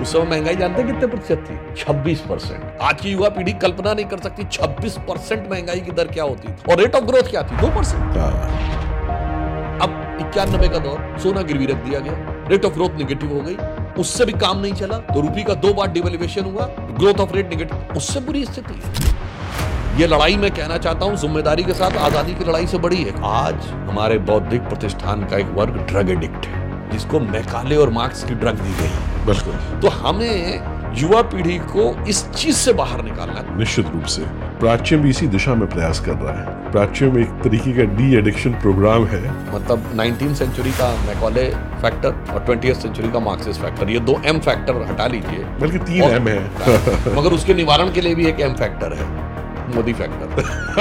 उस समय महंगाई जानते हैं कितने प्रतिशत थी? 26%। आज की युवा पीढ़ी कल्पना नहीं कर सकती 26% महंगाई की दर क्या होती थी, और रेट ऑफ ग्रोथ क्या थी? 2%। अब 91 का दौर, सोना गिरवी रख दिया गया, रेट ऑफ ग्रोथ निगेटिव हो गई, उससे भी काम नहीं चला तो रुपये का 2 बार डिवैल्यूएशन हुआ, ग्रोथ ऑफ रेट निगेटिव, उससे बुरी स्थिति है। ये लड़ाई मैं कहना चाहता हूं जिम्मेदारी के साथ, आजादी की लड़ाई से बड़ी है। आज हमारे बौद्धिक प्रतिष्ठान का एक वर्ग ड्रग एडिक्ट है, जिसको मैकाले और मार्क्स की ड्रग दी गई। बिल्कुल। तो हमें युवा पीढ़ी को इस चीज से बाहर निकालना है। निश्चित रूप से प्राच्यम भी इसी दिशा में प्रयास कर रहा है। प्राच्यम एक तरीके का डी एडिक्शन प्रोग्राम है। मतलब 19th सेंचुरी का मैकाले फैक्टर और 20th सेंचुरी का मार्क्सिस्ट फैक्टर, ये 2 M फैक्टर हटा लीजिए, बल्कि 3 M है। मगर उसके निवारण के लिए भी एक M फैक्टर है, मोदी फैक्टर।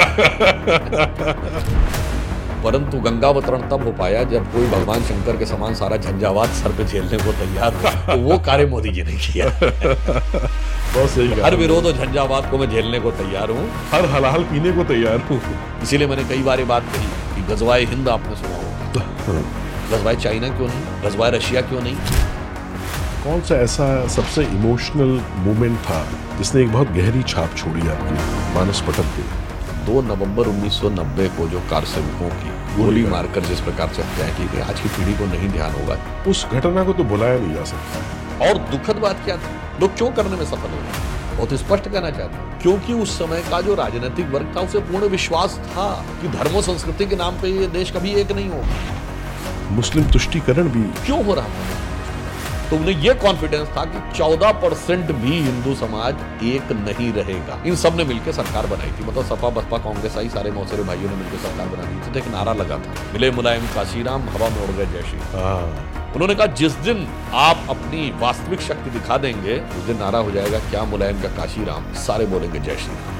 परंतु गंगावतरण तब हो पाया जब कोई भगवान शंकर के समान सारा झंझावात सर पे झेलने को तैयार हुआ, तो वो कार्य मोदी जी ने किया। बहुत सही। हर विरोध और झंझावात को मैं झेलने को तैयार हूँ, हर हलाल पीने को तैयार हूँ। इसीलिए मैंने कई बार ये बात कही कि गजवाए हिंद आपने सुना होगा, गजवाए चाइना क्यों नहीं, गजवाए रशिया क्यों नहीं? कौन सा ऐसा सबसे इमोशनल मोमेंट था जिसने एक बहुत गहरी छाप छोड़ी आपकी मानस पटल पे? 2 नवंबर 1990 को जो कार सेवकों की गोली मारकर जिस प्रकार से हत्या की गई, आज की पीढ़ी को नहीं ध्यान होगा। उस घटना को तो भुलाया नहीं जा सकता। और दुखद बात क्या थी, लोग क्यों करने में सफल हुए, बहुत स्पष्ट कहना चाहते हैं, क्योंकि उस समय का जो राजनीतिक वर्ग था उसे पूर्ण विश्वास था कि धर्म और संस्कृति के नाम पे ये देश कभी एक नहीं होगा। मुस्लिम तुष्टीकरण भी क्यों हो रहा था? तो उन्हें यह कॉन्फिडेंस था कि 14% भी हिंदू समाज एक नहीं रहेगा। इन सब ने मिलकर सरकार बनाई थी, मतलब सपा बसपा कांग्रेस आई, सारे मौसेरे भाइयों ने मिलकर सरकार बना दी थी। तो एक नारा लगा था, मिले मुलायम काशीराम हवा में उड़ गए जय श्री। उन्होंने कहा जिस दिन आप अपनी वास्तविक शक्ति दिखा देंगे उस दिन नारा हो जाएगा क्या मुलायम का काशीराम, सारे बोलेंगे जय Shri Ram.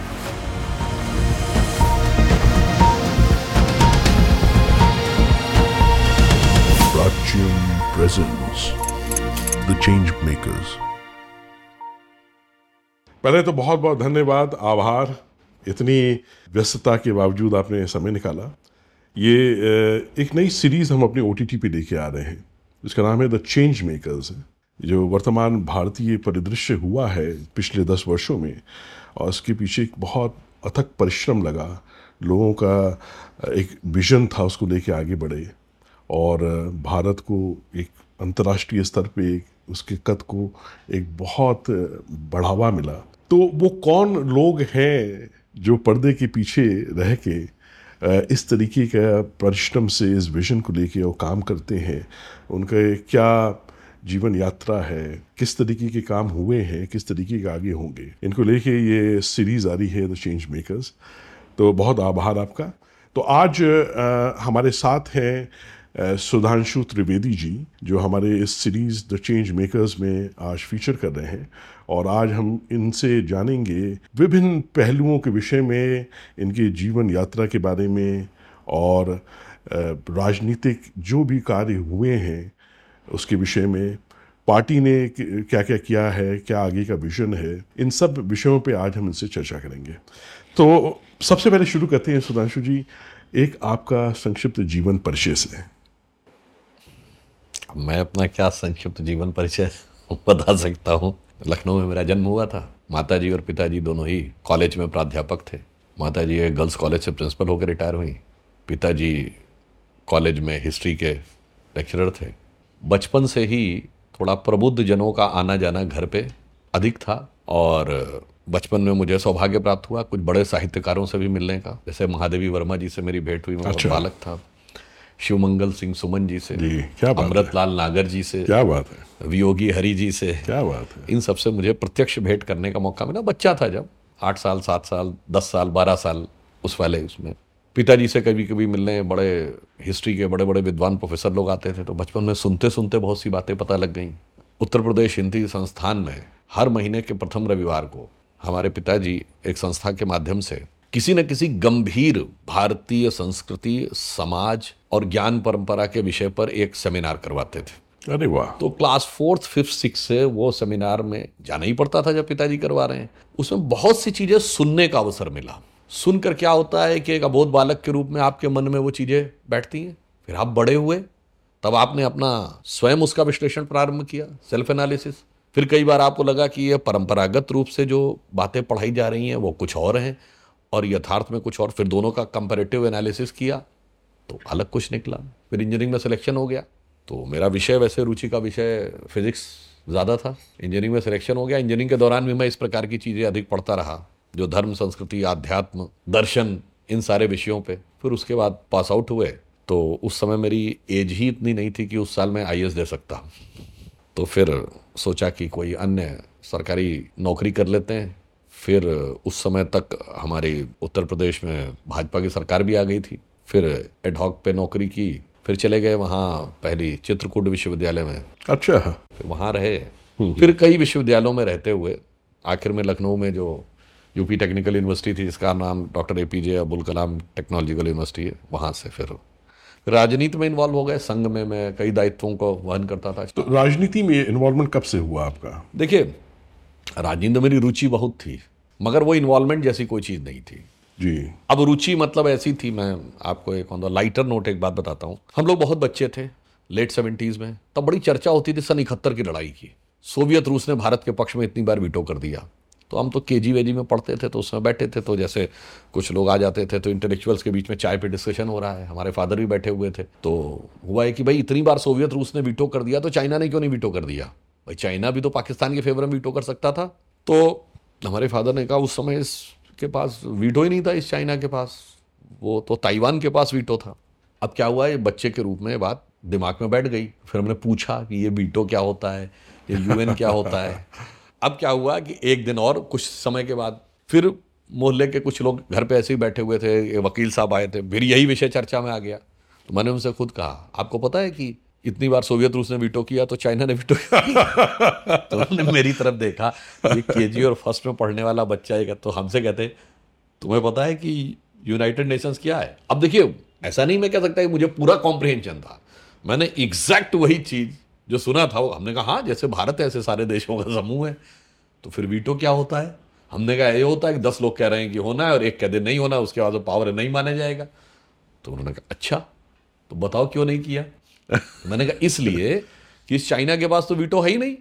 Prachyam presents the change makers. पहले तो बहुत बहुत धन्यवाद, आभार, इतनी व्यस्तता के बावजूद आपने समय निकाला। ये एक नई सीरीज हम अपने OTT पे लेके आ रहे हैं, इसका नाम है द चेंज मेकर्स। जो वर्तमान भारतीय परिदृश्य हुआ है पिछले 10 वर्षों में, और उसके पीछे एक बहुत अथक परिश्रम लगा, लोगों का एक विजन था, उसको लेके आगे बढ़े और भारत को एक अंतर्राष्ट्रीय स्तर पे उसके कद को एक बहुत बढ़ावा मिला। तो वो कौन लोग हैं जो पर्दे के पीछे रह के इस तरीके का परिश्रम से इस विजन को लेके वो काम करते हैं, उनका क्या जीवन यात्रा है, किस तरीके के काम हुए हैं, किस तरीके के आगे होंगे, इनको लेके ये सीरीज आ रही है द चेंज मेकर्स। तो बहुत आभार आपका। तो आज हमारे साथ हैं सुधांशु त्रिवेदी जी, जो हमारे इस सीरीज द चेंज मेकर्स में आज फीचर कर रहे हैं, और आज हम इनसे जानेंगे विभिन्न पहलुओं के विषय में, इनके जीवन यात्रा के बारे में, और राजनीतिक जो भी कार्य हुए हैं उसके विषय में, पार्टी ने क्या क्या किया है, क्या आगे का विजन है, इन सब विषयों पे आज हम इनसे चर्चा करेंगे। तो सबसे पहले शुरू करते हैं सुधांशु जी, एक आपका संक्षिप्त जीवन परिचय से। मैं अपना क्या संक्षिप्त जीवन परिचय बता सकता हूँ। लखनऊ में मेरा जन्म हुआ था। माताजी और पिताजी दोनों ही कॉलेज में प्राध्यापक थे। माताजी एक गर्ल्स कॉलेज से प्रिंसिपल होकर रिटायर हुई, पिताजी कॉलेज में हिस्ट्री के लेक्चरर थे। बचपन से ही थोड़ा प्रबुद्ध जनों का आना जाना घर पे अधिक था, और बचपन में मुझे सौभाग्य प्राप्त हुआ कुछ बड़े साहित्यकारों से भी मिलने का। जैसे महादेवी वर्मा जी से मेरी भेंट हुई, मैं बहुत बालक था। शिवमंगल सिंह सुमन जी से, अमृतलाल नागर जी से, क्या बात है, वियोगी हरि जी से, क्या बात है, इन सबसे मुझे प्रत्यक्ष भेंट करने का मौका मिला। बच्चा था जब, 8 साल 7 साल 10 साल 12 साल उस वाले उसमें। पिताजी से कभी कभी मिलने बड़े हिस्ट्री के बड़े बड़े विद्वान प्रोफेसर लोग आते थे, तो बचपन में सुनते सुनते बहुत सी बातें पता लग गई। उत्तर प्रदेश हिंदी संस्थान में हर महीने के प्रथम रविवार को हमारे पिताजी एक संस्था के माध्यम से किसी न किसी गंभीर भारतीय संस्कृति, समाज और ज्ञान परंपरा के विषय पर एक सेमिनार करवाते थे। अरे वाह। तो क्लास 4th 5th 6th से वो सेमिनार में जाना ही पड़ता था जब पिताजी करवा रहे हैं। उसमें बहुत सी चीजें सुनने का अवसर मिला। सुनकर क्या होता है कि एक अबोध बालक के रूप में आपके मन में वो चीजें बैठती हैं। फिर आप बड़े हुए, तब आपने अपना स्वयं उसका विश्लेषण प्रारंभ किया, सेल्फ एनालिसिस। फिर कई बार आपको लगा कि ये परंपरागत रूप से जो बातें पढ़ाई जा रही हैं वो कुछ और हैं और यथार्थ में कुछ और। फिर दोनों का कंपैरेटिव एनालिसिस किया तो अलग कुछ निकला। फिर इंजीनियरिंग में सिलेक्शन हो गया। तो मेरा विषय वैसे रुचि का विषय फिजिक्स ज़्यादा था, इंजीनियरिंग में सिलेक्शन हो गया। इंजीनियरिंग के दौरान भी मैं इस प्रकार की चीज़ें अधिक पढ़ता रहा, जो धर्म, संस्कृति, आध्यात्म, दर्शन, इन सारे विषयों पे। फिर उसके बाद पास आउट हुए तो उस समय मेरी एज ही इतनी नहीं थी कि उस साल मैं आईएएस दे सकता। तो फिर सोचा कि कोई अन्य सरकारी नौकरी कर लेते हैं। फिर उस समय तक हमारे उत्तर प्रदेश में भाजपा की सरकार भी आ गई थी। फिर एडहॉक पे नौकरी की। फिर चले गए वहाँ पहली चित्रकूट विश्वविद्यालय में। अच्छा। फिर वहाँ रहे। फिर कई विश्वविद्यालयों में रहते हुए आखिर में लखनऊ में जो यूपी टेक्निकल यूनिवर्सिटी थी, जिसका नाम doctor APJ Abdul Kalam technological university है, वहाँ से फिर राजनीति में इन्वॉल्व हो गए। संघ में मैं कई दायित्वों को वहन करता था। तो राजनीति में इन्वॉल्वमेंट कब से हुआ आपका? देखिए, राजनीति में मेरी रुचि बहुत थी, मगर वो इन्वॉल्वमेंट जैसी कोई चीज़ नहीं थी जी। अब रुचि मतलब ऐसी थी, मैं आपको एक ऑन द लाइटर नोट एक बात बताता हूँ। हम लोग बहुत बच्चे थे, लेट 70s में, तब बड़ी चर्चा होती थी सन 71 की लड़ाई की। सोवियत रूस ने भारत के पक्ष में इतनी बार वीटो कर दिया। तो हम तो केजी वेजी में पढ़ते थे, तो उसमें बैठे थे, तो जैसे कुछ लोग आ जाते थे तो इंटेलेक्चुअल्स के बीच में चाय पे डिस्कशन हो रहा है, हमारे फादर भी बैठे हुए थे। तो हुआ है कि भाई इतनी बार सोवियत रूस ने वीटो कर दिया तो चाइना ने क्यों नहीं वीटो कर दिया? भाई चाइना भी तो पाकिस्तान के फेवर में वीटो कर सकता था। तो हमारे फादर ने कहा उस समय इसके पास वीटो ही नहीं था, इस चाइना के पास, वो तो ताइवान के पास वीटो था। अब क्या हुआ, ये बच्चे के रूप में ये बात दिमाग में बैठ गई। फिर हमने पूछा कि ये वीटो क्या होता है, ये यूएन क्या होता है। अब क्या हुआ कि एक दिन और कुछ समय के बाद फिर मोहल्ले के कुछ लोग घर पे ऐसे ही बैठे हुए थे, वकील साहब आए थे, फिर यही विषय चर्चा में आ गया। तो मैंने उनसे खुद कहा, आपको पता है कि इतनी बार सोवियत रूस ने वीटो किया तो चाइना ने वीटो किया। तो उन्होंने मेरी तरफ देखा, ये केजी और फर्स्ट में पढ़ने वाला बच्चा है, तो हमसे कहते तुम्हें पता है कि यूनाइटेड नेशंस क्या है? अब देखिए, ऐसा नहीं मैं कह सकता कि मुझे पूरा कॉम्प्रिहेंशन था। मैंने एग्जैक्ट वही चीज़ जो सुना था, हमने कहा हाँ, जैसे भारत है ऐसे सारे देशों का समूह है। तो फिर वीटो क्या होता है? हमने कहा ये होता है कि 10 लोग कह रहे हैं कि होना है और एक कह दे नहीं होना, उसके बाद पावर नहीं माना जाएगा। तो उन्होंने कहा अच्छा, तो बताओ क्यों नहीं किया? मैंने कहा इसलिए कि इस चाइना के पास तो वीटो है ही नहीं,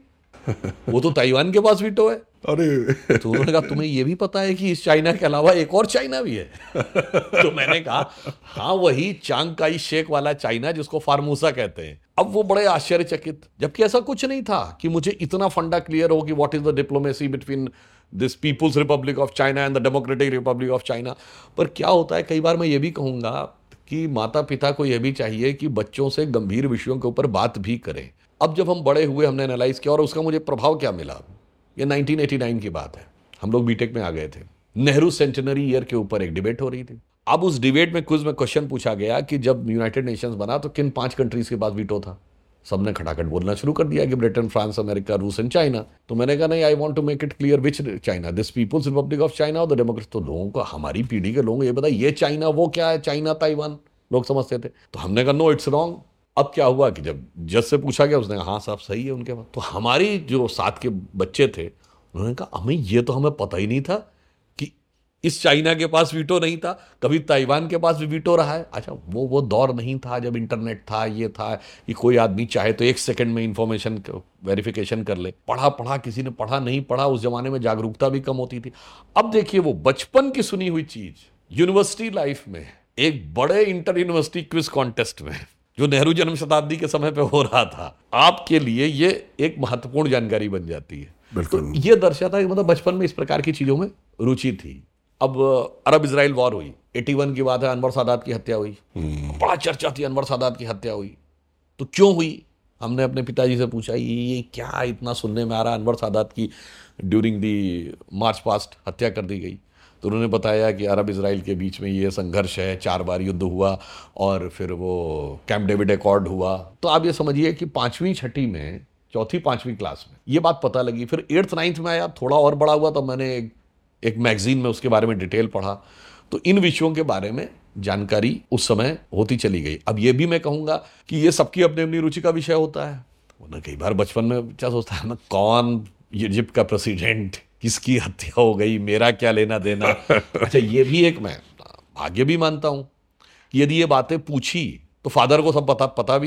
वो तो ताइवान के पास वीटो है। अरे तो उन्होंने कहा तुम्हें ये भी पता है कि इस चाइना के अलावा एक और चाइना भी है? तो मैंने कहा हाँ, वही चांग काई शेक वाला चाइना जिसको फार्मूसा कहते हैं। अब वो बड़े आश्चर्यचकित, जबकि ऐसा कुछ नहीं था कि मुझे इतना फंडा क्लियर हो कि what is the diplomacy between this People's Republic of China and the Democratic Republic of China. पर क्या होता है, कई बार मैं ये भी कहूंगा कि माता पिता को यह भी चाहिए कि बच्चों से गंभीर विषयों के ऊपर बात भी करें। अब जब हम बड़े हुए, हमने एनालाइज किया और उसका मुझे प्रभाव क्या मिला। ये 1989 की बात है, हम लोग बीटेक में आ गए थे। नेहरू सेंटिनरी ईयर के ऊपर एक डिबेट हो रही थी। अब उस डिबेट में क्विज में क्वेश्चन पूछा गया कि जब यूनाइटेड नेशंस बना तो किन 5 कंट्रीज के पास वीटो था? सबने खटाखट बोलना शुरू कर दिया कि ब्रिटेन, फ्रांस, अमेरिका, रूस एंड चाइना। तो मैंने कहा नहीं, I want to make it clear which China, this People's Republic of China और द डेमोक्रेट। तो लोगों को, हमारी पीढ़ी के लोगों, ये बताया ये चाइना वो क्या है, चाइना ताइवान लोग समझते थे। तो हमने कहा नो, इट्स रॉन्ग। अब क्या हुआ कि जब जज से पूछा गया, उसने कहा हाँ साहब सही है उनके पास। तो हमारी जो साथ के बच्चे थे, उन्होंने कहा हमें ये तो हमें पता ही नहीं था कि इस चाइना के पास वीटो नहीं था, कभी ताइवान के पास भी वीटो रहा है। अच्छा, वो दौर नहीं था जब इंटरनेट था, ये था कि कोई आदमी चाहे तो 1 सेकंड में इंफॉर्मेशन वेरिफिकेशन कर ले। पढ़ा किसी ने पढ़ा, नहीं पढ़ा, उस जमाने में जागरूकता भी कम होती थी। अब देखिए, वो बचपन की सुनी हुई चीज यूनिवर्सिटी लाइफ में, एक बड़े इंटर यूनिवर्सिटी क्विज कॉन्टेस्ट में, जो नेहरू जन्म शताब्दी के समय पे हो रहा था, आपके लिए ये एक महत्वपूर्ण जानकारी बन जाती है। तो ये दर्शाता है मतलब बचपन में इस प्रकार की चीजों में रुचि थी। अब अरब इजराइल वॉर हुई, 81 की बात है, अनवर सादात की हत्या हुई। बड़ा चर्चा थी, अनवर सादात की हत्या हुई। तो क्यों हुई? हमने अपने पिताजी से पूछा, ये क्या इतना सुनने में आ रहा है, अनवर सादात की ड्यूरिंग दी मार्च पास्ट हत्या कर दी गई। तो उन्होंने बताया कि अरब इजराइल के बीच में ये संघर्ष है, 4 बार युद्ध हुआ और फिर वो कैंप डेविड एकॉर्ड हुआ। तो आप ये समझिए कि 5वीं 6ठी में, 4थी 5वीं क्लास में ये बात पता लगी। फिर 8th 9th में आया, थोड़ा और बड़ा हुआ, तो मैंने एक मैगजीन में उसके बारे में डिटेल पढ़ा। तो इन विषयों के बारे में जानकारी उस समय होती चली गई। अब ये भी मैं कहूँगा कि ये सबकी अपनी अपनी रुचि का विषय होता है। उन्हें कई बार बचपन में क्या सोचता है ना, कौन इजिप्ट का प्रेसिडेंट, किसकी हत्या हो गई, मेरा क्या लेना देना। अच्छा, ये भी एक मैं भाग्य भी मानता हूँ कि यदि ये बातें पूछी तो फादर को सब पता भी थी।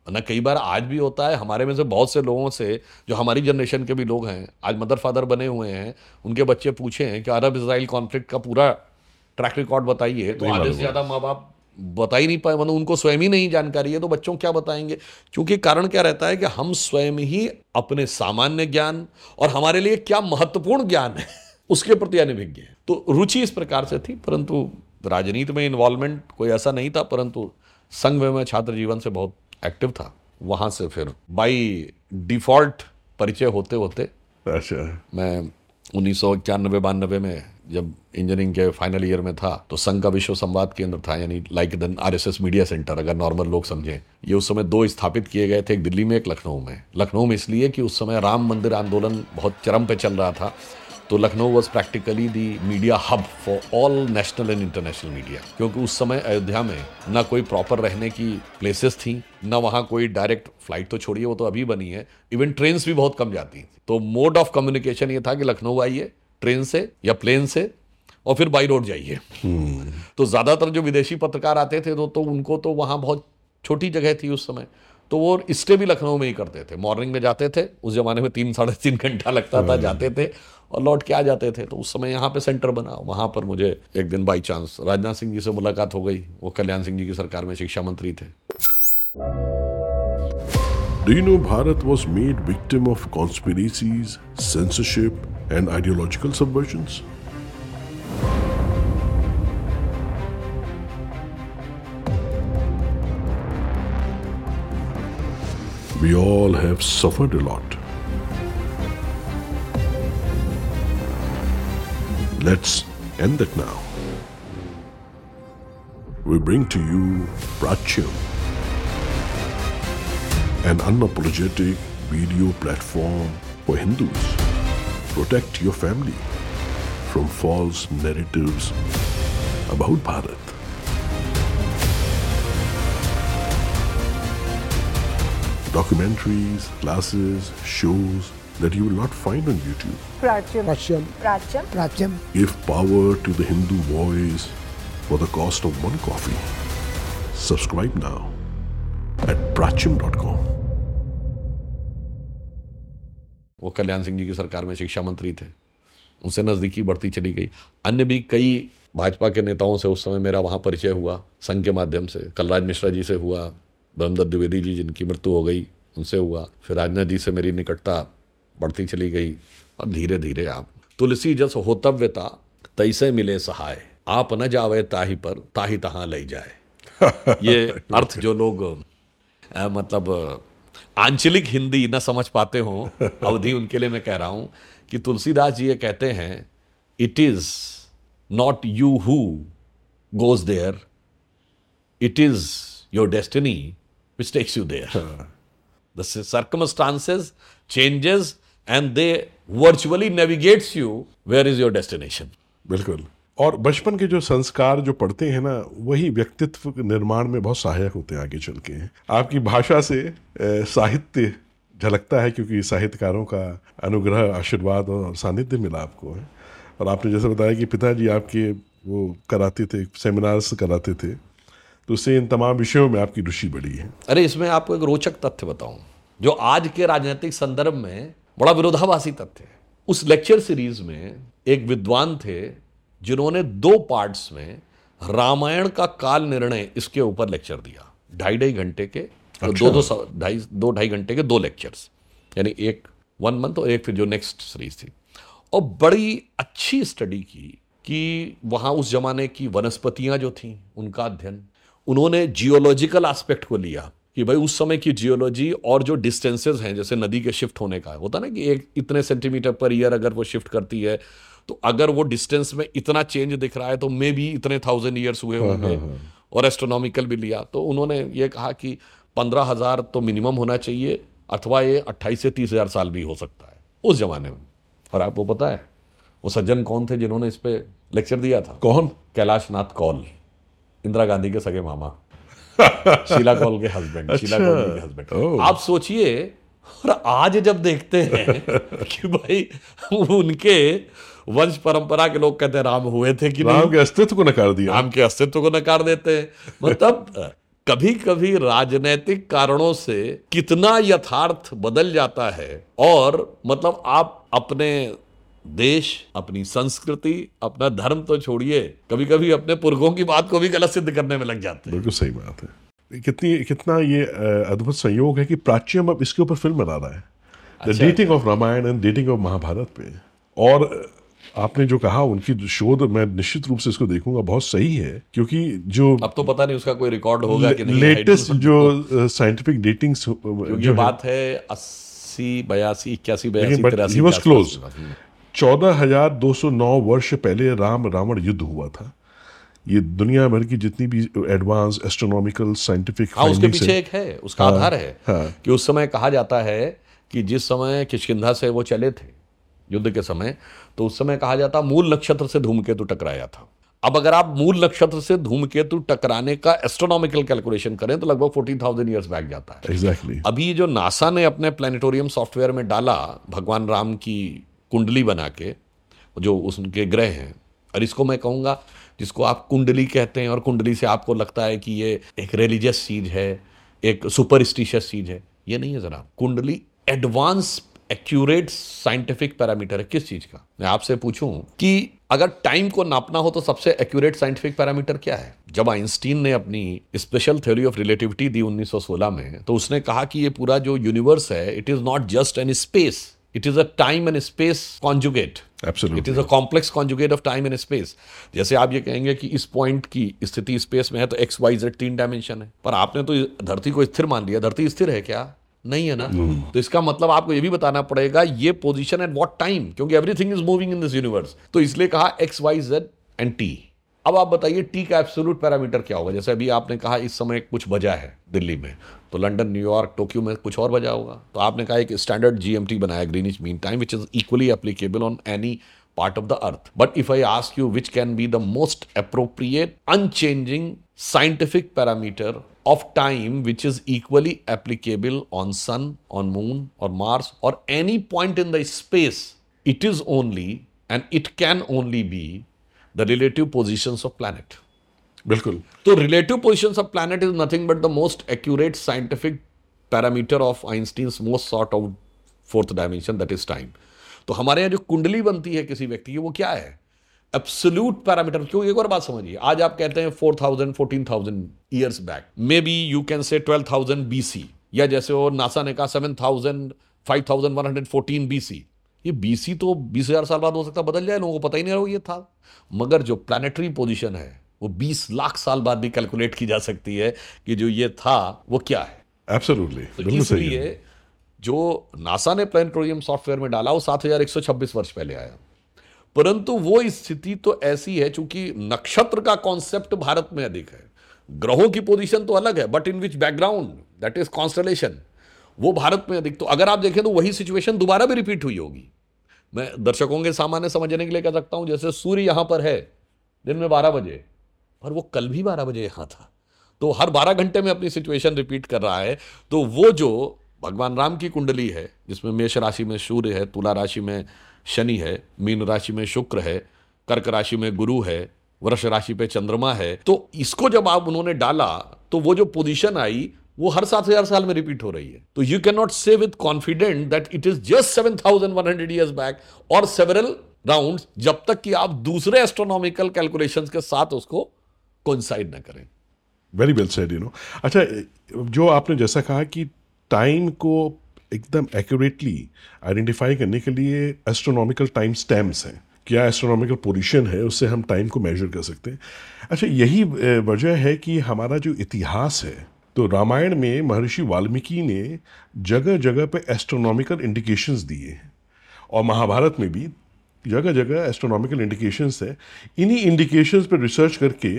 ना कई बार आज भी होता है, हमारे में से बहुत से लोगों से जो हमारी जनरेशन के भी लोग हैं, आज मदर फादर बने हुए हैं, उनके बच्चे पूछे हैं कि अरब इजराइल कॉन्फ्लिक्ट का पूरा ट्रैक रिकॉर्ड बताइए, तो आधे से ज़्यादा माँ बाप बता ही नहीं पाए, मतलब उनको स्वयं ही नहीं जानकारी है, तो बच्चों क्या बताएंगे। क्योंकि कारण क्या रहता है कि हम स्वयं ही अपने सामान्य ज्ञान और हमारे लिए क्या महत्वपूर्ण ज्ञान है उसके प्रति अनभिज्ञ है। तो रुचि इस प्रकार से थी, परंतु राजनीति में इन्वॉल्वमेंट कोई ऐसा नहीं था, परंतु संघ में मैं छात्र जीवन से बहुत एक्टिव था। वहाँ से फिर बाई डिफॉल्ट परिचय होते होते अच्छा, मैं 1991-92 में जब इंजीनियरिंग के फाइनल ईयर में था, तो संघ का विश्व संवाद केंद्र था, यानी like the RSS media centre, अगर नॉर्मल लोग समझें। ये उस समय 2 स्थापित किए गए थे, एक दिल्ली में, एक लखनऊ में। लखनऊ में इसलिए कि उस समय राम मंदिर आंदोलन बहुत चरम पे चल रहा था, तो Lucknow was practically the media hub for all national and international media. क्योंकि उस समय अयोध्या में ना कोई प्रॉपर रहने की प्लेसेस थी, ना वहाँ कोई डायरेक्ट फ्लाइट तो छोड़िए, वो तो अभी बनी है, इवन ट्रेन्स भी बहुत कम जाती थी। तो मोड ऑफ कम्युनिकेशन ये था कि लखनऊ आइए ट्रेन से या प्लेन से, और फिर बाई रोड जाइए। तो ज़्यादातर जो विदेशी पत्रकार आते थे तो उनको तो वहाँ बहुत छोटी जगह थी उस समय, तो वो स्टे भी लखनऊ में ही करते थे। मॉर्निंग में जाते थे, उस जमाने में 3-3.5 घंटा लगता था, जाते थे और लौट के आ जाते थे। तो उस समय यहाँ पे सेंटर बना, वहाँ पर मुझे एक दिन बाई चांस राजनाथ सिंह जी से मुलाकात हो गई। वो कल्याण सिंह जी की सरकार में शिक्षा मंत्री थे। Do you know Bharat was made victim of conspiracies, censorship and ideological subversions? We all have suffered a lot. Let's end it now. We bring to you Prachya, an unapologetic video platform for Hindus. Protect your family from false narratives about Bharat. Documentaries, classes, shows that you will not find on YouTube. Prachyam. Prachyam. Prachyam. Prachyam. Give power to the Hindu voice for the cost of one coffee. Subscribe now at prachyam.com. वो कल्याण सिंह जी की सरकार में शिक्षा मंत्री थे, उनसे नज़दीकी बढ़ती चली गई। अन्य भी कई भाजपा के नेताओं से उस समय मेरा वहाँ परिचय हुआ, संघ के माध्यम से। कलराज मिश्रा जी से हुआ, धर्मदत्त द्विवेदी जी जिनकी मृत्यु हो गई उनसे हुआ, फिर राजनाथ जी से मेरी निकटता बढ़ती चली गई, और धीरे धीरे आप तुलसी जस होतव्यता तैसे मिले सहाय, आप न जावे ताही पर ताही तहाँ ले जाए। ये अर्थ जो लोग मतलब आंचलिक हिंदी न समझ पाते हो अवधि, उनके लिए मैं कह रहा हूं कि तुलसीदास जी ये कहते हैं, it is not you who goes there, it is your destiny which takes you there. The circumstances changes and they virtually navigates you where is your destination. बिल्कुल। और बचपन के जो संस्कार जो पढ़ते हैं ना, वही व्यक्तित्व निर्माण में बहुत सहायक होते हैं आगे चल के। आपकी भाषा से साहित्य झलकता है, क्योंकि साहित्यकारों का अनुग्रह, आशीर्वाद और सानिध्य मिला आपको है। और आपने जैसे बताया कि पिताजी आपके वो कराते थे, सेमिनार्स कराते थे, तो उससे इन तमाम विषयों में आपकी रुचि बढ़ी है। अरे इसमें आपको एक रोचक तथ्य बताऊं, जो आज के राजनीतिक संदर्भ में बड़ा विरोधाभासी तथ्य है। उस लेक्चर सीरीज में एक विद्वान थे जिन्होंने 2 पार्ट्स में रामायण का काल निर्णय इसके ऊपर लेक्चर दिया, 2.5 घंटे के, अच्छा। 2-2.5 घंटे के 2 लेक्चर्स, यानी एक 1 मंथ और एक फिर जो नेक्स्ट सीरीज थी। और बड़ी अच्छी स्टडी की कि वहाँ उस जमाने की वनस्पतियाँ जो थीं उनका अध्ययन, उन्होंने जियोलॉजिकल एस्पेक्ट को लिया कि भाई उस समय की जियोलॉजी और जो डिस्टेंसेस हैं, जैसे नदी के शिफ्ट होने का होता ना कि एक इतने सेंटीमीटर पर ईयर अगर वो शिफ्ट करती है, तो अगर वो डिस्टेंस में इतना चेंज दिख रहा है तो मे भी इतने 1000 ईयर्स हुए होंगे। और एस्ट्रोनॉमिकल भी लिया, तो उन्होंने ये कहा कि 15,000 तो मिनिमम होना चाहिए, अथवा ये 28 से 30,000 साल भी हो सकता है उस जमाने में। और आपको पता है वो सज्जन कौन थे जिन्होंने इस पे लेक्चर दिया था? कौन? कैलाश नाथ कौल, इंदिरा गांधी के सगे मामा, शीला कौल के हस्बैंड, शीला कौल के हस्बैंड। आप सोचिए, और आज जब देखते हैं कि भाई उनके वंश परंपरा के लोग कहते हैं राम हुए थे कि राम के अस्तित्व को नकार दिया, राम के अस्तित्व को नकार देते हैं। मतलब कभी कभी राजनीतिक कारणों से कितना यथार्थ बदल जाता है, और मतलब आप अपने देश, अपनी संस्कृति, अपना धर्म तो छोड़िए, कभी कभी अपने पुरखों की बात को भी गलत सिद्ध करने में लग जाते हैं। बिल्कुल सही बात है। कितना ये अद्भुत संयोग है कि प्राच्यम अब इसके ऊपर फिल्म बना रहा है, the dating of Ramayan and dating of Mahabharat पे। और आपने जो कहा उनकी शोध, मैं निश्चित रूप से इसको देखूंगा, बहुत सही है, क्योंकि जो अब तो पता नहीं उसका कोई रिकॉर्ड होगा कि नहीं। लेटेस्ट जो साइंटिफिक डेटिंग्स ये बात है 80, 82, 81, 82, 83 ही वाज क्लोज। 14,209 वर्ष पहले राम रावण युद्ध हुआ था। ये दुनिया भर की जितनी भी एडवांस एस्ट्रोनॉमिकल साइंटिफिक, हाँ, उसके पीछे एक है, उसका आधार है कि उस समय कहा जाता है कि जिस समय किष्किंधा से वो चले थे युद्ध के समय, तो उस समय कहा जाता मूल नक्षत्र से धूमकेतु टकराया था। अब अगर आप मूल नक्षत्र से धूमकेतु टकराने का एस्ट्रोनॉमिकल कैलकुलेशन करें तो लगभग 14,000 ईयर्स बैक जाता है। एग्जैक्टली। अभी जो नासा ने अपने प्लानिटोरियम सॉफ्टवेयर में डाला, भगवान राम की कुंडली बना के, जो उनके ग्रह हैं, और इसको मैं कहूँगा, जिसको आप कुंडली कहते हैं, और कुंडली से आपको लगता है कि ये एक रिलीजियस चीज है, एक सुपरस्टिशियस चीज है, ये नहीं है जनाब। कुंडली एडवांस एक्यूरेट साइंटिफिक पैरामीटर है। किस चीज का? मैं आपसे पूछूं कि अगर टाइम को नापना हो तो सबसे एक्यूरेट साइंटिफिक पैरामीटर क्या है? जब आइंस्टीन ने अपनी स्पेशल थ्योरी ऑफ रिलेटिविटी दी 1916 में, तो उसने कहा कि ये पूरा जो यूनिवर्स है, it is not just an space, it is a time and space conjugate. It is a complex conjugate of time and space. जैसे आप ये कहेंगे कि इस पॉइंट की स्थिति स्पेस में है तो XYZ 3 डायमेंशन है, पर आपने तो धरती को स्थिर मान लिया। धरती स्थिर है क्या? नहीं है ना। तो इसका मतलब आपको ये भी बताना पड़ेगा ये पोजीशन एट व्हाट टाइम, क्योंकि everything is moving in this universe. तो इसलिए कहा XYZ एंड T। अब आप बताइए T का एब्सोल्यूट पैरामीटर क्या होगा? जैसे अभी आपने कहा इस समय कुछ बजा है दिल्ली में, तो लंदन, न्यूयॉर्क, टोक्यो में कुछ और बजा होगा। तो आपने कहा एक स्टैंडर्ड GMT बनाया, Greenwich mean time, which is equally applicable on any part of the earth. But if I ask you which can be the most appropriate, unchanging scientific parameter of time which is equally applicable on sun, on moon or Mars or any point in the space, it is only and it can only be the relative positions of planet. बिल्कुल। तो relative positions of planet is nothing but the most accurate scientific parameter of Einstein's most sought out fourth dimension, that is time. तो हमारे यहाँ जो कुंडली बनती है किसी व्यक्ति की, वो क्या है? Absolute parameter. क्यों? एक और बात समझिए, आज आप कहते हैं 4,000, 14,000 years back, may be you can say 12,000 BC, या जैसे वो नासा ने कहा 7,000, 5,114 BC। ये BC तो 20,000 साल बाद हो सकता बदल जाए, लोगों को पता ही नहीं रहा ये था। मगर जो प्लानिटरी पोजिशन है वो 20 लाख साल बाद भी कैलकुलेट की जा सकती है कि जो ये था वो क्या है। एब्सोल्युटली। तो इसलिए जो नासा ने प्लानिटोरियम सॉफ्टवेयर में डाला वो 7,126 वर्ष पहले आया, परंतु वो स्थिति तो ऐसी है, चूंकि नक्षत्र का कॉन्सेप्ट भारत में अधिक है, ग्रहों की पोजीशन तो अलग है, but in which background, that is constellation, वो भारत में अधिक। तो अगर आप देखें तो वही सिचुएशन दोबारा भी रिपीट हुई होगी। मैं दर्शकों के सामान्य समझने के लिए कह सकता हूं, जैसे सूर्य यहां पर है दिन में 12 बजे, और वो कल भी 12 बजे यहां था, तो हर 12 घंटे में अपनी सिचुएशन रिपीट कर रहा है। तो वो जो भगवान राम की कुंडली है, जिसमें मेष राशि में सूर्य है, तुला राशि में शनि है, मीन राशि में शुक्र है, कर्क राशि में गुरु है, वृष राशि पे चंद्रमा है, तो इसको जब आप उन्होंने डाला तो वो जो पोजीशन आई वो हर 7,000 साल में रिपीट हो रही है। तो you can not say with confident that it is just 7,100 years back और सेवरल राउंड्स, जब तक कि आप दूसरे एस्ट्रोनॉमिकल कैलकुलेशंस के साथ उसको कोइंसाइड न करें। वेरी वेल सेड, अच्छा, जो आपने जैसा कहा कि टाइम को एकदम एक्यूरेटली आइडेंटिफाई करने के लिए एस्ट्रोनॉमिकल टाइम स्टैम्प्स हैं, क्या एस्ट्रोनॉमिकल पोजीशन है, उससे हम टाइम को मेजर कर सकते हैं। अच्छा, यही वजह है कि हमारा जो इतिहास है, तो रामायण में महर्षि वाल्मीकि ने जगह जगह पे एस्ट्रोनॉमिकल इंडिकेशंस दिए हैं, और महाभारत में भी जगह जगह एस्ट्रोनॉमिकल इंडिकेशंस है। इन्हीं इंडिकेशंस पर रिसर्च करके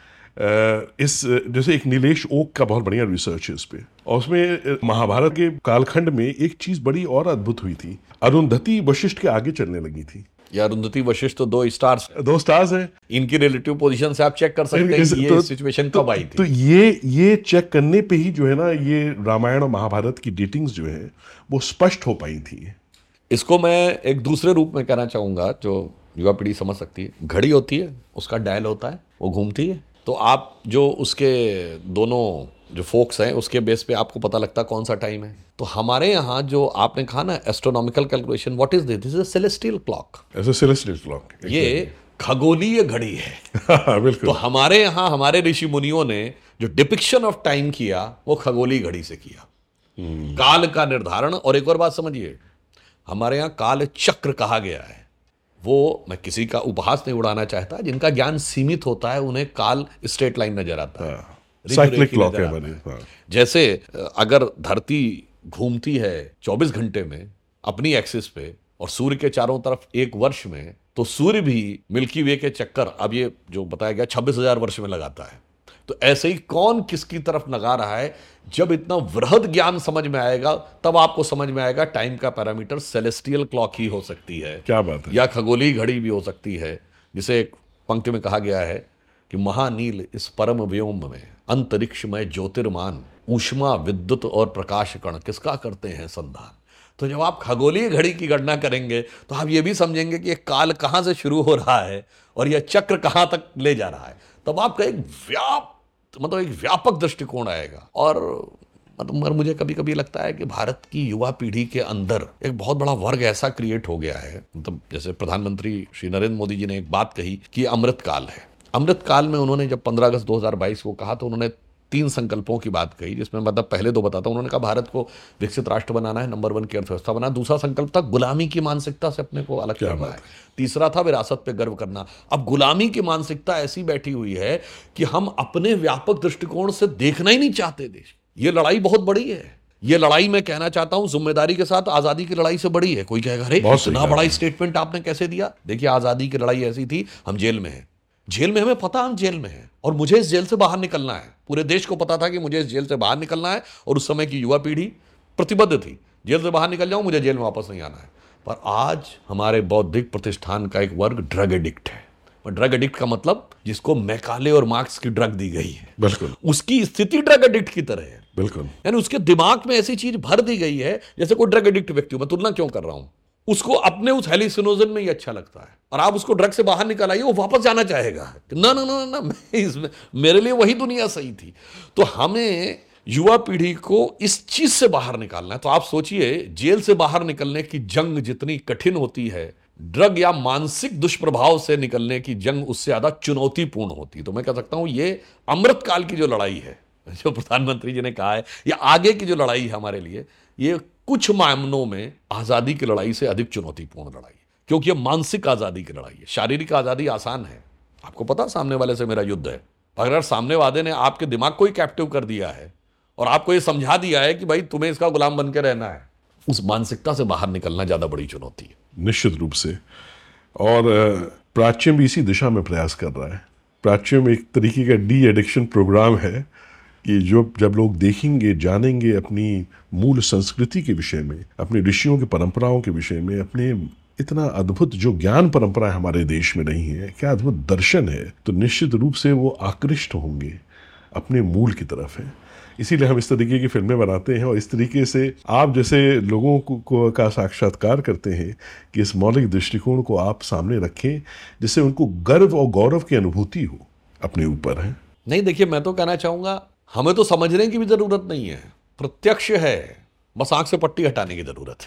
जैसे एक नीलेश ओक का बहुत बढ़िया रिसर्च है इस पे, और उसमें महाभारत के कालखंड में एक चीज बड़ी और अद्भुत हुई थी, अरुंधति वशिष्ठ के आगे चलने लगी थी। या अरुंधति वशिष्ठ तो 2 स्टार्स हैं, इनकी रिलेटिव पोजीशन से आप चेक कर सकते हैं कि ये सिचुएशन कब आई थी। तो ये चेक करने पे ही जो है ना, ये रामायण और महाभारत की डेटिंग्स जो है वो स्पष्ट हो पाई थी। इसको मैं एक दूसरे रूप में कहना चाहूंगा जो युवा पीढ़ी समझ सकती है। घड़ी होती है, उसका डायल होता है, वो घूमती है, तो आप जो उसके दोनों जो फोक्स हैं उसके बेस पे आपको पता लगता है कौन सा टाइम है। तो हमारे यहाँ जो आपने कहा ना astronomical calculation, what is this is a celestial clock. As a celestial clock, ये खगोलीय घड़ी है। तो बिल्कुल। हमारे यहाँ हमारे ऋषि मुनियों ने जो डिपिक्शन ऑफ टाइम किया वो खगोलीय घड़ी से किया, काल का निर्धारण। और एक और बात समझिए, हमारे यहाँ काल चक्र कहा गया है। वो मैं किसी का उपहास नहीं उड़ाना चाहता, जिनका ज्ञान सीमित होता है उन्हें काल स्ट्रेट लाइन नजर आता है, साइक्लिक क्लॉक नजर है आता बनी। है। हाँ। जैसे अगर धरती घूमती है 24 घंटे में अपनी एक्सिस पे और सूर्य के चारों तरफ एक वर्ष में, तो सूर्य भी मिल्की वे के चक्कर अब ये जो बताया गया 26,000 वर्ष में लगाता है। तो ऐसे ही कौन किसकी तरफ लगा रहा है, जब इतना वृहद ज्ञान समझ में आएगा तब आपको समझ में आएगा टाइम का पैरामीटर सेलेस्टियल क्लॉक ही हो सकती है, क्या बात है। या खगोलीय घड़ी भी हो सकती है। जिसे एक पंक्ति में कहा गया है कि महानील इस परम व्योम में अंतरिक्ष में ज्योतिर्मान ऊष्मा विद्युत और प्रकाश कण किसका करते हैं संधान। तो जब आप खगोलीय घड़ी की गणना करेंगे तो आप ये भी समझेंगे कि ये काल कहाँ से शुरू हो रहा है और यह चक्र कहाँ तक ले जा रहा है। तब आपका एक एक व्यापक दृष्टिकोण आएगा। और मतलब मुझे कभी कभी लगता है कि भारत की युवा पीढ़ी के अंदर एक बहुत बड़ा वर्ग ऐसा क्रिएट हो गया है। मतलब जैसे प्रधानमंत्री श्री नरेंद्र मोदी जी ने एक बात कही कि अमृत काल है। अमृत काल में उन्होंने जब 15 अगस्त 2022 को कहा तो उन्होंने 3 संकल्पों की बात कही, जिसमें मतलब पहले 2 बताता हूं। उन्होंने कहा भारत को विकसित राष्ट्र बनाना है, नंबर 1 की अर्थव्यवस्था बनाना। दूसरा संकल्प था गुलामी की मानसिकता से अपने को अलग करना है। तीसरा था विरासत पे गर्व करना। अब गुलामी की मानसिकता ऐसी बैठी हुई है कि हम अपने व्यापक दृष्टिकोण से देखना ही नहीं चाहते देश। ये लड़ाई बहुत बड़ी है। ये लड़ाई मैं कहना चाहता हूं जिम्मेदारी के साथ आजादी की लड़ाई से बड़ी है। कोई कहेगा अरे इतना बड़ा स्टेटमेंट आपने कैसे दिया। देखिए, आजादी की लड़ाई ऐसी थी, हम जेल में हैं, जेल में हमें पता हम जेल में हैं और मुझे इस जेल से बाहर निकलना है। पूरे देश को पता था कि मुझे इस जेल से बाहर निकलना है और उस समय की युवा पीढ़ी प्रतिबद्ध थी, जेल से बाहर निकल जाऊं, मुझे जेल में वापस नहीं आना है। पर आज हमारे बौद्धिक प्रतिष्ठान का एक वर्ग ड्रग एडिक्ट है। और ड्रग एडिक्ट का मतलब जिसको मैकाले और मार्क्स की ड्रग दी गई है, बिल्कुल उसकी स्थिति ड्रग एडिक्ट की तरह है। बिल्कुल। यानी उसके दिमाग में ऐसी चीज भर दी गई है जैसे कोई ड्रग एडिक्ट व्यक्ति। मैं तुलना क्यों कर रहा हूं, उसको अपने उस हेलिसिनोजन में ही अच्छा लगता है और आप उसको ड्रग से बाहर निकाल आइए, वो वापस जाना चाहेगा। ना ना ना ना, मैं इसमें मेरे लिए वही दुनिया सही थी। तो हमें युवा पीढ़ी को इस चीज से बाहर निकालना है। तो आप सोचिए, जेल से बाहर निकलने की जंग जितनी कठिन होती है, ड्रग या मानसिक दुष्प्रभाव से निकलने की जंग उससे ज्यादा चुनौतीपूर्ण होती है। तो मैं कह सकता हूं ये अमृत काल की जो लड़ाई है, जो प्रधानमंत्री जी ने कहा है, या आगे की जो लड़ाई है हमारे लिए, ये कुछ मामलों में आजादी की लड़ाई से अधिक चुनौतीपूर्ण लड़ाई है, क्योंकि ये मानसिक आजादी की लड़ाई है। शारीरिक आजादी आसान है, आपको पता सामने वाले से मेरा युद्ध है। अगर सामने वाले ने आपके दिमाग को ही कैप्टिव कर दिया है और आपको ये समझा दिया है कि भाई तुम्हें इसका गुलाम बन के रहना है, उस मानसिकता से बाहर निकलना ज्यादा बड़ी चुनौती है। निश्चित रूप से। और प्राच्यम भी इसी दिशा में प्रयास कर रहा है। प्राच्यम एक तरीके का डी एडिक्शन प्रोग्राम है कि जब लोग देखेंगे, जानेंगे अपनी मूल संस्कृति के विषय में, अपने ऋषियों की परंपराओं के विषय में, अपने इतना अद्भुत जो ज्ञान परंपरा हमारे देश में नहीं है, क्या अद्भुत दर्शन है, तो निश्चित रूप से वो आकृष्ट होंगे, अपने मूल की तरफ है। इसीलिए हम इस तरीके की फिल्में बनाते हैं और इस तरीके से आप जैसे लोगों को का साक्षात्कार करते हैं कि इस मौलिक दृष्टिकोण को आप सामने रखें, जिससे उनको गर्व और गौरव की अनुभूति हो अपने ऊपर है। नहीं, देखिए, मैं तो कहना चाहूंगा हमें तो समझने की भी जरूरत नहीं है, प्रत्यक्ष है, बस आंख से पट्टी हटाने की जरूरत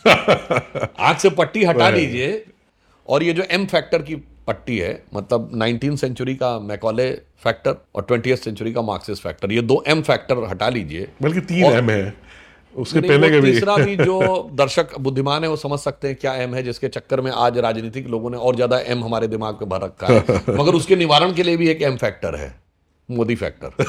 है। आंख से पट्टी हटा लीजिए और ये जो एम फैक्टर की पट्टी है, मतलब 19th सेंचुरी का मैकॉले फैक्टर और 20th सेंचुरी का मार्क्सिस्ट फैक्टर, ये 2 एम फैक्टर हटा लीजिए। बल्कि 3 एम है, उसके पहले के भी। तीसरा भी जो दर्शक बुद्धिमान है वो समझ सकते हैं क्या एम है, जिसके चक्कर में आज राजनीतिक लोगों ने और ज्यादा एम हमारे दिमाग में भर रखा है। मगर उसके निवारण के लिए भी एक एम फैक्टर है, मोदी फैक्टर।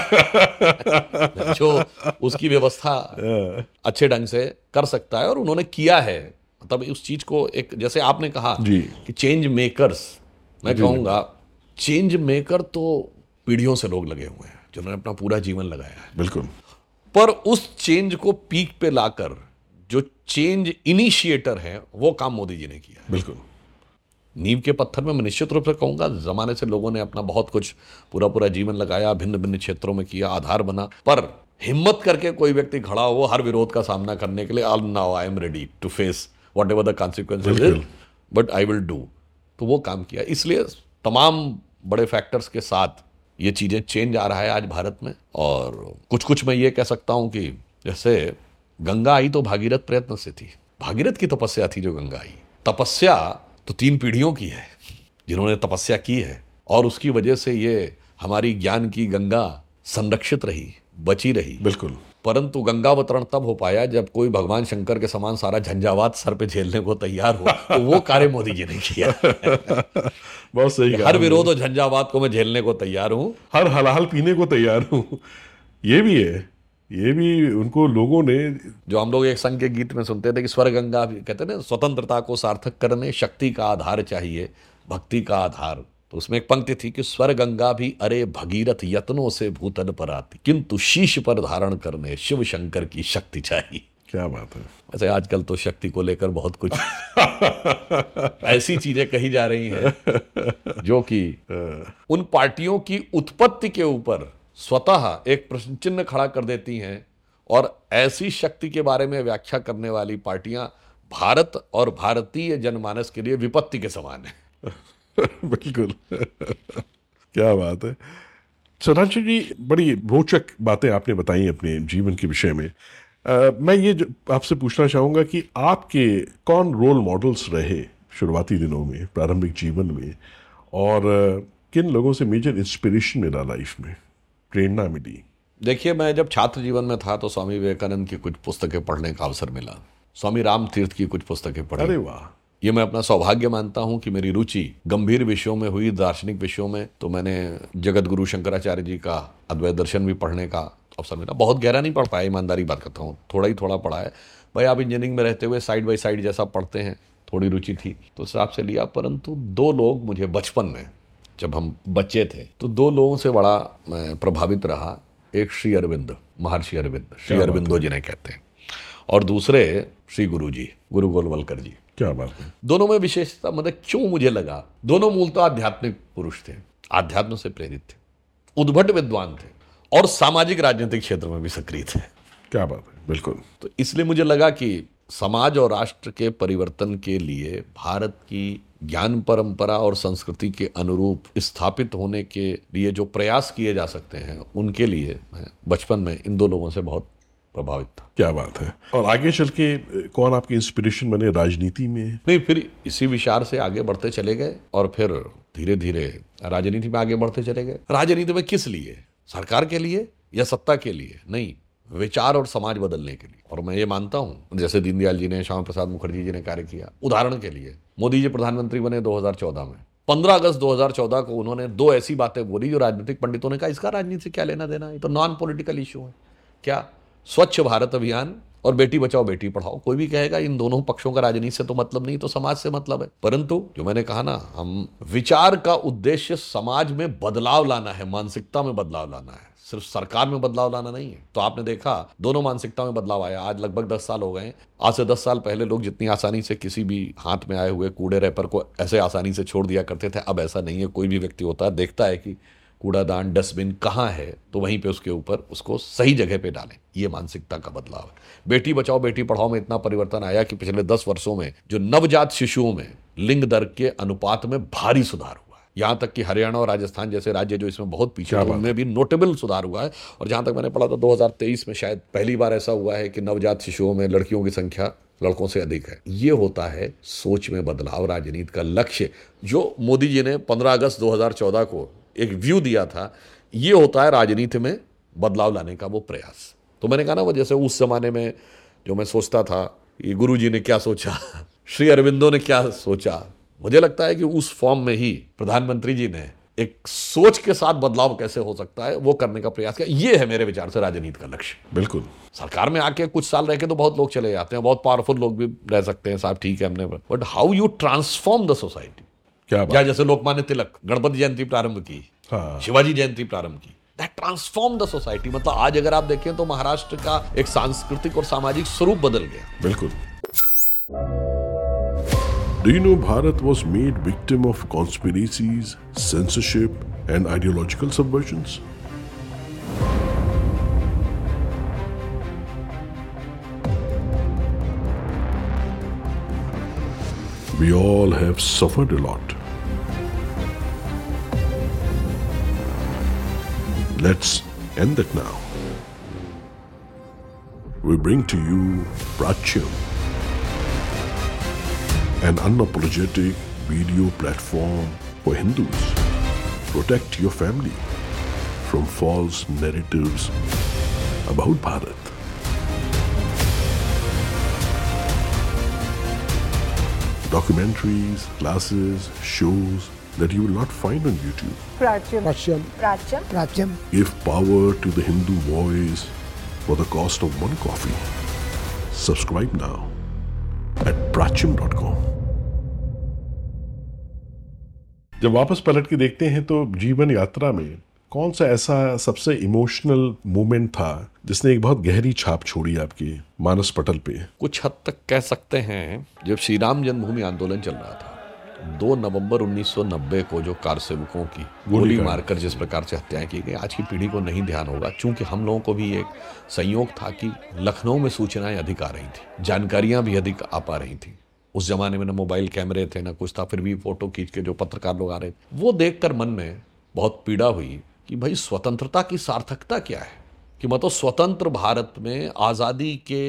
जो उसकी व्यवस्था अच्छे ढंग से कर सकता है और उन्होंने किया है। मतलब उस चीज को एक, जैसे आपने कहा कि चेंज मेकर्स, मैं कहूंगा चेंज मेकर तो पीढ़ियों से लोग लगे हुए हैं जिन्होंने अपना पूरा जीवन लगाया है। बिल्कुल। पर उस चेंज को पीक पे लाकर जो चेंज इनिशिएटर है वो काम मोदी जी ने किया है। बिल्कुल। नींव के पत्थर में मैं निश्चित रूप से कहूंगा जमाने से लोगों ने अपना बहुत कुछ पूरा जीवन लगाया, भिन्न भिन्न क्षेत्रों में किया, आधार बना। पर हिम्मत करके कोई व्यक्ति खड़ा हो हर विरोध का सामना करने के लिए, all now I am ready to face whatever the consequences but I will do, तो वो काम किया। इसलिए तमाम बड़े फैक्टर्स के साथ ये चीज़ें चेंज आ रहा है आज भारत में। और कुछ कुछ मैं ये कह सकता हूँ कि जैसे गंगा आई तो भागीरथ प्रयत्न से थी, भागीरथ की तपस्या थी जो गंगा आई। तपस्या तो 3 पीढ़ियों की है जिन्होंने तपस्या की है, और उसकी वजह से ये हमारी ज्ञान की गंगा संरक्षित रही, बची रही। बिल्कुल। परंतु गंगावतरण तब हो पाया जब कोई भगवान शंकर के समान सारा झंझावात सर पे झेलने को तैयार हो, तो वो कार्य मोदी जी ने किया। बहुत सही कहा। हर विरोध और झंझावात को मैं झेलने को तैयार हूं, हर हलाहल पीने को तैयार हूँ। ये भी है, ये भी उनको लोगों ने, जो हम लोग एक संघ के गीत में सुनते थे कि स्वर गंगा भी कहते हैं ना, स्वतंत्रता को सार्थक करने शक्ति का आधार चाहिए, भक्ति का आधार। तो उसमें एक पंक्ति थी कि स्वर गंगा भी अरे भगीरथ यत्नों से भूतल पर आती, किंतु शीश पर धारण करने शिव शंकर की शक्ति चाहिए। क्या बात है। वैसे आजकल तो शक्ति को लेकर बहुत कुछ ऐसी चीजें कही जा रही हैं जो कि उन पार्टियों की उत्पत्ति के ऊपर स्वतः एक प्रश्न चिन्ह खड़ा कर देती हैं, और ऐसी शक्ति के बारे में व्याख्या करने वाली पार्टियां भारत और भारतीय जनमानस के लिए विपत्ति के समान है। बिल्कुल। क्या बात है। सुधांशु जी, बड़ी रोचक बातें आपने बताई अपने जीवन के विषय में। मैं ये आपसे पूछना चाहूँगा कि आपके कौन रोल मॉडल्स रहे शुरुआती दिनों में, प्रारंभिक जीवन में, और किन लोगों से मेजर इंस्पिरेशन मिला, लाइफ में प्रेरणा मिली? देखिए, मैं जब छात्र जीवन में था तो स्वामी विवेकानंद की कुछ पुस्तकें पढ़ने का अवसर मिला, स्वामी राम तीर्थ की कुछ पुस्तकें पढ़ी। अरे वाह। ये मैं अपना सौभाग्य मानता हूं कि मेरी रुचि गंभीर विषयों में हुई, दार्शनिक विषयों में। तो मैंने जगत गुरु शंकराचार्य जी का अद्वैत दर्शन भी पढ़ने का अवसर मिला। बहुत गहरा नहीं पढ़ पाया, ईमानदारी बात करता हूँ, थोड़ा ही थोड़ा पढ़ा है। भाई, आप इंजीनियरिंग में रहते हुए साइड बाई साइड जैसा पढ़ते हैं, थोड़ी रुचि थी तो उस हिसाब से लिया। परंतु 2 लोग मुझे बचपन में, जब हम बच्चे थे, तो 2 लोगों से बड़ा मैं प्रभावित रहा। एक श्री अरविंद, महर्षि अरविंद, श्री अरविंदो जिन्हें कहते हैं, और दूसरे श्री गुरु जी, गुरु गोलवलकर जी। क्या बात है। दोनों में विशेषता, मतलब क्यों मुझे लगा, दोनों मूलतः आध्यात्मिक पुरुष थे, आध्यात्म से प्रेरित थे, उद्भट विद्वान थे, और सामाजिक राजनीतिक क्षेत्र में भी सक्रिय थे। क्या बात है। बिल्कुल। तो इसलिए मुझे लगा कि समाज और राष्ट्र के परिवर्तन के लिए भारत की ज्ञान परंपरा और संस्कृति के अनुरूप स्थापित होने के लिए जो प्रयास किए जा सकते हैं, उनके लिए मैं बचपन में इन 2 लोगों से बहुत प्रभावित था। क्या बात है। और आगे चल के कौन आपके इंस्पिरेशन बने राजनीति में? नहीं, फिर इसी विचार से आगे बढ़ते चले गए, और फिर धीरे धीरे राजनीति में आगे बढ़ते चले गए। राजनीति में किस लिए? सरकार के लिए या सत्ता के लिए? नहीं, विचार और समाज बदलने के लिए। और मैं ये मानता हूं, जैसे दीनदयाल जी ने, श्यामा प्रसाद मुखर्जी जी ने कार्य किया। उदाहरण के लिए, मोदी जी प्रधानमंत्री बने 2014 में। 15 अगस्त 2014 को उन्होंने 2 ऐसी बातें बोली जो राजनीतिक पंडितों ने कहा इसका राजनीति से क्या लेना देना, ये तो नॉन पॉलिटिकल इशू है। क्या? स्वच्छ भारत अभियान और बेटी बचाओ बेटी पढ़ाओ। कोई भी कहेगा इन दोनों पक्षों का राजनीति से तो मतलब नहीं, तो समाज से मतलब है। परंतु जो मैंने कहा ना, हम विचार का उद्देश्य समाज में बदलाव लाना है, मानसिकता में बदलाव लाना है, सिर्फ सरकार में बदलाव लाना नहीं है। तो आपने देखा दोनों मानसिकता में बदलाव आया। आज लगभग 10 साल हो गए। आज से 10 साल पहले लोग जितनी आसानी से किसी भी हाथ में आए हुए कूड़े रैपर को ऐसे आसानी से छोड़ दिया करते थे, अब ऐसा नहीं है। कोई भी व्यक्ति होता है, देखता है कि कूड़ादान, डस्टबिन कहाँ है, तो वहीं पे उसके ऊपर उसको सही जगह पे डालें। ये मानसिकता का बदलाव है। बेटी बचाओ बेटी पढ़ाओ में इतना परिवर्तन आया कि पिछले 10 वर्षों में जो नवजात शिशुओं में लिंग दर के अनुपात में भारी सुधार हुआ है। यहाँ तक कि हरियाणा और राजस्थान जैसे राज्य जो इसमें बहुत पीछे, उनमें भी नोटेबल सुधार हुआ है। और जहाँ तक मैंने पढ़ा था 2023 में शायद पहली बार ऐसा हुआ है कि नवजात शिशुओं में लड़कियों की संख्या लड़कों से अधिक है। ये होता है सोच में बदलाव। राजनीति का लक्ष्य जो मोदी जी ने 15 अगस्त 2014 को एक व्यू दिया था, ये होता है राजनीति में बदलाव लाने का वो प्रयास। तो मैंने कहा ना, वो जैसे उस जमाने में जो मैं सोचता था कि गुरु जी ने क्या सोचा, श्री अरविंदो ने क्या सोचा, मुझे लगता है कि उस फॉर्म में ही प्रधानमंत्री जी ने एक सोच के साथ बदलाव कैसे हो सकता है वो करने का प्रयास किया। ये है मेरे विचार से राजनीति का लक्ष्य। बिल्कुल। सरकार में आके कुछ साल रह के तो बहुत लोग चले जाते हैं, बहुत पावरफुल लोग भी रह सकते हैं, साहब ठीक है हमने, but how you transform the society. क्या बात। या जैसे लोकमान्य तिलक गणपति जयंती प्रारंभ की, हाँ। शिवाजी जयंती प्रारंभ की, दैट ट्रांसफॉर्म द सोसाइटी। मतलब आज अगर आप देखें तो महाराष्ट्र का एक सांस्कृतिक और सामाजिक स्वरूप बदल गया। बिल्कुल। Do you know Bharat was made victim of conspiracies, censorship, and ideological subversions? We all have suffered a lot. Let's end it now. We bring to you Prachyan, an unapologetic video platform for Hindus. Protect your family from false narratives about Bharat. Documentaries, classes, shows that you will not find on YouTube. Pracham. Give power to the Hindu voice for the cost of one coffee. Subscribe now at pracham.com. जब वापस पलट के देखते हैं तो जीवन यात्रा में कौन सा ऐसा सबसे इमोशनल मोमेंट था जिसने एक बहुत गहरी छाप छोड़ी आपके मानस पटल पे? कुछ हद तक कह सकते हैं जब श्री राम जन्मभूमि आंदोलन चल रहा था, 2 नवंबर 1990 को जो कार सेवकों की गोली मारकर जिस प्रकार से हत्याएं की गई, आज की पीढ़ी को नहीं ध्यान होगा। चूंकि हम लोगों को भी एक संयोग था कि लखनऊ में सूचनाएं अधिक आ रही थी, जानकारियां भी अधिक आ पा रही थी। उस जमाने में ना मोबाइल कैमरे थे ना कुछ था, फिर भी फोटो खींच के जो पत्रकार लोग आ रहे थे, वो देखकर मन में बहुत पीड़ा हुई कि भाई स्वतंत्रता की सार्थकता क्या है, कि मतलब स्वतंत्र भारत में आज़ादी के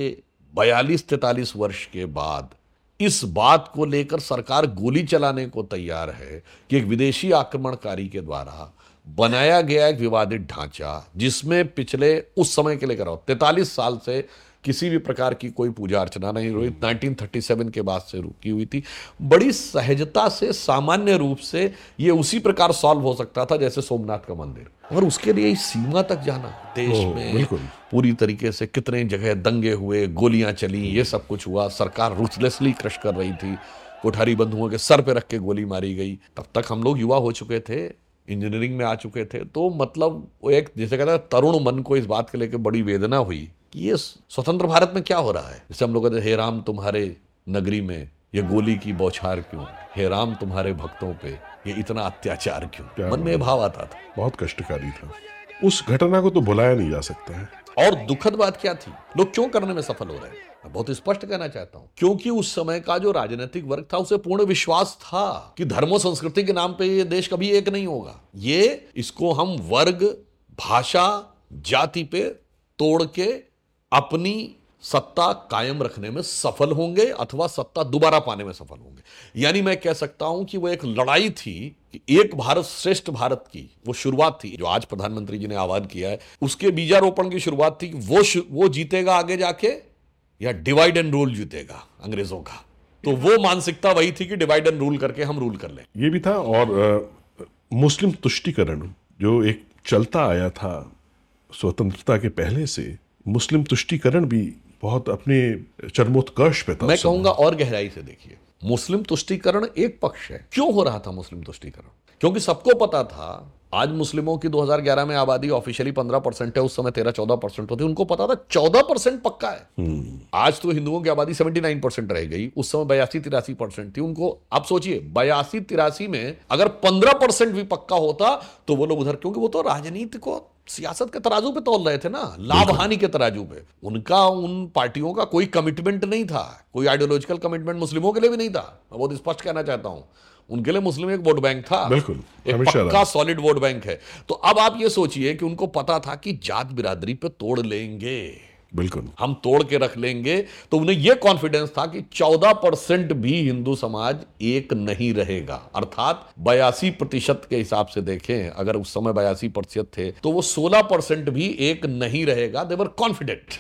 42-43 वर्ष के बाद इस बात को लेकर सरकार गोली चलाने को तैयार है कि एक विदेशी आक्रमणकारी के द्वारा बनाया गया एक विवादित ढांचा, जिसमें पिछले उस समय के लेकर 43 साल से किसी भी प्रकार की कोई पूजा अर्चना नहीं हुई, 1937 के बाद से रुकी हुई थी। बड़ी सहजता से सामान्य रूप से ये उसी प्रकार सॉल्व हो सकता था जैसे सोमनाथ का मंदिर, और उसके लिए इस सीमा तक जाना, देश में पूरी तरीके से कितने जगह दंगे हुए, गोलियां चली, ये सब कुछ हुआ, सरकार रूथलेसली क्रश कर रही थी, कोठारी बंधुओं के सर पे रख के गोली मारी गई। तब तक हम लोग युवा हो चुके थे, इंजीनियरिंग में आ चुके थे, तो मतलब वो एक जैसे कहते हैं तरुण मन को इस बात के लेकर बड़ी वेदना हुई कि ये स्वतंत्र भारत में क्या हो रहा है। जैसे हम लोग कहते हैं, हे राम तुम्हारे नगरी में ये गोली की बौछार क्यों, हे राम तुम्हारे भक्तों पे ये इतना अत्याचार क्यों, मन में भाव आता था। बहुत कष्टकारी था। उस घटना को तो भुलाया नहीं जा सकता है। और दुखद बात क्या थी, लोग क्यों करने में सफल हो रहे हैं, मैं बहुत स्पष्ट कहना चाहता हूं, क्योंकि उस समय का जो राजनीतिक वर्ग था उसे पूर्ण विश्वास था कि धर्म और संस्कृति के नाम पे ये देश कभी एक नहीं होगा, इसको हम वर्ग, भाषा, जाति पे तोड़ के अपनी सत्ता कायम रखने में सफल होंगे अथवा सत्ता दोबारा पाने में सफल होंगे। यानी मैं कह सकता हूं कि वो एक लड़ाई थी कि एक भारत श्रेष्ठ भारत की वो शुरुआत थी, जो आज प्रधानमंत्री जी ने आह्वान किया है, उसके बीजारोपण की शुरुआत थी कि वो जीतेगा आगे जाके या डिवाइड एंड रूल जीतेगा अंग्रेजों का। तो वो मानसिकता वही थी कि डिवाइड एंड रूल करके हम रूल कर लें। ये भी था। और मुस्लिम तुष्टीकरण जो एक चलता आया था स्वतंत्रता के पहले से, मुस्लिम तुष्टीकरण भी बहुत अपने चरमोत्कर्ष पे था। मैं कहूंगा और गहराई से देखिए, मुस्लिम तुष्टीकरण एक पक्ष है। क्यों हो रहा था मुस्लिम तुष्टीकरण? क्योंकि सबको पता था आज मुस्लिमों की 2011 में आबादी ऑफिशियली 15% है, उस समय 13-14% होती, उनको पता था 14% पक्का है। आज तो हिंदुओं की आबादी 79% रह गई, उस समय 82-83% थी। उनको आप सोचिए 82-83 में अगर 15% भी पक्का होता तो वो लोग उधर, क्योंकि वो तो राजनीति को सियासत के तराजू पे तौल रहे थे ना, लाभ हानि के तराजू पे। उनका उन पार्टियों का कोई कमिटमेंट नहीं था, कोई आइडियोलॉजिकल कमिटमेंट मुस्लिमों के लिए भी नहीं था। मैं बहुत स्पष्ट कहना चाहता हूं, उनके लिए मुस्लिम एक वोट बैंक था, बिल्कुल एक पक्का सॉलिड वोट बैंक है। तो अब आप ये सोचिए कि उनको पता था कि जात बिरादरी पे तोड़ लेंगे, बिल्कुल हम तोड़ के रख लेंगे, तो उन्हें यह कॉन्फिडेंस था कि 14% भी हिंदू समाज एक नहीं रहेगा। अर्थात 82% के हिसाब से देखें, अगर उस समय 82% थे तो वो 16% भी एक नहीं रहेगा। They were confident.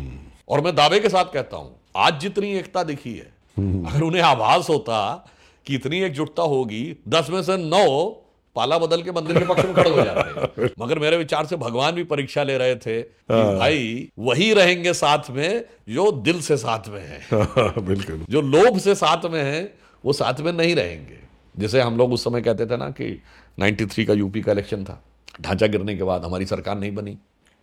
और मैं दावे के साथ कहता हूं, आज जितनी एकता दिखी है, अगर उन्हें आभास होता कि इतनी एकजुटता होगी, 10 में से 9 पाला बदल के मंदिर के पक्ष में खड़े हो जाते हैं। मगर मेरे विचार से भगवान भी परीक्षा ले रहे थे कि भाई वही रहेंगे साथ में जो दिल से साथ में है। बिल्कुल। जो लोभ से साथ में है वो साथ में नहीं रहेंगे। जैसे हम लोग उस समय कहते थे ना कि 93 का यूपी का इलेक्शन था, ढांचा गिरने के बाद हमारी सरकार नहीं बनी,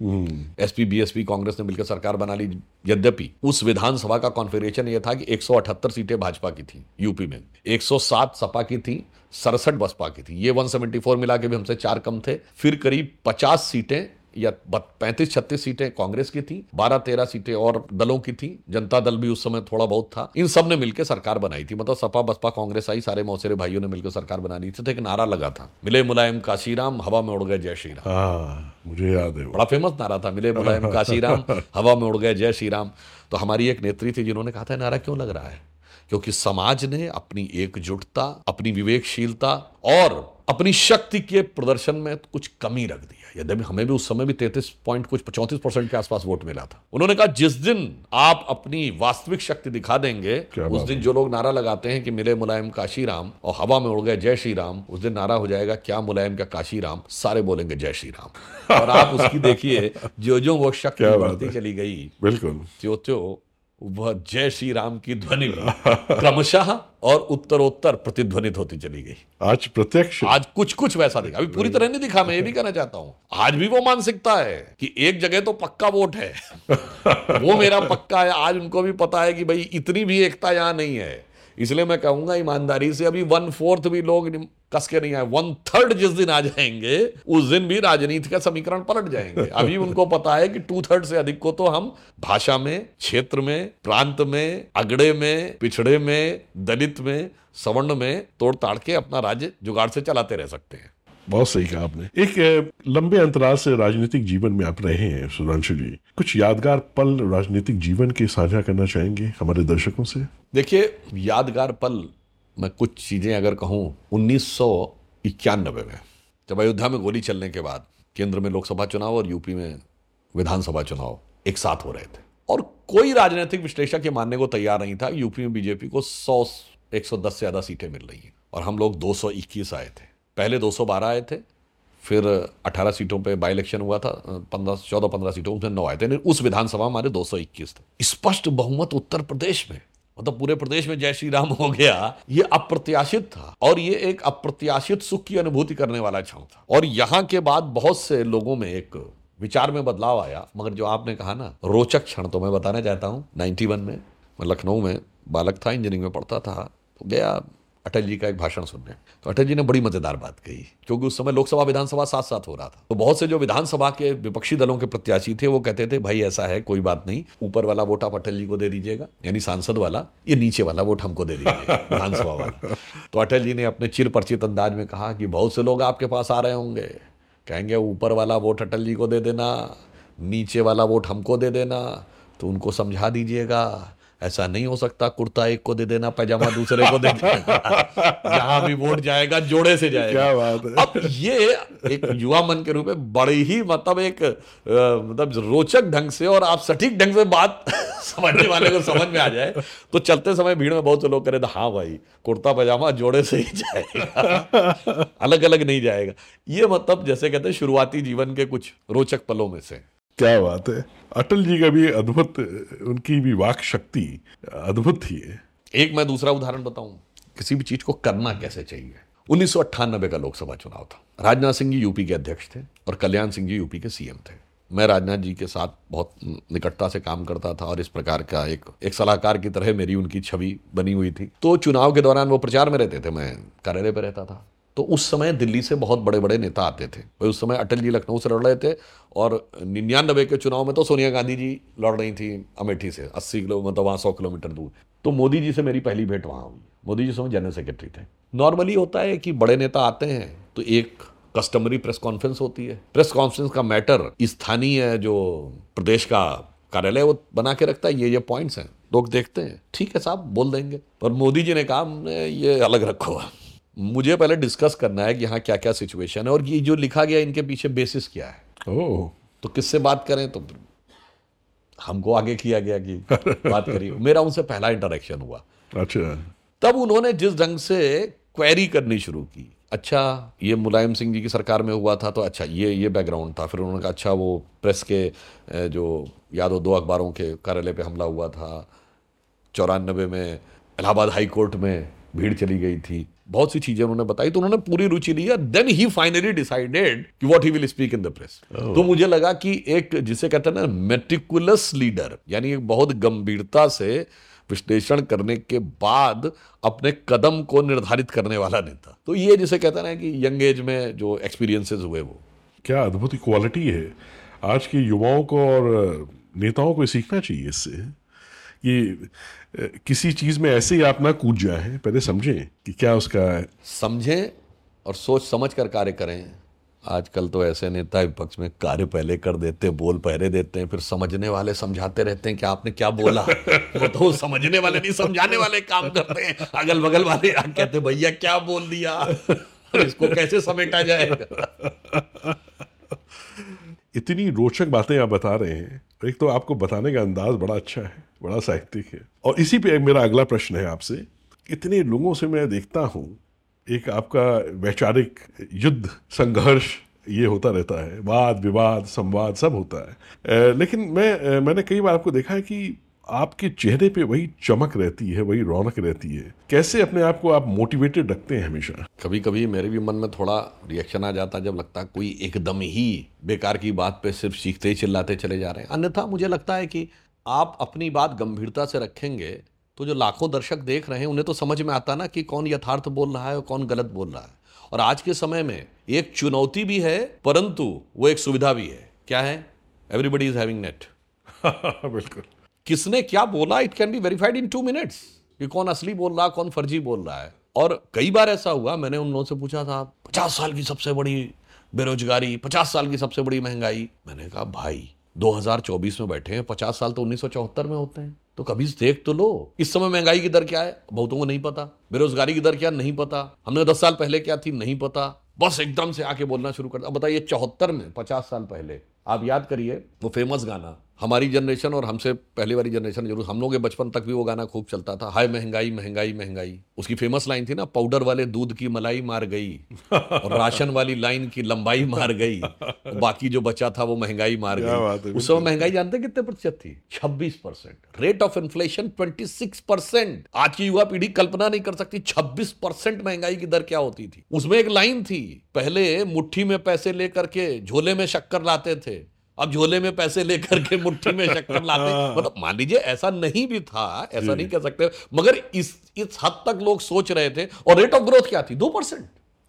एसपी बीएसपी कांग्रेस ने मिलकर सरकार बना ली। यद्यपि उस विधानसभा का कॉन्फ़िगरेशन यह था कि 178 सीटें भाजपा की थी यूपी में, 107 सपा की थी, 67 बसपा की थी। ये 174 मिला के भी हमसे 4 कम थे। फिर करीब 50 सीटें या 35-36 सीटें कांग्रेस की थी, 12-13 सीटें और दलों की थी, जनता दल भी उस समय थोड़ा बहुत था। इन सब ने मिलकर सरकार बनाई थी, मतलब सपा बसपा कांग्रेस आई, सारे मौसेरे भाइयों ने मिलकर सरकार बनानी थी। तो एक नारा लगा था, मिले मुलायम काशीराम, हवा में उड़ गए जय श्री राम। हाँ, मुझे याद है वो। बड़ा फेमस नारा था, मिले मुलायम काशीराम, हवा में उड़ गए जय श्री राम। तो हमारी एक नेत्री थी जिन्होंने कहा था नारा क्यों लग रहा है, क्योंकि समाज ने अपनी एकजुटता, अपनी विवेकशीलता और अपनी शक्ति के प्रदर्शन में कुछ कमी रख दिया। यद्यपि हमें भी उस समय भी 34% के आसपास वोट मिला था। उन्होंने कहा जिस दिन आप अपनी वास्तविक शक्ति दिखा देंगे, उस दिन जो लोग नारा लगाते हैं कि मिले मुलायम काशीराम और हवा में उड़ गए जय श्री राम, उस दिन नारा हो जाएगा क्या मुलायम क्या काशीराम, सारे बोलेंगे जय श्री राम। और आप उसकी देखिए, जो वो शक्ति बढ़ती चली गई, बिल्कुल त्यों वह जय श्री राम की ध्वनि क्रमशः और उत्तरोत्तर प्रतिध्वनित होती चली गई। आज प्रत्यक्ष, आज कुछ वैसा दिखा, अभी पूरी तरह नहीं दिखा, मैं ये भी कहना चाहता हूं। आज भी वो मानसिकता है कि एक जगह तो पक्का वोट है वो मेरा पक्का है। आज उनको भी पता है कि भाई इतनी भी एकता यहां नहीं है। इसलिए मैं कहूंगा ईमानदारी से, अभी 1/4 भी लोग कस के नहीं आए, 1/3 जिस दिन आ जाएंगे उस दिन भी राजनीति का समीकरण पलट जाएंगे। अभी उनको पता है कि 2/3 से अधिक को तो हम भाषा में, क्षेत्र में, प्रांत में, अगड़े में, पिछड़े में, दलित में, सवर्ण में तोड़ ताड़ के अपना राज्य जुगाड़ से चलाते रह सकते हैं। बहुत सही कहा आपने। एक लंबे अंतराल से राजनीतिक जीवन में आप रहे हैं सुधांशु जी, कुछ यादगार पल राजनीतिक जीवन के साझा करना चाहेंगे हमारे दर्शकों से? देखिए, यादगार पल, मैं कुछ चीजें अगर कहूं, 1991 में जब अयोध्या में गोली चलने के बाद केंद्र में लोकसभा चुनाव और यूपी में विधानसभा चुनाव एक साथ हो रहे थे, और कोई राजनीतिक विश्लेषक ये मानने को तैयार नहीं था यूपी में बीजेपी को 110 से ज्यादा सीटें मिल रही हैं, और हम लोग 221 आए थे। पहले 212 आए थे, फिर 18 सीटों पे बाई इलेक्शन हुआ था, 14-15 सीटों में 9 आए थे। उस विधानसभा हमारे 221 थे। स्पष्ट बहुमत उत्तर प्रदेश में, मतलब पूरे प्रदेश में जय श्री राम हो गया, ये अप्रत्याशित था, और ये एक अप्रत्याशित सुख की अनुभूति करने वाला क्षण था। और यहां के बाद बहुत से लोगों में एक विचार में बदलाव आया। मगर जो आपने कहा ना रोचक क्षण, तो मैं बताना चाहता हूं। 91 में मैं लखनऊ में बालक था, इंजीनियरिंग में पढ़ता था, तो गया अटल जी का एक भाषण सुनने। तो अटल जी ने बड़ी मजेदार बात कही, क्योंकि उस समय लोकसभा विधानसभा साथ साथ हो रहा था। तो बहुत से जो विधानसभा के विपक्षी दलों के प्रत्याशी थे वो कहते थे भाई ऐसा है, कोई बात नहीं, ऊपर वाला वोट आप अटल जी को दे दीजिएगा, यानी सांसद वाला, ये नीचे वाला वोट हमको दे दीजिएगा, विधानसभा वाला। तो अटल जी ने अपने चिर परिचित अंदाज में कहा कि बहुत से लोग आपके पास आ रहे होंगे, कहेंगे ऊपर वाला वोट अटल जी को दे देना, नीचे वाला वोट हमको दे देना। तो उनको समझा दीजिएगा ऐसा नहीं हो सकता, कुर्ता एक को दे देना, पैजामा दूसरे को दे देना, जहां भी वोट जाएगा जोड़े से जाएगा। क्या बात है। अब ये एक युवा मन के रूप में बड़ी ही मतलब एक मतलब रोचक ढंग से और आप सटीक ढंग से बात समझने वाले को समझ में आ जाए, तो चलते समय भीड़ में बहुत से लोग कह रहे थे हाँ भाई कुर्ता पैजामा जोड़े से ही जाएगा, अलग अलग नहीं जाएगा। ये मतलब जैसे कहते हैं शुरुआती जीवन के कुछ रोचक पलों में से। क्या बात है। अटल जी का भी अद्भुत, उनकी भी वाक शक्ति अद्भुत थी। एक मैं दूसरा उदाहरण बताऊं, किसी भी चीज को करना कैसे चाहिए। 1998 का लोकसभा चुनाव था। राजनाथ सिंह जी यूपी के अध्यक्ष थे और कल्याण सिंह जी यूपी के सीएम थे। मैं राजनाथ जी के साथ बहुत निकटता से काम करता था और इस प्रकार का एक सलाहकार की तरह मेरी उनकी छवि बनी हुई थी। तो चुनाव के दौरान वो प्रचार में रहते थे, मैं कार्यालय पर रहता था। तो उस समय दिल्ली से बहुत बड़े बड़े नेता आते थे। भाई उस समय अटल जी लखनऊ से लड़ रहे थे, और 99 के चुनाव में तो सोनिया गांधी जी लड़ रही थी अमेठी से 80 किलो, मतलब वहाँ 100 किलोमीटर दूर। तो मोदी जी से मेरी पहली भेंट वहाँ हुई। मोदी जी समय जनरल सेक्रेटरी थे। नॉर्मली होता है कि बड़े नेता आते हैं तो एक कस्टमरी प्रेस कॉन्फ्रेंस होती है। प्रेस कॉन्फ्रेंस का मैटर स्थानीय जो प्रदेश का कार्यालय वो बना के रखता है, ये पॉइंट्स हैं, लोग देखते हैं, ठीक है साहब बोल देंगे। पर मोदी जी ने कहा ये अलग रखो, मुझे पहले डिस्कस करना है कि यहाँ क्या क्या सिचुएशन है और ये जो लिखा गया इनके पीछे बेसिस क्या है। ओह, तो किससे बात करें, तो हमको आगे किया गया कि बात करिए। मेरा उनसे पहला इंटरेक्शन हुआ। अच्छा। तब उन्होंने जिस ढंग से क्वेरी करनी शुरू की, अच्छा ये मुलायम सिंह जी की सरकार में हुआ था, तो अच्छा ये बैकग्राउंड था। फिर उन्होंने कहा अच्छा वो प्रेस के जो यादव 2 अखबारों के कार्यालय पे हमला हुआ था, 94 में इलाहाबाद हाई कोर्ट में भीड़ चली गई थी, बहुत सी चीजें उन्होंने बताई। तो उन्होंने पूरी रुचि ली, देन ही फाइनली डिसाइडेड कि what he will speak in the press. तो मुझे लगा कि एक जिसे कहते हैं ना मेटिकुलस लीडर, यानी एक बहुत गंभीरता से विश्लेषण करने के बाद अपने कदम को निर्धारित करने वाला नेता। तो ये जिसे कहते हैं ना कि यंग एज में जो एक्सपीरियंसेस हुए वो क्या अद्भुत क्वालिटी है। आज के युवाओं को और नेताओं को सीखना चाहिए इससे कि किसी चीज़ में ऐसे ही आप ना कूद जाएं, पहले समझें कि क्या उसका है। समझें और सोच समझ कर कार्य करें। आजकल तो ऐसे नेता विपक्ष में कार्य पहले कर देते हैं, बोल पहले देते हैं, फिर समझने वाले समझाते रहते हैं कि आपने क्या बोला। वो तो समझने वाले नहीं, समझाने वाले काम करते हैं। अगल बगल वाले कहते हैं भैया क्या बोल दिया, इसको कैसे समेटा जाएगा। इतनी रोचक बातें आप बता रहे हैं। एक तो आपको बताने का अंदाज बड़ा अच्छा है, बड़ा साहित्यिक है। और इसी पे मेरा अगला प्रश्न है आपसे। इतने लोगों से मैं देखता हूँ एक आपका वैचारिक युद्ध संघर्ष ये होता रहता है, वाद विवाद संवाद सब होता है। लेकिन मैंने कई बार आपको देखा है कि आपके चेहरे पे वही चमक रहती है, वही रौनक रहती है। कैसे अपने आप को आप मोटिवेटेड रखते हैं हमेशा? कभी कभी मेरे भी मन में थोड़ा रिएक्शन आ जाता है जब लगता है कोई एकदम ही बेकार की बात पे सिर्फ चीखते ही चिल्लाते चले जा रहे हैं। अन्यथा मुझे लगता है कि आप अपनी बात गंभीरता से रखेंगे तो जो लाखों दर्शक देख रहे हैं उन्हें तो समझ में आता ना कि कौन यथार्थ बोल रहा है और कौन गलत बोल रहा है। और आज के समय में एक चुनौती भी है परंतु वो एक सुविधा भी है। क्या है? Everybody is having net. बिल्कुल। किसने क्या बोला it can be verified in 2 minutes कि कौन असली बोल रहा है कौन फर्जी बोल रहा है। और कई बार ऐसा हुआ, मैंने उन लोगों से पूछा था 50 साल की सबसे बड़ी बेरोजगारी, 50 साल की सबसे बड़ी महंगाई। मैंने कहा भाई 2024 में बैठे हैं, 50 साल तो 1974 में होते हैं, तो कभी देख तो लो इस समय महंगाई की दर क्या है। बहुतों को नहीं पता। बेरोजगारी की दर क्या, नहीं पता। हमने 10 साल पहले क्या थी, नहीं पता। बस एकदम से आके बोलना शुरू कर। अब बताइए 74 में, 50 साल पहले आप याद करिए वो फेमस गाना, हमारी जनरेशन और हमसे पहले वाली जनरेशन जरूर, हम लोग के बचपन तक भी वो गाना खूब चलता था, हाय महंगाई महंगाई महंगाई। उसकी फेमस लाइन थी ना, पाउडर वाले दूध की मलाई मार गई और राशन वाली लाइन की लंबाई मार गई, बाकी जो बचा था वो महंगाई मार गई। उस समय महंगाई जानते कितने प्रतिशत थी? 26%। Rate of inflation 26%। आज की युवा पीढ़ी कल्पना नहीं कर सकती 26% महंगाई की दर क्या होती थी। उसमें एक लाइन थी, पहले मुट्ठी में पैसे लेकर के झोले में शक्कर लाते थे, अब झोले में पैसे लेकर के मुट्ठी में शक्कर लाते। मतलब मान लीजिए ऐसा नहीं भी था, ऐसा नहीं कह सकते, मगर इस हद तक लोग सोच रहे थे। और रेट ऑफ ग्रोथ क्या थी? 2%।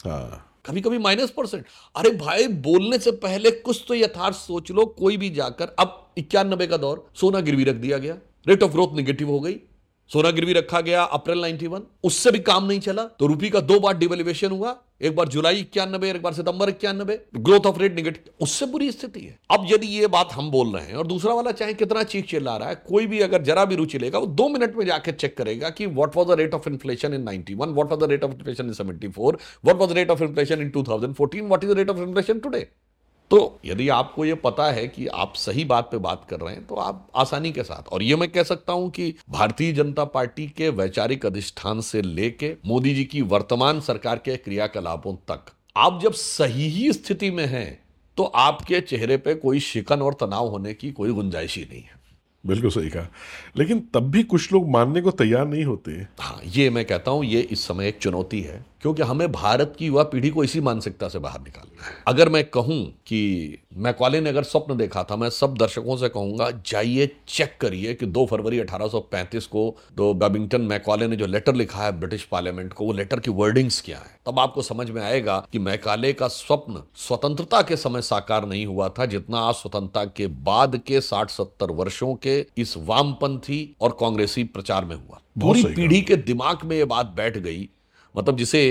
कभी कभी -%। अरे भाई बोलने से पहले कुछ तो यथार्थ सोच लो। कोई भी जाकर, अब 91 का दौर, सोना गिरवी रख दिया गया, रेट ऑफ ग्रोथ निगेटिव हो गई। सोना गिरवी रखा गया अप्रैल 91, उससे भी काम नहीं चला तो रुपये का 2 बार डिवैल्यूएशन हुआ, एक बार जुलाई 91, एक बार सितंबर 91, ग्रोथ ऑफ रेट निगेटिव। उससे बुरी स्थिति है। अब यदि ये बात हम बोल रहे हैं और दूसरा वाला चाहे कितना चीख चिल्ला रहा है, कोई भी अगर जरा भी रुचि लेगा वो 2 मिनट में जाकर चेक करेगा कि what was the rate of inflation in 91, what was the rate of inflation in 74, what was the rate of inflation in 2014, what is the rate of inflation today. तो यदि आपको ये पता है कि आप सही बात पे बात कर रहे हैं तो आप आसानी के साथ, और ये मैं कह सकता हूं कि भारतीय जनता पार्टी के वैचारिक अधिष्ठान से लेके मोदी जी की वर्तमान सरकार के क्रियाकलापों तक, आप जब सही ही स्थिति में हैं तो आपके चेहरे पे कोई शिकन और तनाव होने की कोई गुंजाइश ही नहीं है। बिल्कुल सही कहा। लेकिन तब भी कुछ लोग मानने को तैयार नहीं होते। हाँ, ये मैं कहता हूं ये इस समय एक चुनौती है, क्योंकि हमें भारत की युवा पीढ़ी को इसी मानसिकता से बाहर निकालना है। अगर मैं कहूं कि मैकॉले ने अगर स्वप्न देखा था, मैं सब दर्शकों से कहूंगा जाइए चेक करिए कि 2 फरवरी 1835 को तो बैबिंगटन मैकॉले ने जो लेटर लिखा है ब्रिटिश पार्लियामेंट को, वो लेटर की वर्डिंग्स क्या है। तब आपको समझ में आएगा कि मैकॉले का स्वप्न स्वतंत्रता के समय साकार नहीं हुआ था जितना आज स्वतंत्रता के बाद के 60-70 वर्षों के इस वामपंथी और कांग्रेसी प्रचार में हुआ। पूरी पीढ़ी के दिमाग में ये बात बैठ गई, मतलब जिसे,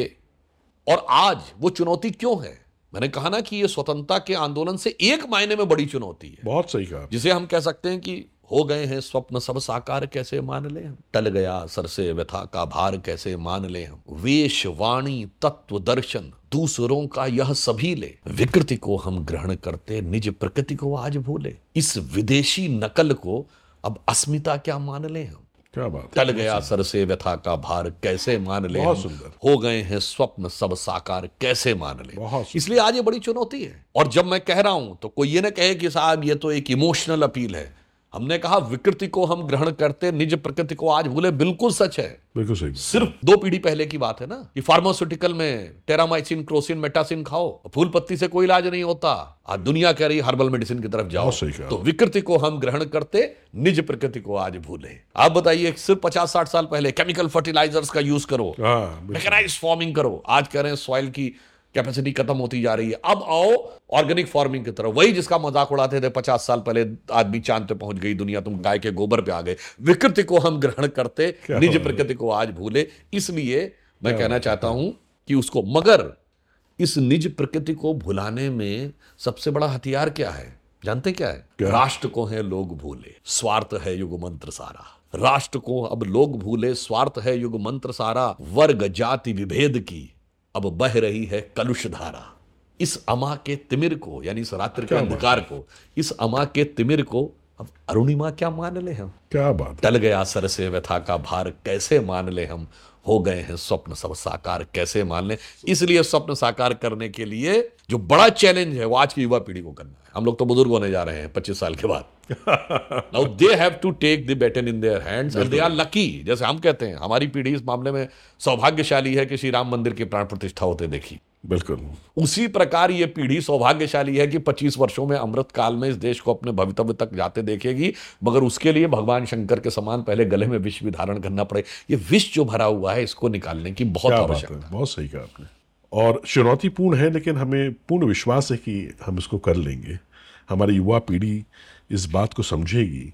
और आज वो चुनौती क्यों है? मैंने कहा ना कि ये स्वतंत्रता के आंदोलन से एक मायने में बड़ी चुनौती है। बहुत सही कहा। जिसे हम कह सकते हैं कि हो गए हैं स्वप्न सब साकार कैसे मान ले हम, टल गया सर से व्यथा का भार कैसे मान ले हम, वेश वाणी तत्व दर्शन दूसरों का यह सभी ले, विकृति को हम ग्रहण करते निज प्रकृति को आज भूले, इस विदेशी नकल को अब अस्मिता क्या मान ले हम। क्या बात। टल गया सर से व्यथा का भार कैसे मान ले, बहुत सुंदर। हो गए हैं स्वप्न सब साकार कैसे मान ले। इसलिए आज ये बड़ी चुनौती है। और जब मैं कह रहा हूं तो कोई ये ना कहे कि साहब ये तो एक इमोशनल अपील है। हमने कहा विकृति को हम ग्रहण करते निज प्रकृति को आज भूले, बिल्कुल सच है, बिल्कुल सही। सिर्फ 2 पीढ़ी पहले की बात है ना कि फार्मास्यूटिकल में टेरामाइसिन, क्रोसिन, मेटासिन खाओ, फूल पत्ती से कोई इलाज नहीं होता। आज दुनिया कह रही हर्बल मेडिसिन की तरफ जाओ। तो विकृति को हम ग्रहण करते निज प्रकृति को आज भूले। आप बताइए सिर्फ 50-60 साल पहले केमिकल फर्टिलाइजर्स का यूज करो, मैकेनाइज्ड फार्मिंग करो, आज कह रहे हैं सॉइल की कैपेसिटी खत्म होती जा रही है। अब आओ ऑर्गेनिक फार्मिंग की तरफ, वही जिसका मजाक उड़ाते थे 50 साल पहले आदमी चांद पे पहुंच गई दुनिया, तुम गाय के गोबर पे आ गए। विकृति को हम ग्रहण करते, निज प्रकृति को आज भूले। इसलिए मैं कहना चाहता हूं कि उसको, मगर इस निज प्रकृति को भुलाने में सबसे बड़ा हथियार क्या है जानते क्या है? राष्ट्र को है लोग भूले, स्वार्थ है युग मंत्र सारा। राष्ट्र को अब लोग भूले, स्वार्थ है युग मंत्र सारा। वर्ग जाति विभेद की अब बह रही है कलुष धारा। इस अमा के तिमिर को, यानी इस रात्रि के अंधकार को, इस अमा के तिमिर को अब अरुणिमा क्या मान ले हम? क्या बात। टल गया सर से व्यथा का भार, कैसे मान ले हम? हो गए हैं स्वप्न सब साकार, कैसे मान ले? इसलिए स्वप्न साकार करने के लिए जो बड़ा चैलेंज है वो आज की युवा पीढ़ी को करना है। हम लोग तो बुजुर्ग होने जा रहे हैं 25 साल के बाद। Now they have to take the baton in their hands and they are lucky. जैसे हम कहते हैं, हमारी पीढ़ी इस मामले में सौभाग्यशाली है कि श्री राम मंदिर की प्राण प्रतिष्ठा होते देखी। बिल्कुल उसी प्रकार ये पीढ़ी सौभाग्यशाली है कि 25 वर्षों में अमृत काल में इस देश को अपने भवितव्य तक जाते देखेगी। मगर उसके लिए भगवान शंकर के समान पहले गले में विष भी धारण करना पड़े। ये विष जो भरा हुआ है इसको निकालने की बहुत आवश्यकता है। बहुत सही कहा आपने, और चुनौतीपूर्ण है, लेकिन हमें पूर्ण विश्वास है कि हम इसको कर लेंगे। हमारी युवा पीढ़ी इस बात को समझेगी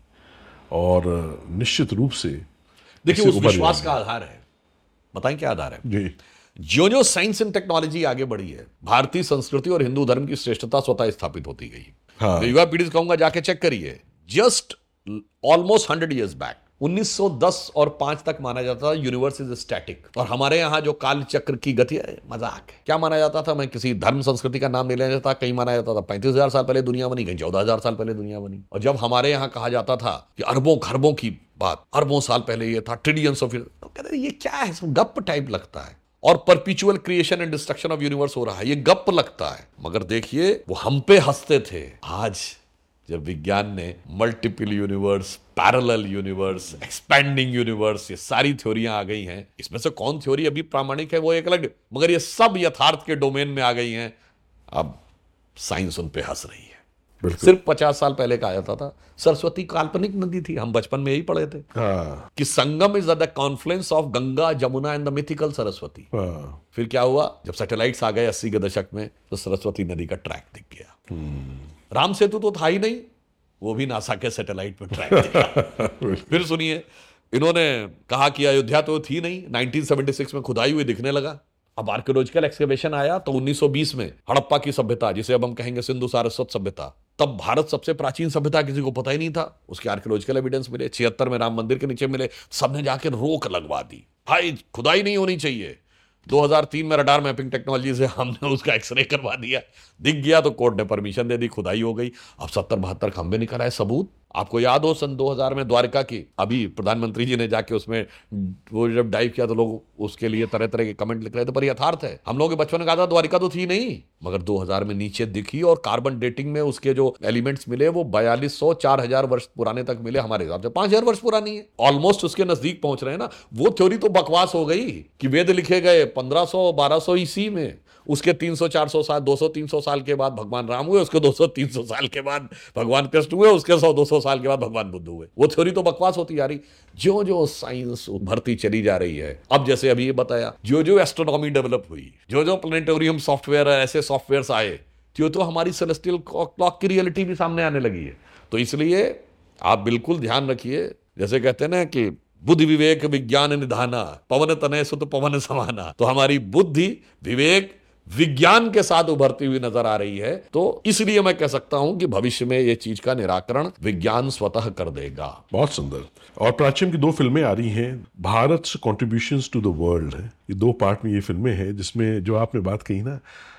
और निश्चित रूप से देखिए उस विश्वास का आधार है, बताएं क्या आधार है जी। जो साइंस एंड टेक्नोलॉजी आगे बढ़ी है, भारतीय संस्कृति और हिंदू धर्म की श्रेष्ठता स्वतः स्थापित होती गई। हाँ। तो युवा पीढ़ी से कहूंगा जाके चेक करिए, जस्ट ऑलमोस्ट 100 years बैक 1910 और 5 तक माना जाता था यूनिवर्स इज स्टैटिक। और हमारे यहाँ जो काल चक्र की गति है, मजाक है। क्या माना जाता था? मैं किसी धर्म संस्कृति का नाम नहीं लेना चाहता, कहीं माना जाता था 35,000 साल पहले दुनिया बनी, कहीं 14,000 साल पहले दुनिया बनी। और जब हमारे यहाँ कहा जाता था कि अरबों खरबों की बात, अरबों साल पहले ये था, ट्रिलियंस ऑफ, तो कहते ये क्या है, गप टाइप लगता है। और perpetual creation and destruction of universe हो रहा है, ये गप लगता है। मगर देखिए वो हम पे हंसते थे। आज जब विज्ञान ने multiple universe, parallel universe, expanding universe, ये सारी थ्योरियां आ गई हैं। इसमें से कौन थ्योरी अभी प्रामाणिक है वो एक अलग, मगर ये सब यथार्थ के डोमेन में आ गई हैं। अब साइंस उन पे हंस रही है। सिर्फ 50 साल पहले कहा जाता था सरस्वती काल्पनिक नदी थी, हम बचपन में यही पढ़े थे कि Sangam is the confluence of Ganga Jamuna and the mythical Saraswati. फिर क्या हुआ? जब सैटेलाइट्स आ गए 80 के दशक में, तो सरस्वती नदी का ट्रैक दिख गया। राम सेतु तो था ही नहीं, वो भी नासा के सैटेलाइट पर ट्रैक दिखा। फिर सुनिए, इन्होंने कहा कि अयोध्या तो थी नहीं, 1976 में खुदाई हुई दिखने लगा। अब आर्कियोलॉजिकल एक्सकेवेशन आया तो 1920 में हड़प्पा की सभ्यता, जिसे अब हम कहेंगे सिंधु सारस्वत सभ्यता, तब भारत सबसे प्राचीन सभ्यता, किसी को पता ही नहीं था। उसके आर्कियोलॉजिकल एविडेंस मिले, 76 में राम मंदिर के नीचे मिले, सबने जाके रोक लगवा दी, भाई खुदाई नहीं होनी चाहिए। 2003 में रडार मैपिंग टेक्नोलॉजी से हमने उसका एक्सरे करवा दिया, दिख गया तो कोर्ट ने परमिशन दे दी, खुदाई हो गई। अब 70-72 खंबे निकल आए सबूत। आपको याद हो सन 2000 में द्वारका की, अभी प्रधानमंत्री जी ने जाके उसमें वो जब डाइव किया तो लोग उसके लिए तरह तरह के कमेंट लिख रहे थे, पर यथार्थ है। हम लोग के बचपन में कहा था द्वारका तो थी नहीं, मगर 2000 में नीचे दिखी। और कार्बन डेटिंग में उसके जो एलिमेंट्स मिले वो 4200-4000 वर्ष पुराने तक मिले। हमारे हिसाब से 5000 वर्ष पुरानी है, ऑलमोस्ट उसके नजदीक पहुंच रहे हैं ना। वो थ्योरी तो बकवास हो गई कि वेद लिखे गए 1500-1200 ईसी में, उसके 300-400 साल, 200-300 साल के बाद भगवान राम हुए, उसके 200-300 साल के बाद भगवान कृष्ण हुए, उसके 100-200 साल के बाद भगवान बुद्ध हुए। वो थ्योरी तो बकवास होती जा रही। जो जो साइंस उभरती चली जा रही है, अब जैसे अभी ये बताया, जो जो एस्ट्रोनॉमी डेवलप हुई, जो जो प्लेनेटोरियम सॉफ्टवेयर, ऐसे सॉफ्टवेयर आए, तो हमारी सेलेस्टियल क्लॉक की रियलिटी भी सामने आने लगी है। तो इसलिए आप बिल्कुल ध्यान रखिए, जैसे कहते हैं ना कि बुद्धि विवेक विज्ञान निधाना, पवन तनय सुत पवन समाना। तो हमारी बुद्धि, विवेक, विज्ञान के साथ उभरती हुई नजर आ रही है। तो इसलिए मैं कह सकता हूं कि भविष्य में यह चीज का निराकरण विज्ञान स्वतः कर देगा। बहुत सुंदर। और प्राचीन की 2 फिल्में आ रही हैं, Bharat contributions to the world है, ये 2 पार्ट में ये फिल्में हैं, जिसमें जो आपने बात कही ना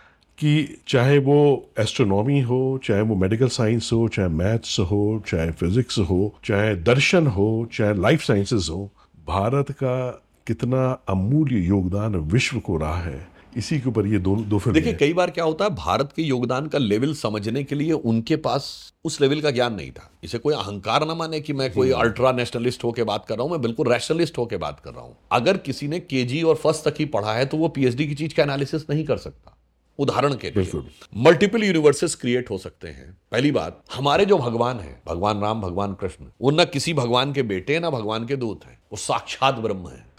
कि चाहे वो एस्ट्रोनॉमी हो, चाहे वो मेडिकल साइंस हो, चाहे मैथ्स हो, चाहे फिजिक्स हो, चाहे दर्शन हो, चाहे लाइफ साइंसेस हो, भारत का कितना अमूल्य योगदान विश्व को रहा है, इसी के ऊपर ये दो फिल्म। देखिए कई बार क्या होता है, भारत के योगदान का लेवल समझने के लिए उनके पास उस लेवल का ज्ञान नहीं था। इसे कोई अहंकार ना माने कि मैं कोई अल्ट्रा नेशनलिस्ट होकर बात कर रहा हूं, मैं बिल्कुल रैशनलिस्ट होकर बात कर रहा हूं। अगर किसी ने केजी और फर्स्ट तक ही पढ़ा है तो वो पीएचडी की चीज का एनालिसिस नहीं कर सकता। उदाहरण के लिए मल्टीपल यूनिवर्सेस क्रिएट हो सकते हैं। पहली बात, हमारे जो भगवान है, भगवान राम, भगवान कृष्ण, वो न किसी भगवान के बेटे ना भगवान के दूत हैं, वो साक्षात ब्रह्म है।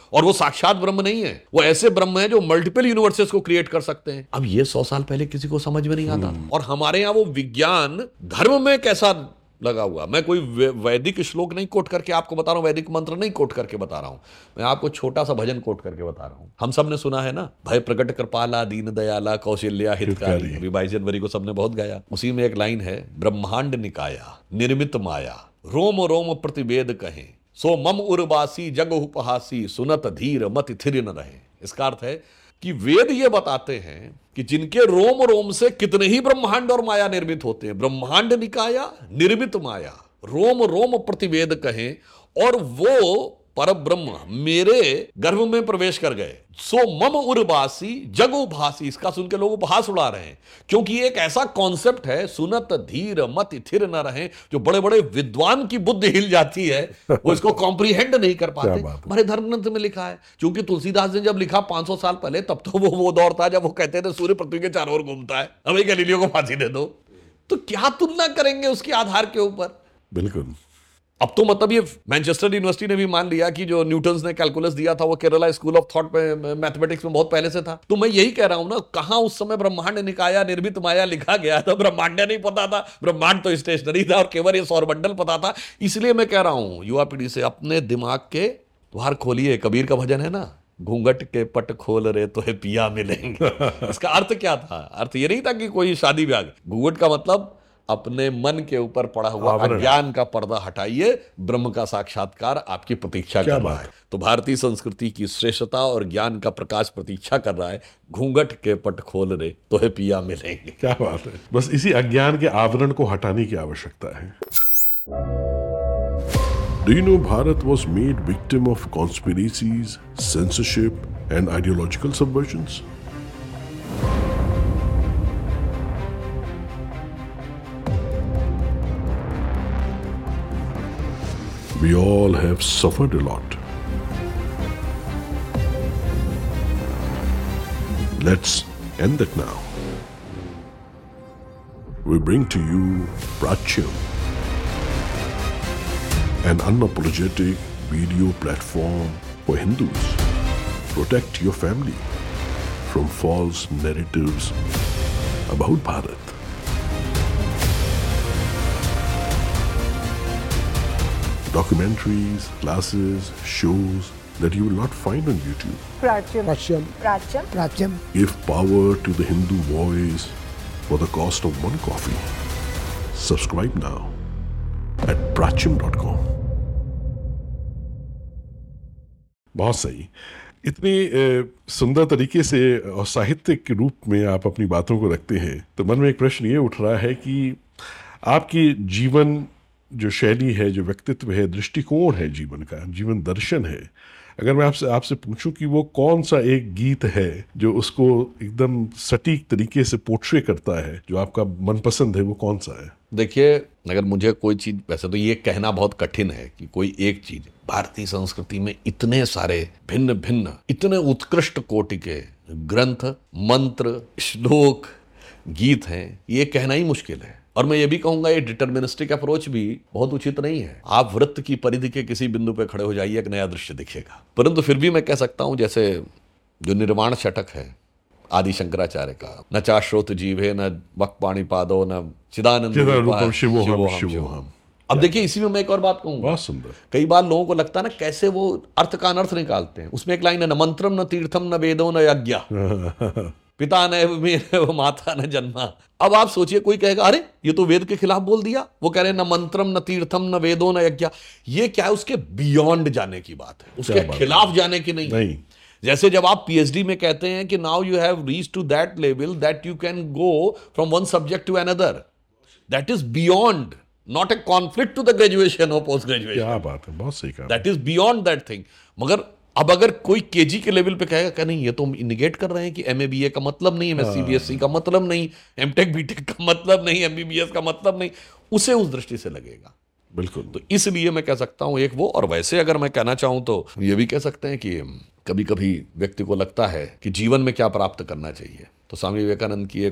और वो साक्षात ब्रह्म नहीं है, वो ऐसे ब्रह्म है जो मल्टीपल यूनिवर्सेस को क्रिएट कर सकते हैं। अब ये 100 साल पहले किसी को समझ में नहीं आता था। और हमारे यहाँ वो विज्ञान धर्म में कैसा लगा हुआ। मैं कोई वैदिक श्लोक नहीं कोट करके आपको बता रहा हूं, वैदिक मंत्र नहीं कोट करके बता रहा हूं, मैं आपको छोटा सा भजन कोट करके बता रहा हूं। हम सब ने सुना है ना, भय प्रकट कृपाला दीन दयाला कौशल्या हितकारी, अभी 22 जनवरी को सबने बहुत गाया। उसी में एक लाइन है, ब्रह्मांड निकाया निर्मित माया रोम रोम प्रतिवेद कहें सो मम उर्वासी जग उपहासी सुनत धीर मति थिर न रहे। इसका अर्थ है कि वेद ये बताते हैं कि जिनके रोम रोम से कितने ही ब्रह्मांड और माया निर्मित होते हैं। ब्रह्मांड निकाया निर्मित माया रोम रोम प्रतिवेद कहें, और वो पर ब्रह्म मेरे गर्भ में प्रवेश कर गए। सो मम उर्वासी जग उपहासी, इसका सुन के लोग उपहास उड़ा रहे हैं, क्योंकि एक ऐसा कॉन्सेप्ट है, सुनत धीर मति थिर न रहे, जो बड़े बड़े विद्वान की बुद्धि हिल जाती है, वो इसको कॉम्प्रिहेंड नहीं कर पाते। हमारे धर्म ग्रंथ में लिखा है, क्योंकि तुलसीदास ने जब लिखा 500 साल पहले, तब तो वो दौर था जब वो कहते थे सूर्य पृथ्वी के चारों ओर घूमता है, हमें गैलीलियो को फांसी दे दो। तो क्या तुलना करेंगे उसके आधार के ऊपर? बिल्कुल। अब तो मतलब ये मैनचेस्टर यूनिवर्सिटी ने भी मान लिया कि जो न्यूटन ने कैलकुलस दिया था वो केरला स्कूल ऑफ थॉट में मैथमेटिक्स में बहुत पहले से था। तो मैं यही कह रहा हूं ना, कहां उस समय ब्रह्मांड निकाया निर्मित माया लिखा गया था? ब्रह्मांड नहीं पता था, ब्रह्मांड तो स्टेशनरी था और केवल ये सौरमंडल पता था। इसलिए मैं कह रहा हूं युवा पीढ़ी से, अपने दिमाग के द्वार खोलिए। कबीर का भजन है ना, घूंघट के पट खोल रहे तो है पिया मिलेंगे। इसका अर्थ क्या था? अर्थ ये नहीं था कि कोई शादी ब्याह। घूंघट का मतलब अपने मन के ऊपर पड़ा हुआ अज्ञान का पर्दा हटाइए, ब्रह्म का साक्षात्कार आपकी प्रतीक्षा कर रहा है। तो भारतीय संस्कृति की श्रेष्ठता और ज्ञान का प्रकाश प्रतीक्षा कर रहा है। घूंघट के पट खोल रहे तो है पिया मिलेंगे। क्या बात है। बस इसी अज्ञान के आवरण को हटाने की आवश्यकता है। Do you know Bharat was made victim of conspiracies, censorship and ideological subversions? We all have suffered a lot. Let's end that now. We bring to you Prachyam, an unapologetic video platform for Hindus. Protect your family from false narratives about Bharat. Documentaries, classes, shows that you will not find on YouTube. Prachyam. Give power to the Hindu voice for the cost of one coffee. Subscribe now at prachyam.com. बहुत सही। इतनी सुंदर तरीके से और साहित्यिक के रूप में आप अपनी बातों को रखते हैं, तो मन में एक प्रश्न ये उठ रहा है कि आपकी जीवन जो शैली है, जो व्यक्तित्व है, दृष्टिकोण है जीवन का, जीवन दर्शन है, अगर मैं आपसे पूछूं कि वो कौन सा एक गीत है जो उसको एकदम सटीक तरीके से पोर्ट्रे करता है, जो आपका मनपसंद है, वो कौन सा है? देखिए, अगर मुझे कोई चीज, वैसे तो ये कहना बहुत कठिन है कि कोई एक चीज, भारतीय संस्कृति में इतने सारे भिन्न भिन्न, इतने उत्कृष्ट कोटि के ग्रंथ, मंत्र, श्लोक, गीत हैं, ये कहना ही मुश्किल है। और मैं ये भी कहूंगा, ये डिटर्मिनिस्टिक अप्रोच भी बहुत उचित नहीं है। आप वृत्त की परिधि के किसी बिंदु पे खड़े हो जाइए, एक नया दृश्य दिखेगा। परंतु फिर भी मैं कह सकता हूं, जैसे जो निर्वाण षटक है आदि शंकराचार्य का, न चाश्रोत जीवे न वक्पाणि पादो न चिदानंद रूपम शिवोहम। अब देखिए, इसी में मैं एक और बात कहूंगा, बहुत सुंदर। कई बार लोगों को लगता है ना, कैसे वो अर्थ का अनर्थ निकालते हैं। उसमें एक लाइन है, न मंत्रम न तीर्थम न वेदो न यज्ञ पिता न माता न जन्मा। अब आप सोचिए, कोई कहेगा अरे ये तो वेद के खिलाफ बोल दिया। वो कह रहे हैं न मंत्रम न तीर्थम न वेदो न यज्ञ। ये क्या है? उसके बियॉन्ड जाने की बात है, उसके खिलाफ जाने की नहीं। जैसे जब आप पीएचडी में कहते हैं कि now you have reached to that level that you can go from one subject to another, that is beyond, not a conflict to the graduation और पोस्ट ग्रेजुएशन। क्या बात है, बहुत सही कहा। That is beyond that thing. मगर अब अगर कोई केजी के लेवल पे कहेगा कि नहीं, ये तो निगेट कर रहे हैं कि एमए बीए का मतलब नहीं, एमएससी बीएससी का मतलब नहीं, एमटेक बीटेक का मतलब नहीं, एमबीबीएस का मतलब नहीं, उसे उस दृष्टि से लगेगा। बिल्कुल। तो इसलिए मैं कह सकता हूं एक वो, और वैसे अगर मैं कहना चाहूं तो ये भी कह सकते हैं कि कभी कभी व्यक्ति को लगता है कि जीवन में क्या प्राप्त करना चाहिए। तो स्वामी विवेकानंद की एक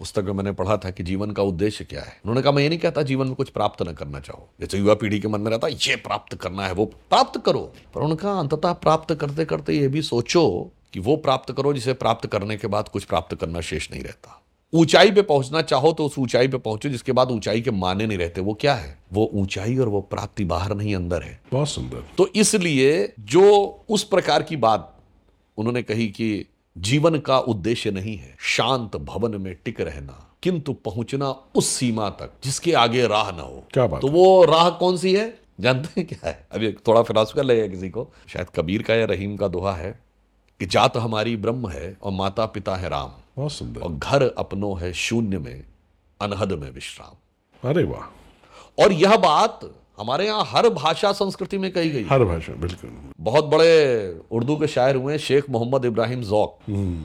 पुस्तक में मैंने पढ़ा था कि जीवन का उद्देश्य क्या है। उन्होंने कहा मैं ये नहीं कहता जीवन में कुछ प्राप्त न करना चाहो, जैसे युवा पीढ़ी के मन में रहता है ये प्राप्त करना है, वो प्राप्त करो, पर उन्होंने कहा अंततः प्राप्त करते करते ये भी सोचो कि वो प्राप्त करो जिसे प्राप्त करने के बाद कुछ प्राप्त करना शेष नहीं रहता। ऊंचाई पे पहुंचना चाहो तो उस ऊंचाई पे पहुंचो जिसके बाद ऊंचाई के माने नहीं रहते। वो क्या है? वो ऊंचाई और वो प्राप्ति बाहर नहीं अंदर है। बहुत सुंदर। तो इसलिए जो उस प्रकार की बात उन्होंने कही कि जीवन का उद्देश्य नहीं है शांत भवन में टिक रहना, किंतु पहुंचना उस सीमा तक जिसके आगे राह ना हो। क्या बात तो वो राह कौन सी है जानते हैं क्या है? अभी थोड़ा फिलॉसफिकल लगेगा किसी को, शायद कबीर का या रहीम का दोहा है कि जात हमारी ब्रह्म है और माता पिता है राम, बहुत सुंदर। और घर अपनो है शून्य में अनहद में विश्राम। अरे वाह। और यह बात हमारे यहाँ हर भाषा संस्कृति में कही गई। हर भाषा, बिल्कुल। बहुत बड़े उर्दू के शायर हुए शेख मोहम्मद इब्राहिम ज़ौक,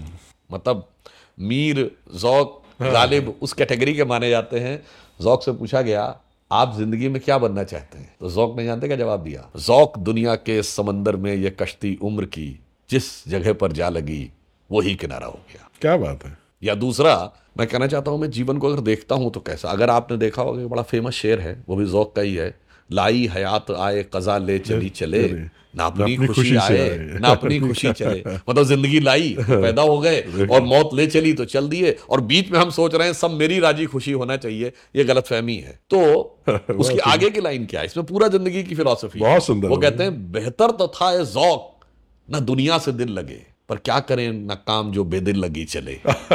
मतलब मीर ज़ौक गालिब उस कैटेगरी के माने जाते हैं। ज़ौक से पूछा गया आप जिंदगी में क्या बनना चाहते हैं, तो ज़ौक ने जानते क्या जवाब दिया? ज़ौक दुनिया के समंदर में ये कश्ती उम्र की जिस जगह पर जा लगी वही किनारा हो गया। क्या बात है। या दूसरा मैं कहना चाहता हूं, मैं जीवन को अगर देखता हूं तो कैसा, अगर आपने देखा होगा बड़ा फेमस शेर है, वो भी ज़ौक का ही है, लाई हयात आए कज़ा ले चली चले, ना अपनी खुशी आए ना अपनी खुशी चले। मतलब जिंदगी लाई तो पैदा हो गए और मौत ले चली तो चल दिए, और बीच में हम सोच रहे हैं सब मेरी राजी खुशी होना चाहिए, ये गलतफहमी है। तो उसकी आगे की लाइन क्या है? इसमें पूरा जिंदगी की फिलॉसफी बहुत सुंदर। वो कहते हैं बेहतर तो था ये ज़ौक ना दुनिया से दिल लगे, पर क्या करें ना काम जो बेदिल लगी चले।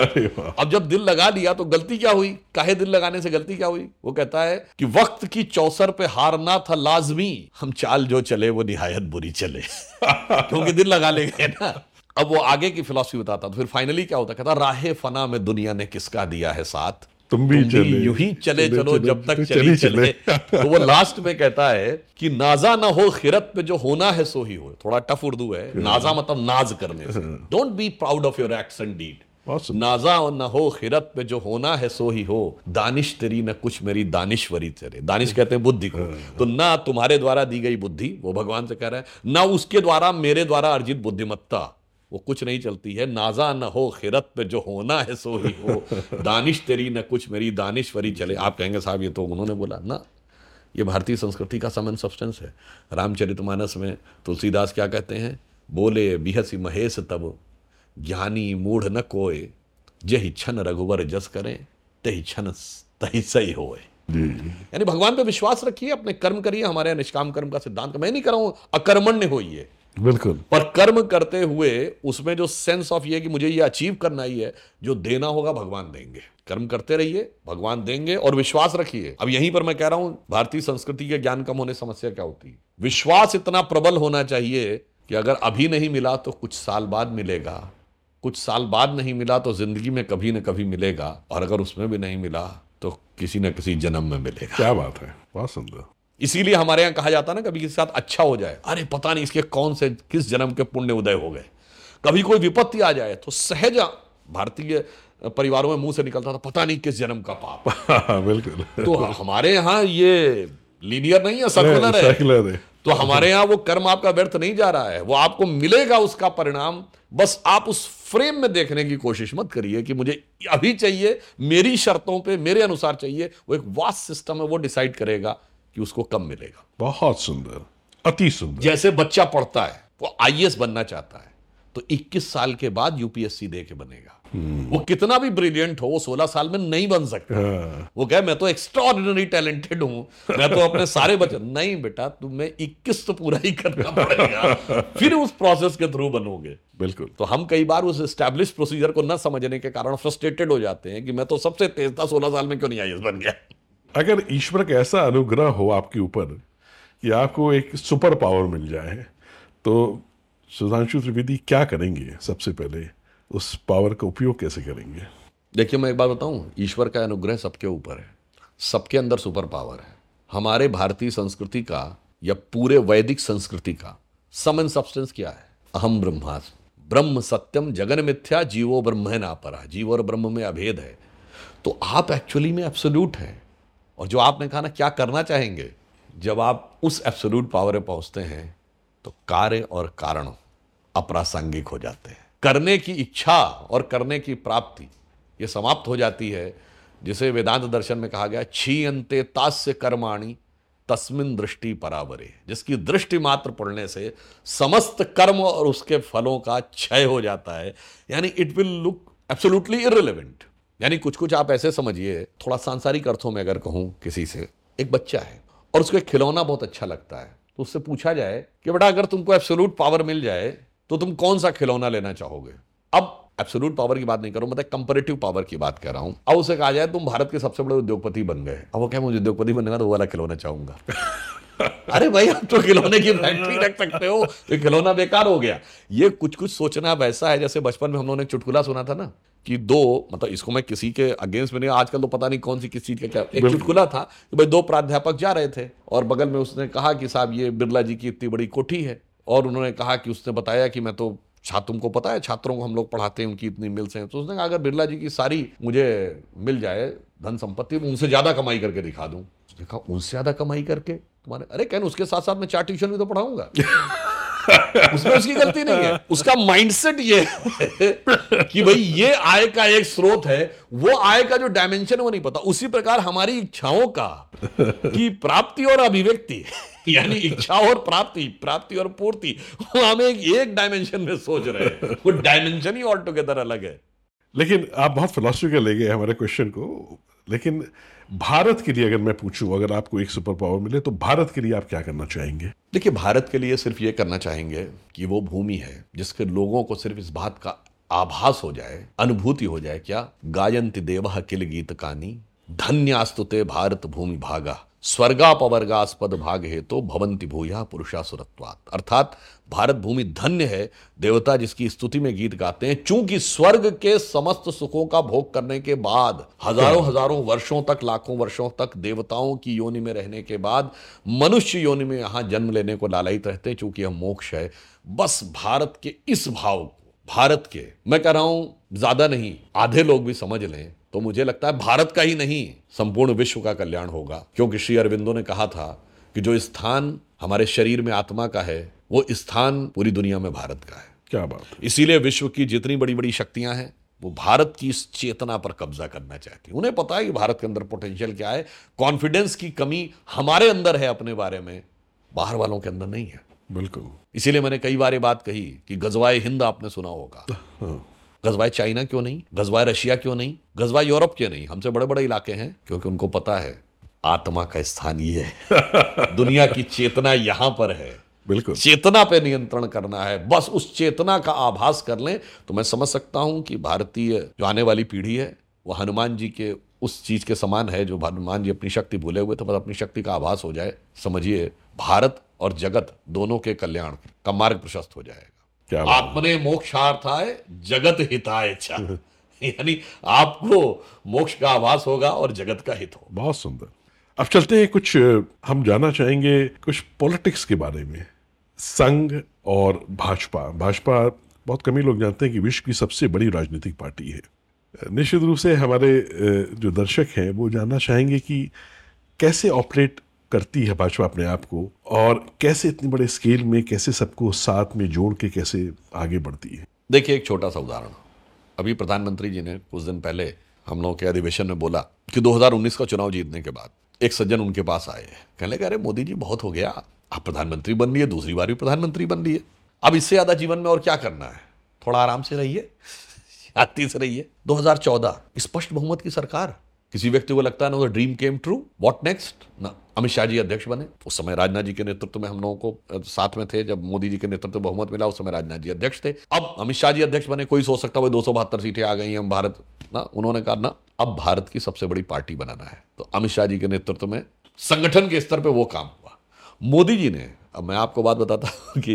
अब जब दिल लगा लिया तो गलती क्या हुई? काहे दिल लगाने से गलती क्या हुई? वो कहता है कि वक्त की चौसर पे हारना था लाजमी, हम चाल जो चले वो निहायत बुरी चले। क्योंकि दिल लगा ले गए ना। अब वो आगे की फिलॉसफी बताता तो फिर फाइनली क्या होता, कहता राहे फना में दुनिया ने किसका दिया है साथ, तुम भी यूं ही चले चलो जब तक चली चले। तो वो लास्ट में कहता है कि नाजा ना हो खिरत पे जो होना है सो ही हो। थोड़ा टफ उर्दू है, नाजा मतलब नाज करने से। Don't be proud of your acts and deed. नाजा न हो खिरत पे जो होना है सो ही हो, दानिश तेरी न कुछ मेरी दानिश्वरी तेरे। दानिश कहते हैं बुद्धि को, तो ना तुम्हारे द्वारा दी गई बुद्धि, वो भगवान से कह रहा है, ना उसके द्वारा मेरे द्वारा अर्जित बुद्धिमत्ता, वो कुछ नहीं चलती है। नाजा न हो खिरत पे जो होना है सो ही हो, दानिश तेरी न कुछ मेरी दानिश्वरी चले। आप कहेंगे साहब ये तो उन्होंने बोला ना, ये भारतीय संस्कृति का सम एंड सब्सटेंस है। रामचरितमानस में तुलसीदास क्या कहते हैं? बोले बिहसी महेश तब ज्ञानी मूढ़ न कोय, जहि क्षण रघुवर जस करें तहि क्षण तहि सही होए। यानी भगवान पे विश्वास रखिए, अपने कर्म करिए। हमारे यहाँ निष्काम कर्म का सिद्धांत, मैं नहीं कर रहा हूं अकर्मण्य होइए, बिल्कुल, पर कर्म करते हुए उसमें जो सेंस ऑफ ये कि मुझे ये अचीव करना ही है, जो देना होगा भगवान देंगे। कर्म करते रहिए, भगवान देंगे, और विश्वास रखिए। अब यहीं पर मैं कह रहा हूं भारतीय संस्कृति के ज्ञान कम होने समस्या क्या होती है? विश्वास इतना प्रबल होना चाहिए कि अगर अभी नहीं मिला तो कुछ साल बाद मिलेगा, कुछ साल बाद नहीं मिला तो जिंदगी में कभी न कभी मिलेगा, और अगर उसमें भी नहीं मिला तो किसी न किसी जन्म में मिलेगा। क्या बात है, बहुत सुंदर। इसीलिए हमारे यहाँ कहा जाता है ना, कभी किसी के साथ अच्छा हो जाए, अरे पता नहीं इसके कौन से किस जन्म के पुण्य उदय हो गए। कभी कोई विपत्ति आ जाए तो सहज भारतीय परिवारों में मुंह से निकलता था, पता नहीं किस जन्म का पाप। बिल्कुल। तो हमारे यहाँ ये लीनियर नहीं है, सर्कुलर है। तो हमारे यहाँ वो कर्म आपका व्यर्थ नहीं जा रहा है, वो आपको मिलेगा उसका परिणाम। बस आप उस फ्रेम में देखने की कोशिश मत करिए कि मुझे अभी चाहिए, मेरी शर्तों पे मेरे अनुसार चाहिए। वो एक वास्ट सिस्टम है, वो डिसाइड करेगा कि उसको कब मिलेगा। बहुत सुंदर, अति सुंदर। जैसे बच्चा पढ़ता है, वो आईएएस बनना चाहता है तो 21 साल के बाद यूपीएससी दे के बनेगा। वो कितना भी ब्रिलियंट हो, वो 16 साल में नहीं बन सकता। वो कहे मैं तो एक्स्ट्राऑर्डिनरी टैलेंटेड हूं, मैं तो अपने सारे बच्चे, नहीं बेटा तुम्हें 21 तो पूरा ही करना पड़ेगा, फिर उस प्रोसेस के थ्रू बनोगे। बिल्कुल। तो हम कई बार उस एस्टैब्लिश प्रोसीजर को न समझने के कारण फ्रस्ट्रेटेड हो जाते हैं कि मैं तो सबसे तेज था, 16 साल में क्यों नहीं आईएएस बन गया। अगर ईश्वर का ऐसा अनुग्रह हो आपके ऊपर कि आपको एक सुपर पावर मिल जाए, तो सुधांशु त्रिवेदी क्या करेंगे? सबसे पहले उस पावर का उपयोग कैसे करेंगे? देखिए मैं एक बात बताऊं, ईश्वर का अनुग्रह सबके ऊपर है, सबके अंदर सुपर पावर है। हमारे भारतीय संस्कृति का या पूरे वैदिक संस्कृति का सम एंड सब्सटेंस क्या है? अहम ब्रह्मास्मि, ब्रह्म सत्यम जगन मिथ्या, जीवो ब्रह्मेनापरः। जीव और ब्रह्म में अभेद है। तो आप एक्चुअली में एब्सोल्यूट हैं। और जो आपने कहा ना क्या करना चाहेंगे, जब आप उस एब्सोल्यूट पावर पे पहुंचते हैं तो कार्य और कारण अप्रासंगिक हो जाते हैं। करने की इच्छा और करने की प्राप्ति ये समाप्त हो जाती है, जिसे वेदांत दर्शन में कहा गया क्षीयन्ते तास्य कर्माणि तस्मिन दृष्टि परावरे, जिसकी दृष्टि मात्र पड़ने से समस्त कर्म और उसके फलों का क्षय हो जाता है, यानी it will look absolutely irrelevant. यानी कुछ कुछ आप ऐसे समझिए, थोड़ा सांसारिक अर्थों में अगर कहूं, किसी से एक बच्चा है और उसको एक खिलौना बहुत अच्छा लगता है, तो उससे पूछा जाए कि बेटा अगर तुमको एब्सोल्यूट पावर मिल जाए तो तुम कौन सा खिलौना लेना चाहोगे। अब एब्सोल्यूट पावर की बात नहीं कर रहा हूं, मतलब कंपैरेटिव पावर की बात कर रहा हूं। अब उसे कहा जाए तुम भारत के सबसे बड़े उद्योगपति बन गए, अब वो क्या मुझे उद्योगपति बनने का तो वो वाला खिलौना चाहूंगा। अरे भाई आप तो खिलौने की फैक्ट्री रख सकते हो, तो खिलौना बेकार हो गया। ये कुछ कुछ सोचना वैसा है जैसे बचपन में हम लोगों ने एक चुटकुला सुना था ना कि दो, मतलब इसको मैं किसी के अगेंस्ट में नहीं, आजकल तो पता नहीं कौन सी किस चीज का क्या, एक चुटकुला था कि भाई दो प्राध्यापक जा रहे थे और बगल में उसने कहा कि साहब ये बिरला जी की इतनी बड़ी कोठी है, और उन्होंने कहा कि उसने बताया कि मैं तो तुमको पता है छात्रों को हम लोग पढ़ाते हैं, उनकी इतनी मिल्स हैं, तो उसने कहा अगर बिरला जी की सारी मुझे मिल जाए धन संपत्ति, उनसे ज्यादा कमाई करके दिखा दूं। उसने कहा उनसे ज्यादा कमाई करके तुम्हारे, अरे कहने उसके साथ साथ मैं 4 ट्यूशन भी तो पढ़ाऊंगा। उसमें उसकी गलती नहीं है, उसका माइंडसेट ये है कि भाई ये आय का एक स्रोत है, वो आय का जो डायमेंशन है वो नहीं पता। उसी प्रकार हमारी इच्छाओं का की प्राप्ति और अभिव्यक्ति, यानी इच्छा और प्राप्ति, प्राप्ति और पूर्ति, वो हम एक डायमेंशन में सोच रहे हैं, वो डायमेंशन ही ऑल टुगेदर अलग है। लेकिन आप बहुत फिलोसफिकल ले गए हमारे क्वेश्चन को। लेकिन भारत के लिए अगर मैं पूछूं, अगर आपको एक सुपर पावर मिले तो भारत के लिए आप क्या करना चाहेंगे? देखिए, भारत के लिए सिर्फ ये करना चाहेंगे कि वो भूमि है जिसके लोगों को सिर्फ इस बात का आभास हो जाए, अनुभूति हो जाए, क्या गायन्ति देवः किल गीतकानि धन्यास्तुते भारत भूमि भागा स्वर्गापवर्गास्पद भाग हेतु भवन्ति भूया पुरुषासुरत्वात्। अर्थात भारत भूमि धन्य है, देवता जिसकी स्तुति में गीत गाते हैं, चूंकि स्वर्ग के समस्त सुखों का भोग करने के बाद हजारों हजारों वर्षों तक, लाखों वर्षों तक देवताओं की योनि में रहने के बाद मनुष्य योनि में यहां जन्म लेने को लालायित रहते हैं, चूंकि यह मोक्ष है। बस भारत के इस भाव को, भारत के, मैं कह रहा हूं ज्यादा नहीं, आधे लोग भी समझ लें तो मुझे लगता है भारत का ही नहीं संपूर्ण विश्व का कल्याण होगा। क्योंकि श्री अरविंदो ने कहा था कि जो स्थान हमारे शरीर में आत्मा का है, वो स्थान पूरी दुनिया में भारत का है। क्या बात है। इसीलिए विश्व की जितनी बड़ी बड़ी शक्तियां हैं वो भारत की इस चेतना पर कब्जा करना चाहती हैं। उन्हें पता है कि भारत के अंदर पोटेंशियल क्या है। कॉन्फिडेंस की कमी हमारे अंदर है अपने बारे में, बाहर वालों के अंदर नहीं है। बिल्कुल। इसीलिए मैंने कई बार ये बात कही कि गजवाए हिंद आपने सुना होगा। गजवाए चाइना क्यों नहीं, गजवाए रशिया क्यों नहीं, गजवाए यूरोप क्यों नहीं? हमसे बड़े बड़े इलाके हैं, क्योंकि उनको पता है आत्मा का स्थान ये है। दुनिया की चेतना यहां पर है। बिल्कुल। चेतना पे नियंत्रण करना है, बस उस चेतना का आभास कर लें तो मैं समझ सकता हूं कि भारतीय जो आने वाली पीढ़ी है वो हनुमान जी के उस चीज के समान है, जो हनुमान जी अपनी शक्ति भूले हुए थे, बस अपनी शक्ति का आभास हो जाए, समझिए भारत और जगत दोनों के कल्याण का मार्ग प्रशस्त हो जाएगा। आत्मने मोक्षार्थाय जगत हिताय च, यानी आपको मोक्ष का आभास होगा और जगत का हित हो। बहुत सुंदर। अब चलते हैं, कुछ हम जानना चाहेंगे कुछ पॉलिटिक्स के बारे में। संघ और भाजपा बहुत कम ही लोग जानते हैं कि विश्व की सबसे बड़ी राजनीतिक पार्टी है। निश्चित रूप से हमारे जो दर्शक हैं वो जानना चाहेंगे कि कैसे ऑपरेट करती है भाजपा अपने आप को, और कैसे इतनी बड़े स्केल में, कैसे सबको साथ में जोड़ के कैसे आगे बढ़ती है। देखिए, एक छोटा सा उदाहरण, अभी प्रधानमंत्री जी ने कुछ दिन पहले हम लोगों के अधिवेशन में बोला कि 2019 का चुनाव जीतने के बाद एक सज्जन उनके पास आए, कहने लगे अरे मोदी जी बहुत हो गया, आप प्रधानमंत्री बन लिए, दूसरी बार भी प्रधानमंत्री बन लिए, अब इससे ज्यादा जीवन में और क्या करना है, थोड़ा आराम से रहिए, शांति से रहिए। 2014 स्पष्ट बहुमत की सरकार, किसी व्यक्ति को लगता है ना dream came true, what next ना, अमित शाह जी अध्यक्ष बने। उस समय राजनाथ जी के नेतृत्व में हम लोगों को साथ में थे, जब मोदी जी के नेतृत्व में बहुमत मिला उस समय राजनाथ जी अध्यक्ष थे। अब अमित शाह जी अध्यक्ष बने, कोई सोच सकता है 272 सीटें आ गई हैं भारत ना, उन्होंने कहा ना अब भारत की सबसे बड़ी पार्टी बनाना है, तो अमित शाह जी के नेतृत्व में संगठन के स्तर पर वो काम हुआ। मोदी जी ने, अब मैं आपको बात बताता हूं कि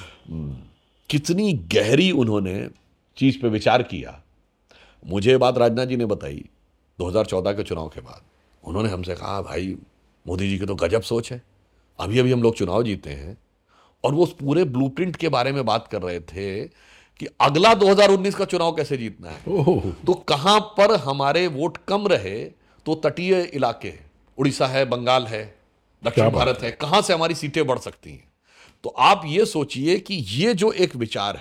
कितनी गहरी उन्होंने चीज पे विचार किया। मुझे बात राजनाथ जी ने बताई 2014 के चुनाव के बाद, उन्होंने हमसे कहा भाई मोदी जी की तो गजब सोच है, अभी अभी हम लोग चुनाव जीते हैं और वो उस पूरे ब्लूप्रिंट के बारे में बात कर रहे थे कि अगला 2019 का चुनाव कैसे जीतना है। तो कहां पर हमारे वोट कम रहे तो तटीय इलाके, उड़ीसा है, बंगाल है, दक्षिण भारत है, कहां से हमारी सीटें बढ़ सकती हैं। तो आप ये सोचिए कि ये जो एक विचार है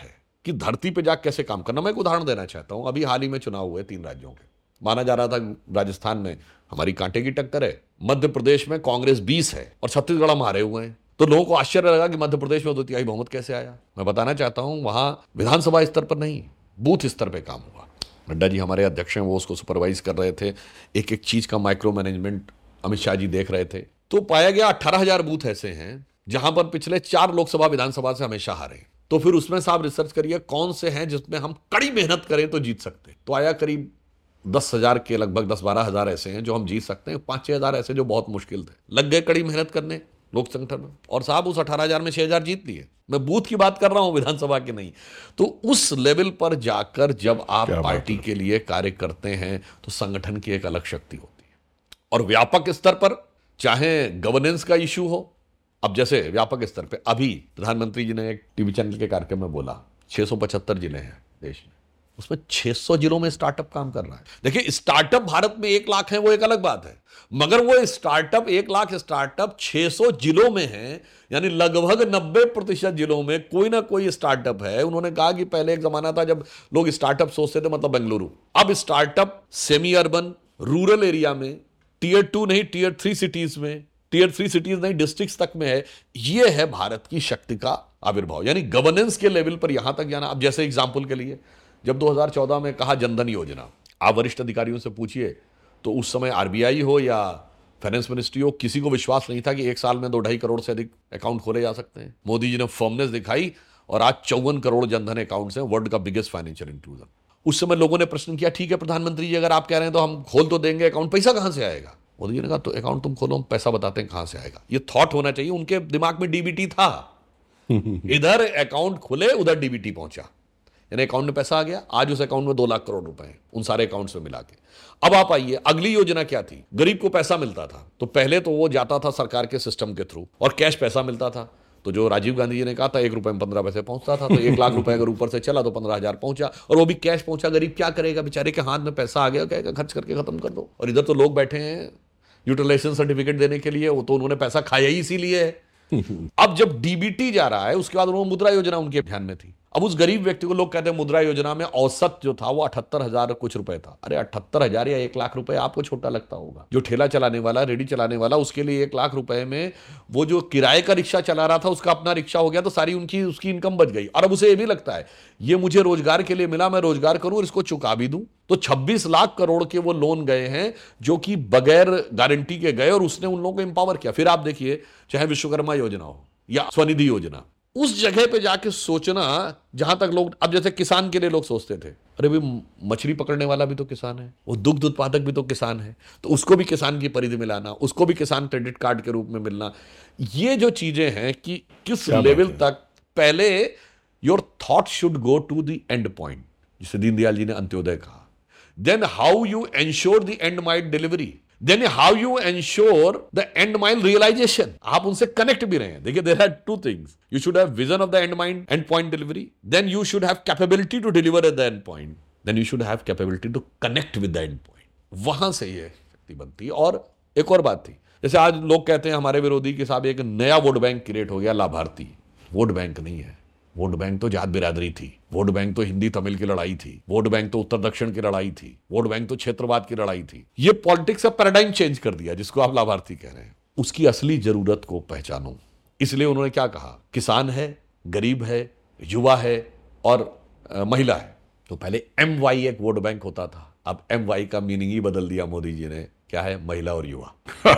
कि धरती पे जाकर कैसे काम करना। मैं एक उदाहरण देना चाहता हूं। अभी हाल ही में चुनाव हुए 3 राज्यों के, माना जा रहा था राजस्थान में हमारी कांटे की टक्कर है, मध्य प्रदेश में कांग्रेस 20 है और छत्तीसगढ़ हम हारे हुए हैं। तो लोगों को आश्चर्य लगा कि मध्य प्रदेश में 2/3 बहुमत कैसे आया। मैं बताना चाहता हूं वहां विधानसभा स्तर पर नहीं, बूथ स्तर पर काम हुआ। नड्डा जी हमारे अध्यक्ष हैं, वो उसको सुपरवाइज कर रहे थे, एक एक चीज का माइक्रो मैनेजमेंट अमित शाह जी देख रहे थे। तो पाया गया 18,000 बूथ ऐसे हैं जहां पर पिछले 4 लोकसभा विधानसभा से हमेशा हारे। तो फिर उसमें से आप रिसर्च करिए कौन से हैं जिसमें हम कड़ी मेहनत करें तो जीत सकते। तो आया करीब 10,000 के लगभग 10-12,000 ऐसे हैं जो हम जीत सकते हैं, 5-6 हज़ार ऐसे जो बहुत मुश्किल थे। लग गए कड़ी मेहनत करने लोक संगठन में, और साहब उस 18,000 में 6,000 जीत लिए। मैं बूथ की बात कर रहा हूं, विधानसभा की नहीं। तो उस लेवल पर जाकर जब आप पार्टी के लिए कार्य करते हैं तो संगठन की एक अलग शक्ति होती है। और व्यापक स्तर पर चाहे गवर्नेंस का इश्यू हो, अब जैसे व्यापक स्तर पे अभी प्रधानमंत्री जी ने एक टीवी चैनल के कार्यक्रम में बोला 675 जिले हैं देश में, उसमें 600 जिलों में स्टार्टअप काम कर रहा है। देखिए स्टार्टअप भारत में 1 लाख है वो एक अलग बात है, मगर वो स्टार्टअप 1 लाख स्टार्टअप 600 जिलों में है, यानी लगभग 90% जिलों में कोई ना कोई स्टार्टअप है। उन्होंने कहा कि पहले एक जमाना था जब लोग स्टार्टअप सोचते थे मतलब बेंगलुरु, अब startup semi urban rural area में, टियर 2 नहीं टियर 3 सिटीज में, टियर 3 सिटीज नहीं डिस्ट्रिक्ट्स तक में है। ये है भारत की शक्ति का आविर्भाव, यानी गवर्नेंस के लेवल पर यहां तक जाना। अब जैसे एग्जांपल के लिए जब 2014 में कहा जनधन योजना, आप वरिष्ठ अधिकारियों से पूछिए तो उस समय आरबीआई हो या फाइनेंस मिनिस्ट्री हो, किसी को विश्वास नहीं था कि 1 साल में 2-2.5 करोड़ से अधिक अकाउंट खोले जा सकते हैं। मोदी जी ने फर्मनेस दिखाई और आज 54 करोड़ जनधन अकाउंट्स हैं, वर्ल्ड का बिगेस्ट फाइनेंशियल इंक्लूजन। उस समय लोगों ने प्रश्न किया ठीक है प्रधानमंत्री जी अगर आप कह रहे हैं तो हम खोल तो देंगे अकाउंट, पैसा कहां से आएगा? मोदी जी ने कहा तो अकाउंट तुम खोलो, हम पैसा बताते हैं कहां से आएगा। ये थॉट होना चाहिए। उनके दिमाग में डीबीटी था, इधर अकाउंट खुले उधर डीबीटी पहुंचा, यानी अकाउंट में पैसा आ गया। आज उस अकाउंट में 2 लाख करोड़ रुपए हैं उन सारे अकाउंट्स में मिला के। अब आप आइए अगली योजना क्या थी, गरीब को पैसा मिलता था तो पहले तो वो जाता था सरकार के सिस्टम के थ्रू और कैश पैसा मिलता था। तो जो राजीव गांधी जी ने कहा था 1 रुपए में 15 पैसे पहुंचता था, तो 1 लाख रुपए अगर ऊपर से चला तो 15,000 पहुंचा, और वो भी कैश पहुंचा। गरीब क्या करेगा, बेचारे के हाथ में पैसा आ गया, कहेगा खर्च करके खत्म कर दो। और इधर तो लोग बैठे हैं यूटिलाइजेशन सर्टिफिकेट देने के लिए, वो तो उन्होंने पैसा खाया ही इसीलिए है। अब जब डीबीटी जा रहा है उसके बाद उन्होंने मुद्रा योजना उनके ध्यान में थी। अब उस गरीब व्यक्ति को लोग कहते हैं मुद्रा योजना में औसत जो था वो 78,000 कुछ रुपए था। अरे 78,000 या 1 लाख रुपए आपको छोटा लगता होगा। जो ठेला चलाने वाला, रेडी चलाने वाला, उसके लिए 1 लाख रुपए में वो जो किराए का रिक्शा चला रहा था उसका अपना रिक्शा हो गया, तो सारी उसकी इनकम बच गई। और अब उसे ये भी लगता है ये मुझे रोजगार के लिए मिला, मैं रोजगार करूं और इसको चुका भी दूं। तो 26 लाख करोड़ के वो लोन गए हैं जो कि बगैर गारंटी के गए, और उसने उन लोगों को एम्पावर किया। फिर आप देखिए चाहे विश्वकर्मा योजना हो या स्वनिधि योजना, उस जगह पे जाके सोचना जहां तक लोग, अब जैसे किसान के लिए लोग सोचते थे अरे भाई मछली पकड़ने वाला भी तो किसान है, वो दुग्ध उत्पादक भी तो किसान है, तो उसको भी किसान की परिधि में लाना, उसको भी किसान क्रेडिट कार्ड के रूप में मिलना। ये जो चीजें हैं कि किस लेवल तक पहले your thought should go to the end point, जिसे दीनदयाल जी ने अंत्योदय कहा। Then how you ensure the end mile delivery, then how you ensure the end mile realization, आप उनसे कनेक्ट भी रहे हैं। देखिए there are 2 things, you should have vision of the end point delivery, then you should have capability to deliver at the end point, then you should have capability to connect with the end point। वहां से ये शक्ति बनती है। और एक और बात थी, जैसे आज लोग कहते हैं हमारे विरोधी के साहब एक नया वोट बैंक क्रिएट हो गया लाभार्थी। वोट बैंक नहीं है, वोट बैंक तो जात बिरादरी थी, वोट बैंक तो हिंदी तमिल की लड़ाई थी, वोट बैंक तो उत्तर दक्षिण की लड़ाई थी, वोट बैंक तो क्षेत्रवाद की लड़ाई थी। ये पॉलिटिक्स का पैराडाइम चेंज कर दिया जिसको आप लाभार्थी कह रहे हैं। उसकी असली जरूरत को पहचानो। इसलिए उन्होंने क्या कहा, किसान है, गरीब है, युवा है और महिला है। तो पहले MY एक वोट बैंक होता था, अब MY का मीनिंग ही बदल दिया मोदी जी ने, क्या है, महिला और युवा।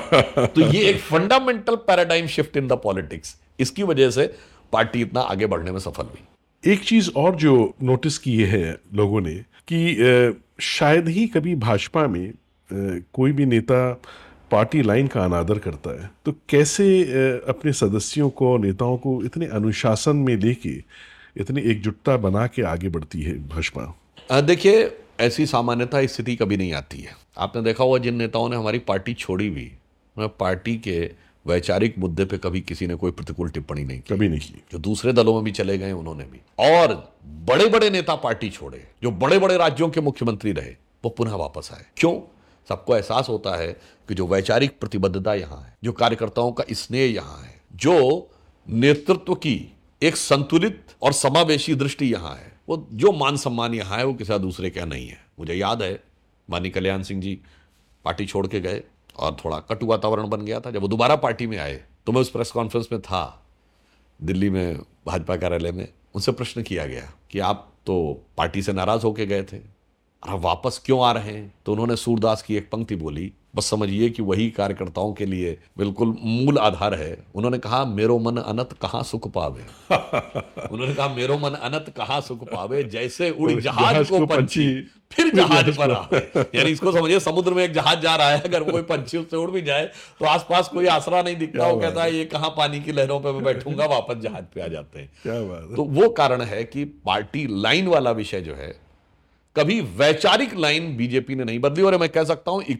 तो ये एक fundamental paradigm shift in the politics, इसकी वजह से पार्टी इतना आगे बढ़ने में सफल हुई। एक चीज और जो नोटिस की है लोगों ने कि शायद ही कभी भाजपा में कोई भी नेता पार्टी लाइन का अनादर करता है, तो कैसे अपने सदस्यों को, नेताओं को इतने अनुशासन में लेके इतनी एकजुटता बना के आगे बढ़ती है भाजपा? देखिए ऐसी सामान्यता स्थिति कभी नहीं आती है। आपने देखा होगा जिन नेताओं ने हमारी पार्टी छोड़ी भी, पार्टी के वैचारिक मुद्दे पे कभी किसी ने कोई प्रतिकूल टिप्पणी नहीं की, कभी नहीं की। जो दूसरे दलों में भी चले गए उन्होंने भी, और बड़े बड़े नेता पार्टी छोड़े, जो बड़े बड़े राज्यों के मुख्यमंत्री रहे, वो पुनः वापस आए। क्यों? सबको एहसास होता है कि जो वैचारिक प्रतिबद्धता यहां है, जो कार्यकर्ताओं का स्नेह यहां है, जो नेतृत्व की एक संतुलित और समावेशी दृष्टि यहां है, वो जो मान सम्मान यहाँ है वो किसी दूसरे का नहीं है। मुझे याद है माननीय कल्याण सिंह जी पार्टी छोड़ के गए और थोड़ा कटु वातावरण बन गया था। जब वो दोबारा पार्टी में आए तो मैं उस प्रेस कॉन्फ्रेंस में था दिल्ली में भाजपा कार्यालय में। उनसे प्रश्न किया गया कि आप तो पार्टी से नाराज होके गए थे, आप वापस क्यों आ रहे हैं? तो उन्होंने सूरदास की एक पंक्ति बोली, बस समझिए कि वही कार्यकर्ताओं के लिए बिल्कुल मूल आधार है। उन्होंने कहा मेरो मन अनंत कहाँ सुख पावे। उन्होंने कहा मेरो मन अनंत कहाँ सुख पावे, जैसे उड़ी जहाज को पंछी फिर जहाज पर आवे। यानी इसको समझिए, समुद्र में एक जहाज जा रहा है, अगर कोई पंछी उससे उड़ भी जाए तो आसपास कोई आसरा नहीं दिखता, वो कहता है ये कहाँ पानी की लहरों पे मैं बैठूंगा, वापस जहाज पे आ जाते हैं। क्या बात है। तो वो कारण है कि पार्टी लाइन वाला विषय जो है, कभी वैचारिक लाइन बीजेपी ने नहीं बदली। और मैं कह सकता हूं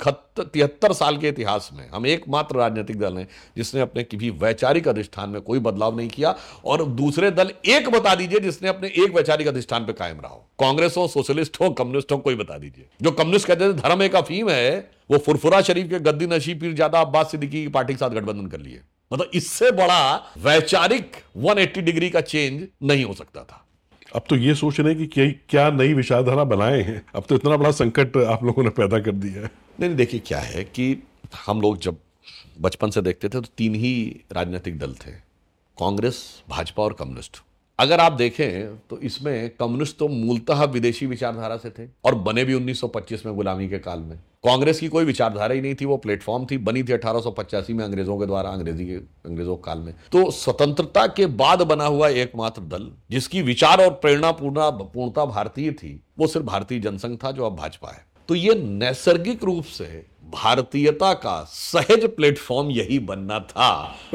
73 साल के इतिहास में हम एकमात्र राजनीतिक दल हैं जिसने अपने किसी वैचारिक अधिष्ठान में कोई बदलाव नहीं किया। और दूसरे दल एक बता दीजिए जिसने अपने एक वैचारिक अधिष्ठान पे कायम रहा हो, कांग्रेस हो, सोशलिस्ट हो, कम्युनिस्ट हो, कोई बता दीजिए। जो कम्युनिस्ट कहते थे धर्म एक अफीम है, वो फुरफुरा शरीफ के गद्दी नशीब पीरजादा अब्बास सिद्दीकी की पार्टी के साथ गठबंधन कर लिए। मतलब इससे बड़ा वैचारिक 180 डिग्री का चेंज नहीं हो सकता था। अब तो ये सोच रहे हैं कि क्या नई विचारधारा बनाए हैं। अब तो इतना बड़ा संकट आप लोगों ने पैदा कर दिया है। नहीं, देखिए क्या है कि हम लोग जब बचपन से देखते थे तो 3 ही राजनीतिक दल थे, कांग्रेस, भाजपा और कम्युनिस्ट। अगर आप देखें तो इसमें कम्युनिस्ट तो मूलतः विदेशी विचारधारा से थे और बने भी 1925 में गुलामी के काल में। कांग्रेस की कोई विचारधारा ही नहीं थी, वो प्लेटफॉर्म थी, बनी थी 1885 में अंग्रेजों के द्वारा, अंग्रेजों काल में। तो स्वतंत्रता के बाद बना हुआ एकमात्र दल जिसकी विचार और प्रेरणा पूर्णता भारतीय थी, वो सिर्फ भारतीय जनसंघ था, जो अब भाजपा है। तो ये नैसर्गिक रूप से भारतीयता का सहज प्लेटफॉर्म यही बनना था।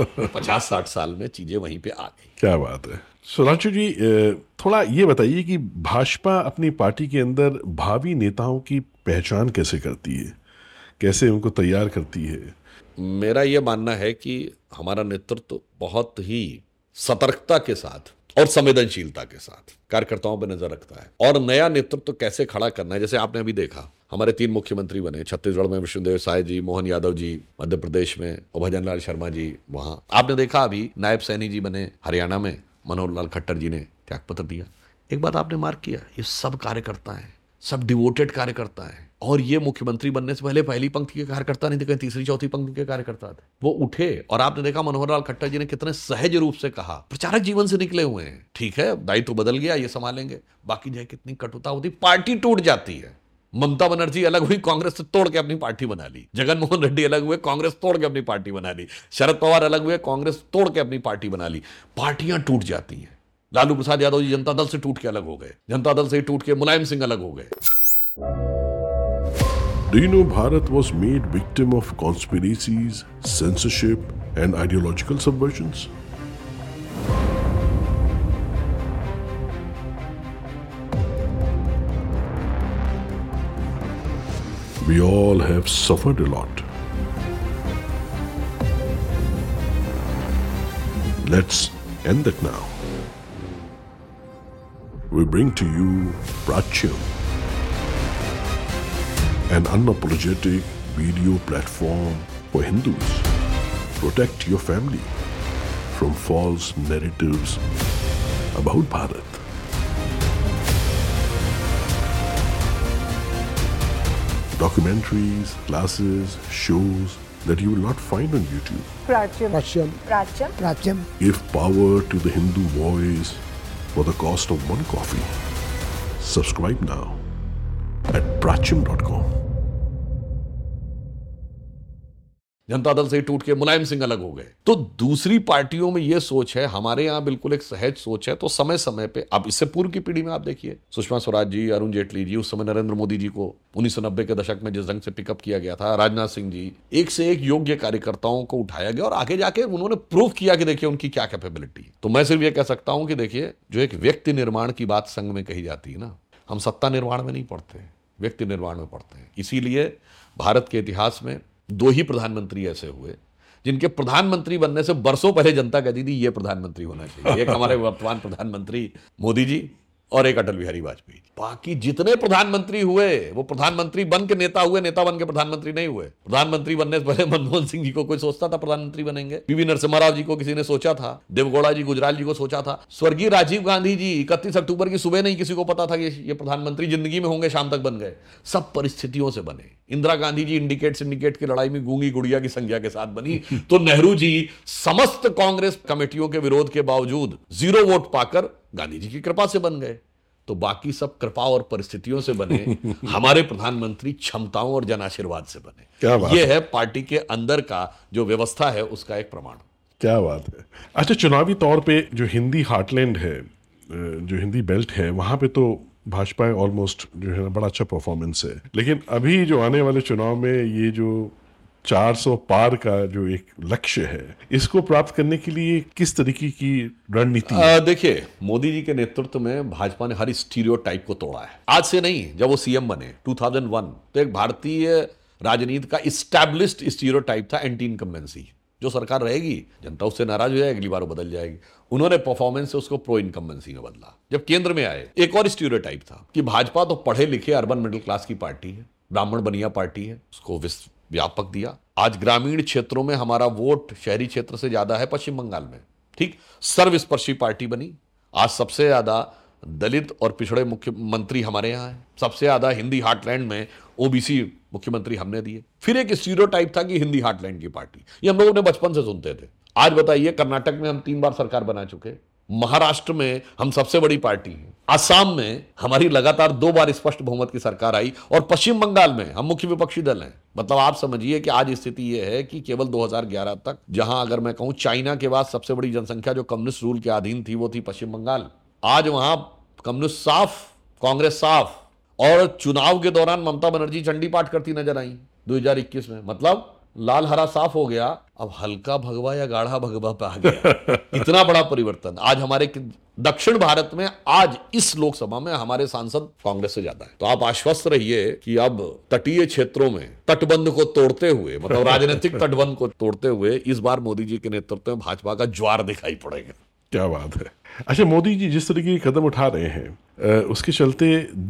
50-60 साल में चीजें वहीं पे आ गई। क्या बात है। सुधांशु जी, थोड़ा ये बताइए कि भाजपा अपनी पार्टी के अंदर भावी नेताओं की पहचान कैसे करती है, कैसे उनको तैयार करती है? मेरा यह मानना है कि हमारा नेतृत्व बहुत ही सतर्कता के साथ और संवेदनशीलता के साथ कार्यकर्ताओं पर नजर रखता है और नया नेतृत्व कैसे खड़ा करना है। जैसे आपने अभी देखा, हमारे 3 मुख्यमंत्री बने, छत्तीसगढ़ में विष्णुदेव साय जी, मोहन यादव जी, मध्य प्रदेश में और भजन लाल शर्मा जी वहां। आपने देखा अभी नायब सैनी जी बने हरियाणा में, मनोहर लाल खट्टर जी ने त्यागपत्र दिया। एक बात आपने मार्क किया, ये सब कार्यकर्ता हैं, सब डिवोटेड कार्यकर्ता हैं। और ये मुख्यमंत्री बनने से पहले पहली पंक्ति के कार्यकर्ता नहीं थे, कहीं तीसरी चौथी पंक्ति के कार्यकर्ता थे। वो उठे और आपने देखा मनोहर लाल खट्टर जी ने कितने सहज रूप से कहा, प्रचारक जीवन से निकले हुए हैं, ठीक है दायित्व बदल गया, ये संभालेंगे। बाकी जो है कितनी कटुता होती, पार्टी टूट जाती है। ममता बनर्जी अलग हुई, कांग्रेस से तोड़ के अपनी पार्टी बना ली। जगन मोहन रेड्डी अलग हुए, कांग्रेस तोड़ के अपनी पार्टी बना ली। शरद पवार अलग हुए, कांग्रेस तोड़ के अपनी पार्टी बना ली। पार्टियां टूट जाती हैं। लालू प्रसाद यादव जी जनता दल से टूट के अलग हो गए, जनता दल से टूट के मुलायम सिंह अलग हो गए। Do you know Bharat was made victim of conspiracies, censorship and ideological subversions? We all have suffered a lot. Let's end that now. We bring to you Prachya, an unapologetic video platform for Hindus. Protect your family from false narratives about Bharat. Documentaries, classes, shows that you will not find on YouTube. Pracham. Give power to the Hindu voice for the cost of 1 coffee. Subscribe now at pracham.com. Janata Dal से टूट के मुलायम सिंह अलग हो गए। तो दूसरी पार्टियों में यह सोच है, हमारे यहां बिल्कुल एक सहज सोच है। तो समय समय पे, अब इससे पूर्व की पीढ़ी में आप देखिए, सुषमा स्वराज जी, अरुण जेटली जी, उस समय नरेंद्र मोदी जी को 1990 के दशक में जिस ढंग से पिकअप किया गया था, राजनाथ सिंह जी, एक से एक योग्य कार्यकर्ताओं को उठाया गया और आगे जाके उन्होंने प्रूव किया कि देखिए उनकी क्या कैपेबिलिटी। तो मैं सिर्फ ये कह सकता हूं कि देखिए, जो एक व्यक्ति निर्माण की बात संघ में कही जाती है ना, हम सत्ता निर्माण में नहीं पढ़ते, व्यक्ति निर्माण में पढ़ते हैं। इसीलिए भारत के इतिहास में 2 ही प्रधानमंत्री ऐसे हुए जिनके प्रधानमंत्री बनने से बरसों पहले जनता कहती थी ये प्रधानमंत्री होना चाहिए। एक हमारे वर्तमान प्रधानमंत्री मोदी जी और एक अटल बिहारी वाजपेयी। बाकी जितने प्रधानमंत्री हुए वो प्रधानमंत्री बन के नेता हुए, नेता बन के प्रधानमंत्री नहीं हुए। प्रधानमंत्री बनने से पहले मनमोहन सिंह जी को कोई सोचता था प्रधानमंत्री बनेंगे? पीवी नरसिम्हा राव जी को किसी ने सोचा था? देवगौड़ा जी, गुजराल जी को सोचा था? स्वर्गीय राजीव गांधी जी 31 अक्टूबर की सुबह नहीं किसी को पता था कि ये प्रधानमंत्री जिंदगी में होंगे, शाम तक बन गए। सब परिस्थितियों से बने। इंदिरा गांधी जी इंडिकेट सिंडिकेट की लड़ाई में गूंगी गुड़िया की संज्ञा के साथ बनी, तो नेहरू जी समस्त कांग्रेस कमेटियों के विरोध के बावजूद 0 वोट पाकर गांधी जी की कृपा से बन गए। तो बाकी सब कृपा और परिस्थितियों से बने, हमारे प्रधानमंत्री क्षमताओं और जन आशीर्वाद से बने। क्या बात यह है पार्टी के अंदर का जो व्यवस्था है उसका एक प्रमाण। क्या बात है। अच्छा, चुनावी तौर पे जो हिंदी हार्टलैंड है, जो हिंदी बेल्ट है, वहां पे तो भाजपा ऑलमोस्ट जो है ना बड़ा अच्छा परफॉर्मेंस है। लेकिन अभी जो आने वाले चुनाव में ये जो 400 पार का जो एक लक्ष्य है, इसको प्राप्त करने के लिए किस तरीके की रणनीति है? देखिए, मोदी जी के नेतृत्व में भाजपा ने हर स्टीरियोटाइप को तोड़ा है। आज से नहीं, जब वो सीएम बने 2001, तो एक भारतीय राजनीति का इस्टेब्लिश्ड स्टीरियोटाइप था एंटी इनकम्बेंसी। जो सरकार रहेगी जनता उससे नाराज हो जाएगी, अगली बार वो बदल जाएगी। उन्होंने परफॉर्मेंस से उसको प्रो इनकम्बेंसी में बदला। जब केंद्र में आए, एक और स्टीरियोटाइप था कि भाजपा तो पढ़े लिखे अर्बन मिडिल क्लास की पार्टी है, ब्राह्मण बनिया पार्टी है, उसको व्यापक दिया। आज ग्रामीण क्षेत्रों में हमारा वोट शहरी क्षेत्र से ज्यादा है पश्चिम बंगाल में, ठीक। सर्वस्पर्शी पार्टी बनी। आज सबसे ज्यादा दलित और पिछड़े मुख्यमंत्री हमारे यहाँ है। सबसे ज्यादा हिंदी हार्टलैंड में ओबीसी मुख्यमंत्री हमने दिए। फिर एक स्टीरियोटाइप था कि हिंदी हार्टलैंड की पार्टी, ये हम लोगों ने बचपन से सुनते थे। आज बताइए, कर्नाटक में हम 3 बार सरकार बना चुके, महाराष्ट्र में हम सबसे बड़ी पार्टी हैं, असम में हमारी लगातार 2 बार स्पष्ट बहुमत की सरकार आई, और पश्चिम बंगाल में हम मुख्य विपक्षी दल हैं। मतलब आप समझिए कि आज स्थिति यह है कि केवल 2011 तक, जहां अगर मैं कहूं चाइना के बाद सबसे बड़ी जनसंख्या जो कम्युनिस्ट रूल के अधीन थी वो थी पश्चिम बंगाल। आज वहां कम्युनिस्ट साफ, कांग्रेस साफ, और चुनाव के दौरान ममता बनर्जी चंडी पाठ करती नजर आई 2021 में। मतलब लाल हरा साफ हो गया, अब हल्का भगवा या गाढ़ा भगवा पे आ गया। इतना बड़ा परिवर्तन। आज हमारे दक्षिण भारत में, आज इस लोकसभा में हमारे सांसद कांग्रेस से ज्यादा है। तो आप आश्वस्त रहिए कि अब तटीय क्षेत्रों में तटबंध को तोड़ते हुए, मतलब राजनीतिक तटबंध को तोड़ते हुए, इस बार मोदी जी के नेतृत्व में भाजपा का ज्वार दिखाई पड़ेगा। क्या बात है। अच्छा, मोदी जी जिस तरीके के कदम उठा रहे हैं, उसके चलते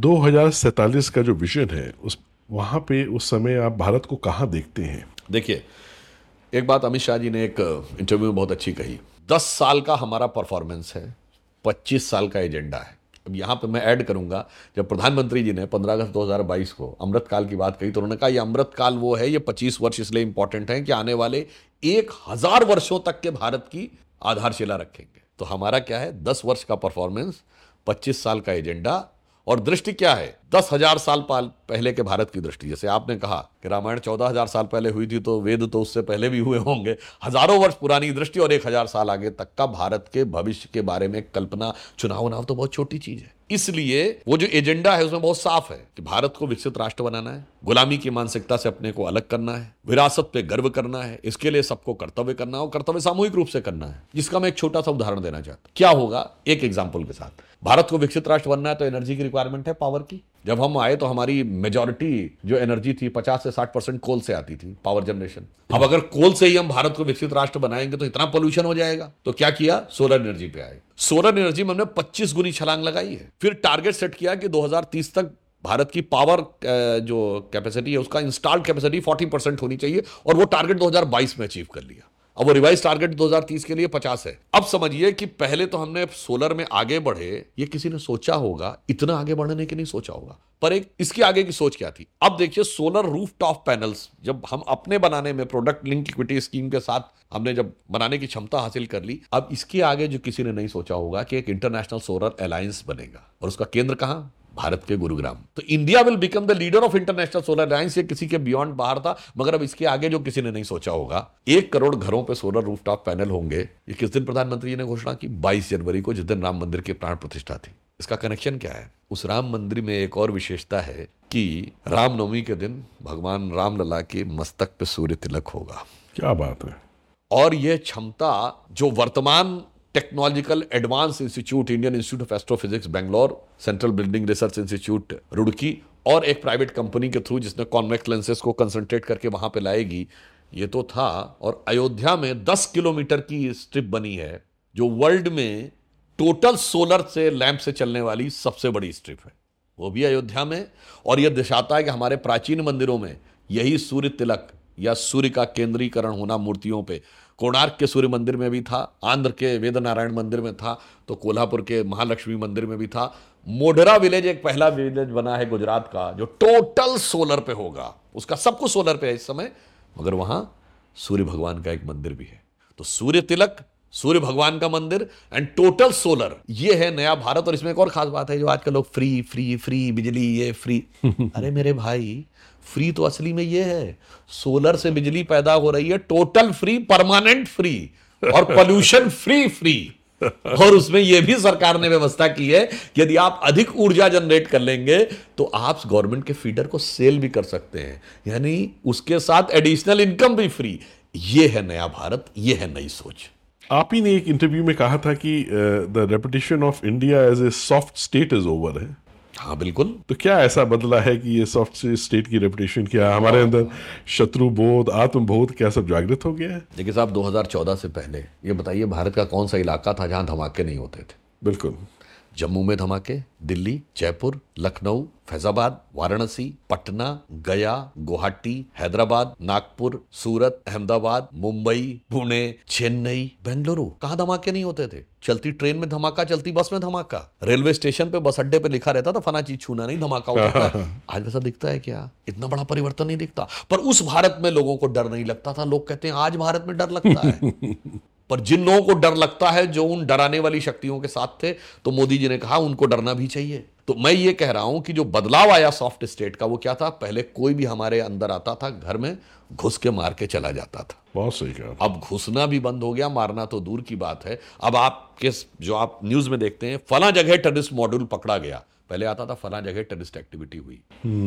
2047 का जो विजन है, उस वहां पे उस समय आप भारत को कहां देखते हैं? देखिए, एक बात अमित शाह जी ने एक इंटरव्यू में बहुत अच्छी कही। 10 साल का हमारा परफॉर्मेंस है, 25 साल का एजेंडा है। अब यहाँ पे मैं ऐड करूंगा, जब प्रधानमंत्री जी ने 15 अगस्त 2022 को अमृतकाल की बात कही, तो उन्होंने कहा ये अमृतकाल वो है, ये 25 वर्ष इसलिए इंपॉर्टेंट है कि आने वाले 1000 वर्षों तक के भारत की आधारशिला रखेंगे। तो हमारा क्या है, 10 वर्ष का परफॉर्मेंस, 25 साल का एजेंडा, और दृष्टि क्या है, 10,000 साल पहले के भारत की दृष्टि। जैसे आपने कहा कि रामायण 14,000 साल पहले हुई थी, तो वेद तो उससे पहले भी हुए होंगे। हजारों वर्ष पुरानी दृष्टि और 1000 साल आगे तक का भारत के भविष्य के बारे में कल्पना। चुनाव तो बहुत छोटी चीज है, इसलिए वो जो एजेंडा है उसमें बहुत साफ है कि भारत को विकसित राष्ट्र बनाना है, गुलामी की मानसिकता से अपने को अलग करना है, विरासत पे गर्व करना है, इसके लिए सबको कर्तव्य करना है, और कर्तव्य सामूहिक रूप से करना है। जिसका मैं एक छोटा सा उदाहरण देना चाहता हूं। क्या होगा, एक एग्जाम्पल के साथ। भारत को विकसित राष्ट्र बनना है तो एनर्जी की रिक्वायरमेंट है, पावर की। जब हम आए तो हमारी मेजॉरिटी जो एनर्जी थी 50 से 60% कोल से आती थी, पावर जनरेशन। अब अगर कोल से ही हम भारत को विकसित राष्ट्र बनाएंगे तो इतना पोल्यूशन हो जाएगा। तो क्या किया, सोलर एनर्जी पे आए। सोलर एनर्जी में हमने 25 गुनी छलांग लगाई है। फिर टारगेट सेट किया कि 2030 तक भारत की पावर जो कैपेसिटी है उसका इंस्टॉल्ड कैपेसिटी 40% होनी चाहिए, और वो टारगेट 2022 में अचीव कर लिया। अब वो रिवाइज टारगेट 2030 के लिए 50 है। अब समझिए कि पहले तो हमने सोलर में आगे बढ़े, ये किसी ने सोचा होगा, इतना आगे बढ़ने की नहीं सोचा होगा, पर एक इसकी आगे की सोच क्या थी। अब देखिए, सोलर रूफटॉप पैनल्स जब हम अपने बनाने में प्रोडक्ट लिंक इक्विटी स्कीम के साथ हमने जब बनाने की क्षमता हासिल कर ली, अब इसके आगे जो किसी ने नहीं सोचा होगा कि एक इंटरनेशनल सोलर अलायंस बनेगा, और उसका केंद्र कहां, भारत के गुरुग्राम। तो India will become the leader of International Solar Alliance. ये किसी के बियॉन्ड बाहर था, मगर अब इसके आगे जो किसी ने नहीं सोचा होगा, 1 करोड़ घरों पे सोलर रूफटॉप पैनल होंगे। ये किस दिन प्रधानमंत्री जी ने घोषणा की, 22 जनवरी को, जिस दिन राम मंदिर की प्राण प्रतिष्ठा थी। इसका कनेक्शन क्या है, उस राम मंदिर में एक और विशेषता है कि रामनवमी के दिन भगवान रामलला के मस्तक पे सूर्य तिलक होगा। क्या बात है। और यह क्षमता जो वर्तमान technological advance institute, Indian Institute of Astrophysics Bangalore, Central Building Research Institute Roorkee, और एक प्राइवेट कंपनी के थ्रू जिसने कॉन्वेक्स लेंसेज को कंसंट्रेट करके वहां पे लाएगी, ये तो था। और अयोध्या में 10 किलोमीटर की स्ट्रिप बनी है जो वर्ल्ड में टोटल सोलर से लैंप से चलने वाली सबसे बड़ी स्ट्रिप है, वो भी अयोध्या में। और यह दर्शाता है कि हमारे प्राचीन मंदिरों में यही सूर्य तिलक या सूर्य का केंद्रीकरण होना मूर्तियों पे कोणार्क के सूर्य मंदिर में भी था, आंध्र के वेद नारायण मंदिर में था, तो कोल्हापुर के महालक्ष्मी मंदिर में भी था। मोढेरा विलेज एक पहला विलेज बना है गुजरात का जो टोटल सोलर पे होगा, उसका सब कुछ सोलर पे है इस समय, मगर वहां सूर्य भगवान का एक मंदिर भी है। तो सूर्य तिलक, सूर्य भगवान का मंदिर एंड टोटल सोलर, ये है नया भारत। और इसमें एक और खास बात है, जो आजकल लोग फ्री फ्री फ्री बिजली, ये फ्री अरे मेरे भाई, फ्री तो असली में ये है, सोलर से बिजली पैदा हो रही है टोटल फ्री, परमानेंट फ्री और पोल्यूशन फ्री फ्री। और उसमें यह भी सरकार ने व्यवस्था की है कि यदि आप अधिक ऊर्जा जनरेट कर लेंगे तो आप गवर्नमेंट के फीडर को सेल भी कर सकते हैं, यानी उसके साथ एडिशनल इनकम भी फ्री। ये है नया भारत, ये है नई सोच। आप ही ने एक इंटरव्यू में कहा था कि the reputation of India as a soft state is over है। हाँ बिल्कुल। तो क्या ऐसा बदला है कि ये सॉफ्ट स्टेट की रेपुटेशन, क्या हमारे अंदर शत्रु बोध, आत्मबोध क्या सब जागृत हो गया है? देखिए साहब, 2014 से पहले ये बताइए भारत का कौन सा इलाका था जहां धमाके नहीं होते थे? बिल्कुल। जम्मू में धमाके, दिल्ली, जयपुर, लखनऊ, फैजाबाद, वाराणसी, पटना, गया, गुवाहाटी, हैदराबाद, नागपुर, सूरत, अहमदाबाद, मुंबई, पुणे, चेन्नई, बेंगलुरु, कहां धमाके नहीं होते थे? चलती ट्रेन में धमाका, चलती बस में धमाका, रेलवे स्टेशन पे, बस अड्डे पे लिखा रहता था फला चीज छूना नहीं, धमाका होता था। आज वैसा दिखता है क्या? इतना बड़ा परिवर्तन नहीं दिखता। पर उस भारत में लोगों को डर नहीं लगता था। लोग कहते हैं आज भारत में डर लगता है। पर जिन लोगों को डर लगता है, जो उन डराने वाली शक्तियों के साथ थे, तो मोदी जी ने कहा उनको डरना भी चाहिए। तो मैं ये कह रहा हूं कि जो बदलाव आया सॉफ्ट स्टेट का, वो क्या था? पहले कोई भी हमारे अंदर आता था, घर में घुस के मार के चला जाता था। बहुत सही कहा। अब घुसना भी बंद हो गया, मारना तो दूर की बात है। अब आपके जो आप न्यूज में देखते हैं, फला जगह टेररिस्ट मॉड्यूल पकड़ा गया, पहले आता था फला जगह टेररिस्ट एक्टिविटी हुई।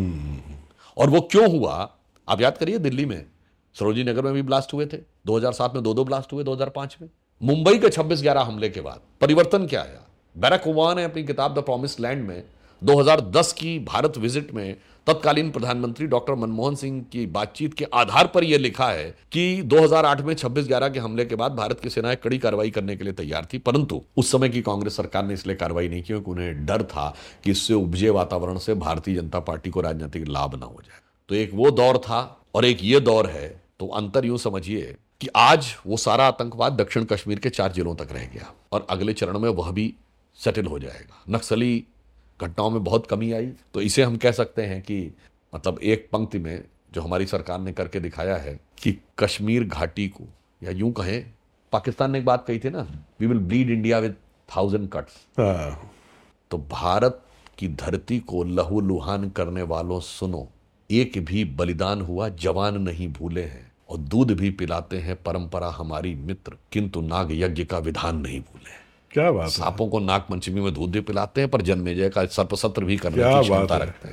और वो क्यों हुआ? आप याद करिए, दिल्ली में सरोजिनी नगर में भी ब्लास्ट हुए थे, 2007 में दो ब्लास्ट हुए, 2005 में। मुंबई के 26/11 हमले के बाद परिवर्तन क्या आया? बैराक ओबामा ने अपनी किताब द प्रॉमिस्ड लैंड में 2010 की भारत विजिट में तत्कालीन प्रधानमंत्री डॉक्टर मनमोहन सिंह की बातचीत के आधार पर यह लिखा है कि 2008 में 26/11 के हमले के बाद भारत की सेनाएं कड़ी कार्रवाई करने के लिए तैयार थी, परंतु उस समय की कांग्रेस सरकार ने इसलिए कार्रवाई नहीं की क्योंकि उन्हें डर था कि इससे उपजे वातावरण से भारतीय जनता पार्टी को राजनीतिक लाभ ना हो जाए। तो एक वो दौर था और एक ये दौर है। तो अंतर यूं समझिए कि आज वो सारा आतंकवाद दक्षिण कश्मीर के 4 जिलों तक रह गया और अगले चरण में वह भी सेटल हो जाएगा। नक्सली घटनाओं में बहुत कमी आई। तो इसे हम कह सकते हैं कि मतलब एक पंक्ति में जो हमारी सरकार ने करके दिखाया है कि कश्मीर घाटी को, या यूं कहें, पाकिस्तान ने एक बात कही थी ना, we will bleed India with 1000 cuts. तो भारत की धरती को लहू लुहान करने वालों सुनो, एक भी बलिदान हुआ जवान नहीं भूले हैं, और दूध भी पिलाते हैं परंपरा हमारी मित्र, किंतु नाग यज्ञ का विधान नहीं भूले। क्या बात है। सांपों को नाग पंचमी में दूध भी पिलाते हैं, पर जन्मेजय का सर्पसत्र भी करने की क्षमता रखते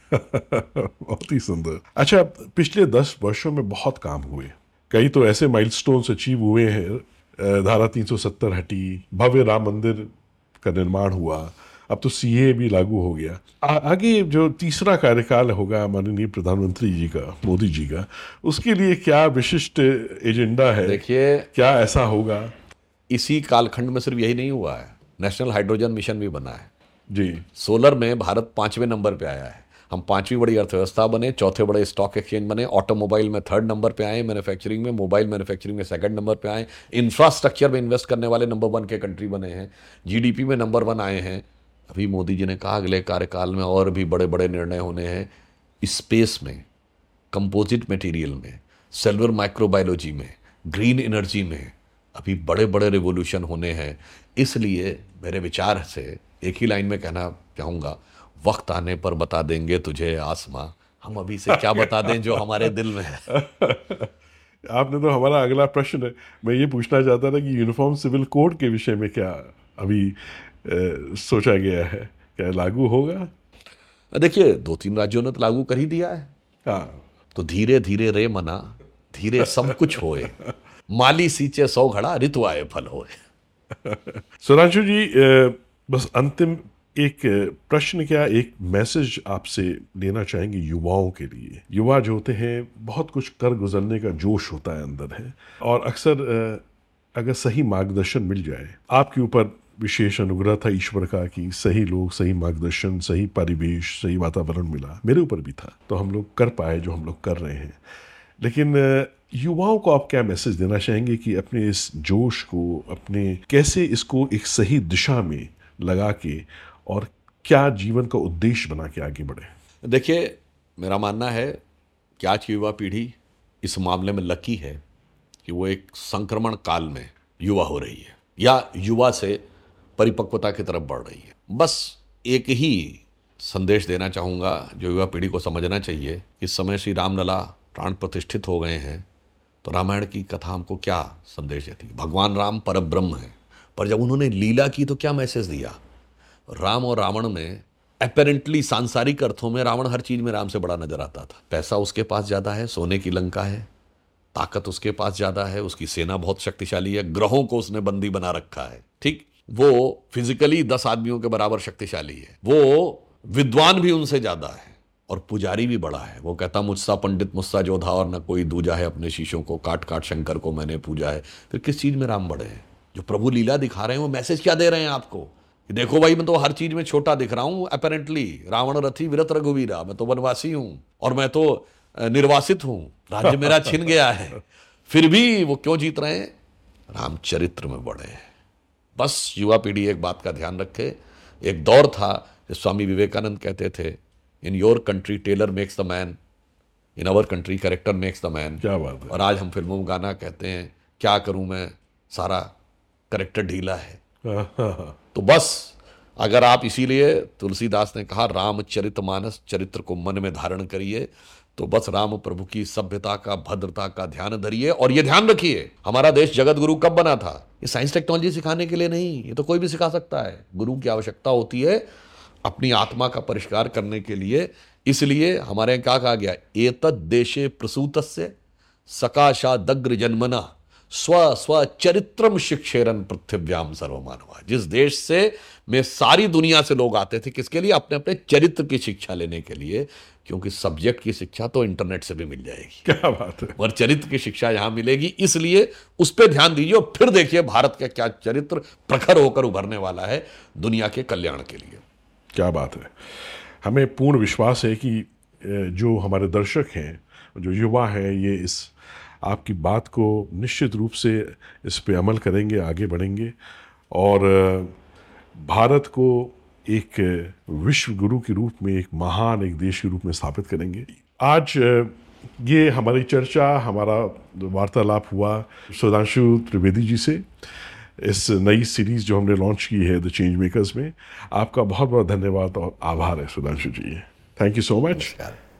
हैं। बहुत ही सुंदर। अच्छा, पिछले 10 वर्षों में बहुत काम हुए, कई तो ऐसे माइलस्टोन्स अचीव हुए हैं। धारा 370 हटी, भव्य राम मंदिर का निर्माण हुआ, अब तो सीए भी लागू हो गया। आगे जो तीसरा कार्यकाल होगा माननीय प्रधानमंत्री जी का, मोदी जी का, उसके लिए क्या विशिष्ट एजेंडा है? देखिए, क्या ऐसा होगा? इसी कालखंड में सिर्फ यही नहीं हुआ है, नेशनल हाइड्रोजन मिशन भी बना है जी। सोलर में भारत 5वें नंबर पे आया है। हम 5वीं बड़ी अर्थव्यवस्था बने, 4थे बड़े स्टॉक एक्सचेंज बने, ऑटोमोबाइल में 3rd नंबर पे आए, मैन्युफैक्चरिंग में, मोबाइल मैन्युफैक्चरिंग में 2nd नंबर पे आए, इंफ्रास्ट्रक्चर में इन्वेस्ट करने वाले नंबर 1 के कंट्री बने हैं, जीडीपी में नंबर 1 आए हैं। अभी मोदी जी ने कहा अगले कार्यकाल में और भी बड़े बड़े निर्णय होने हैं, स्पेस में, कंपोजिट मटेरियल में, सेलुलर माइक्रोबायोलॉजी में, ग्रीन एनर्जी में अभी बड़े बड़े रिवोल्यूशन होने हैं। इसलिए मेरे विचार से एक ही लाइन में कहना चाहूँगा, वक्त आने पर बता देंगे तुझे आसमां, हम अभी से क्या बता दें जो हमारे दिल में है। आपने तो हमारा अगला प्रश्न, मैं ये पूछना चाहता था कि यूनिफॉर्म सिविल कोड के विषय में क्या अभी सोचा गया है, क्या लागू होगा? देखिए, 2-3 राज्यों ने तो लागू कर ही दिया है। हाँ। तो धीरे धीरे रे मना, धीरे सब कुछ होए, माली सींचे 100 घड़ा, ऋतु आए फल होए। सुधांशु जी, बस अंतिम एक प्रश्न, क्या एक मैसेज आपसे लेना चाहेंगे युवाओं के लिए? युवा जो होते हैं, बहुत कुछ कर गुजरने का जोश होता है अंदर है, और अक्सर अगर सही मार्गदर्शन मिल जाए, आपके ऊपर विशेष अनुग्रह था ईश्वर का कि सही लोग, सही मार्गदर्शन, सही परिवेश, सही वातावरण मिला, मेरे ऊपर भी था, तो हम लोग कर पाए जो हम लोग कर रहे हैं। लेकिन युवाओं को आप क्या मैसेज देना चाहेंगे कि अपने इस जोश को, अपने कैसे इसको एक सही दिशा में लगा के और क्या जीवन का उद्देश्य बना के आगे बढ़े? देखिए, मेरा मानना है कि आज की युवा पीढ़ी इस मामले में लकी है कि वो एक संक्रमण काल में युवा हो रही है या युवा से परिपक्वता की तरफ बढ़ रही है। बस एक ही संदेश देना चाहूँगा जो युवा पीढ़ी को समझना चाहिए। इस समय श्री रामलला प्राण प्रतिष्ठित हो गए हैं, तो रामायण की कथा हमको क्या संदेश देती है? भगवान राम परब्रह्म है, पर जब उन्होंने लीला की तो क्या मैसेज दिया? राम और रावण में अपेरेंटली सांसारिक अर्थों में रावण हर चीज में राम से बड़ा नजर आता था। पैसा उसके पास ज्यादा है, सोने की लंका है, ताकत उसके पास ज्यादा है, उसकी सेना बहुत शक्तिशाली है, ग्रहों को उसने बंदी बना रखा है, ठीक। वो फिजिकली 10 आदमियों के बराबर शक्तिशाली है, वो विद्वान भी उनसे ज्यादा है और पुजारी भी बड़ा है। वो कहता मुझसा पंडित मुझसा जोधा और न कोई दूजा है, अपने शीशों को काट काट शंकर को मैंने पूजा है। फिर किस चीज में राम बड़े हैं? जो प्रभु लीला दिखा रहे हैं वो मैसेज क्या दे रहे हैं आपको? देखो भाई, मैं तो हर चीज में छोटा दिख रहा हूं अपेरेंटली, रावण रथी विरत रघुवीरा, मैं तो वनवासी हूं और मैं तो निर्वासित हूं, राज्य मेरा छिन गया है, फिर भी वो क्यों जीत रहे हैं? रामचरित्र में बड़े हैं। बस युवा पीढ़ी एक बात का ध्यान रखे। एक दौर था जो स्वामी विवेकानंद कहते थे, in your country tailor makes the man, in our country character makes the man. क्या बात है। और आज हम फिल्मों में गाना कहते हैं, क्या करूं मैं, सारा कैरेक्टर ढीला है। तो बस अगर आप, इसीलिए तुलसीदास ने कहा रामचरितमानस चरित्र को मन में धारण करिए, तो बस राम प्रभु की सभ्यता का, भद्रता का ध्यान धरिए। और ये ध्यान रखिए, हमारा देश जगत गुरु कब बना था? ये साइंस टेक्नोलॉजी सिखाने के लिए नहीं, ये तो कोई भी सिखा सकता है। गुरु की आवश्यकता होती है अपनी आत्मा का परिष्कार करने के लिए। इसलिए हमारे यहाँ क्या कहा गया, एतद् देशे प्रसूतस्य सकाशादग्र जन्मना स्व चरित्रम शिक्षेरन पृथ्व्याम सर्वमानवा। जिस देश से में सारी दुनिया से लोग आते थे, किसके लिए? अपने अपने चरित्र की शिक्षा लेने के लिए, क्योंकि सब्जेक्ट की शिक्षा तो इंटरनेट से भी मिल जाएगी। क्या बात है। और चरित्र की शिक्षा यहां मिलेगी, इसलिए उस पर ध्यान दीजिए और फिर देखिए भारत का क्या चरित्र प्रखर होकर उभरने वाला है दुनिया के कल्याण के लिए। क्या बात है। हमें पूर्ण विश्वास है कि जो हमारे दर्शक हैं, जो युवा हैं, ये इस आपकी बात को निश्चित रूप से इस पे अमल करेंगे, आगे बढ़ेंगे और भारत को एक विश्व गुरु के रूप में, एक महान एक देश के रूप में स्थापित करेंगे। आज ये हमारी चर्चा, हमारा वार्तालाप हुआ सुधांशु त्रिवेदी जी से, इस नई सीरीज़ जो हमने लॉन्च की है द चेंज मेकर्स में। आपका बहुत बहुत धन्यवाद और आभार है Sudhanshu ji. Thank you so much.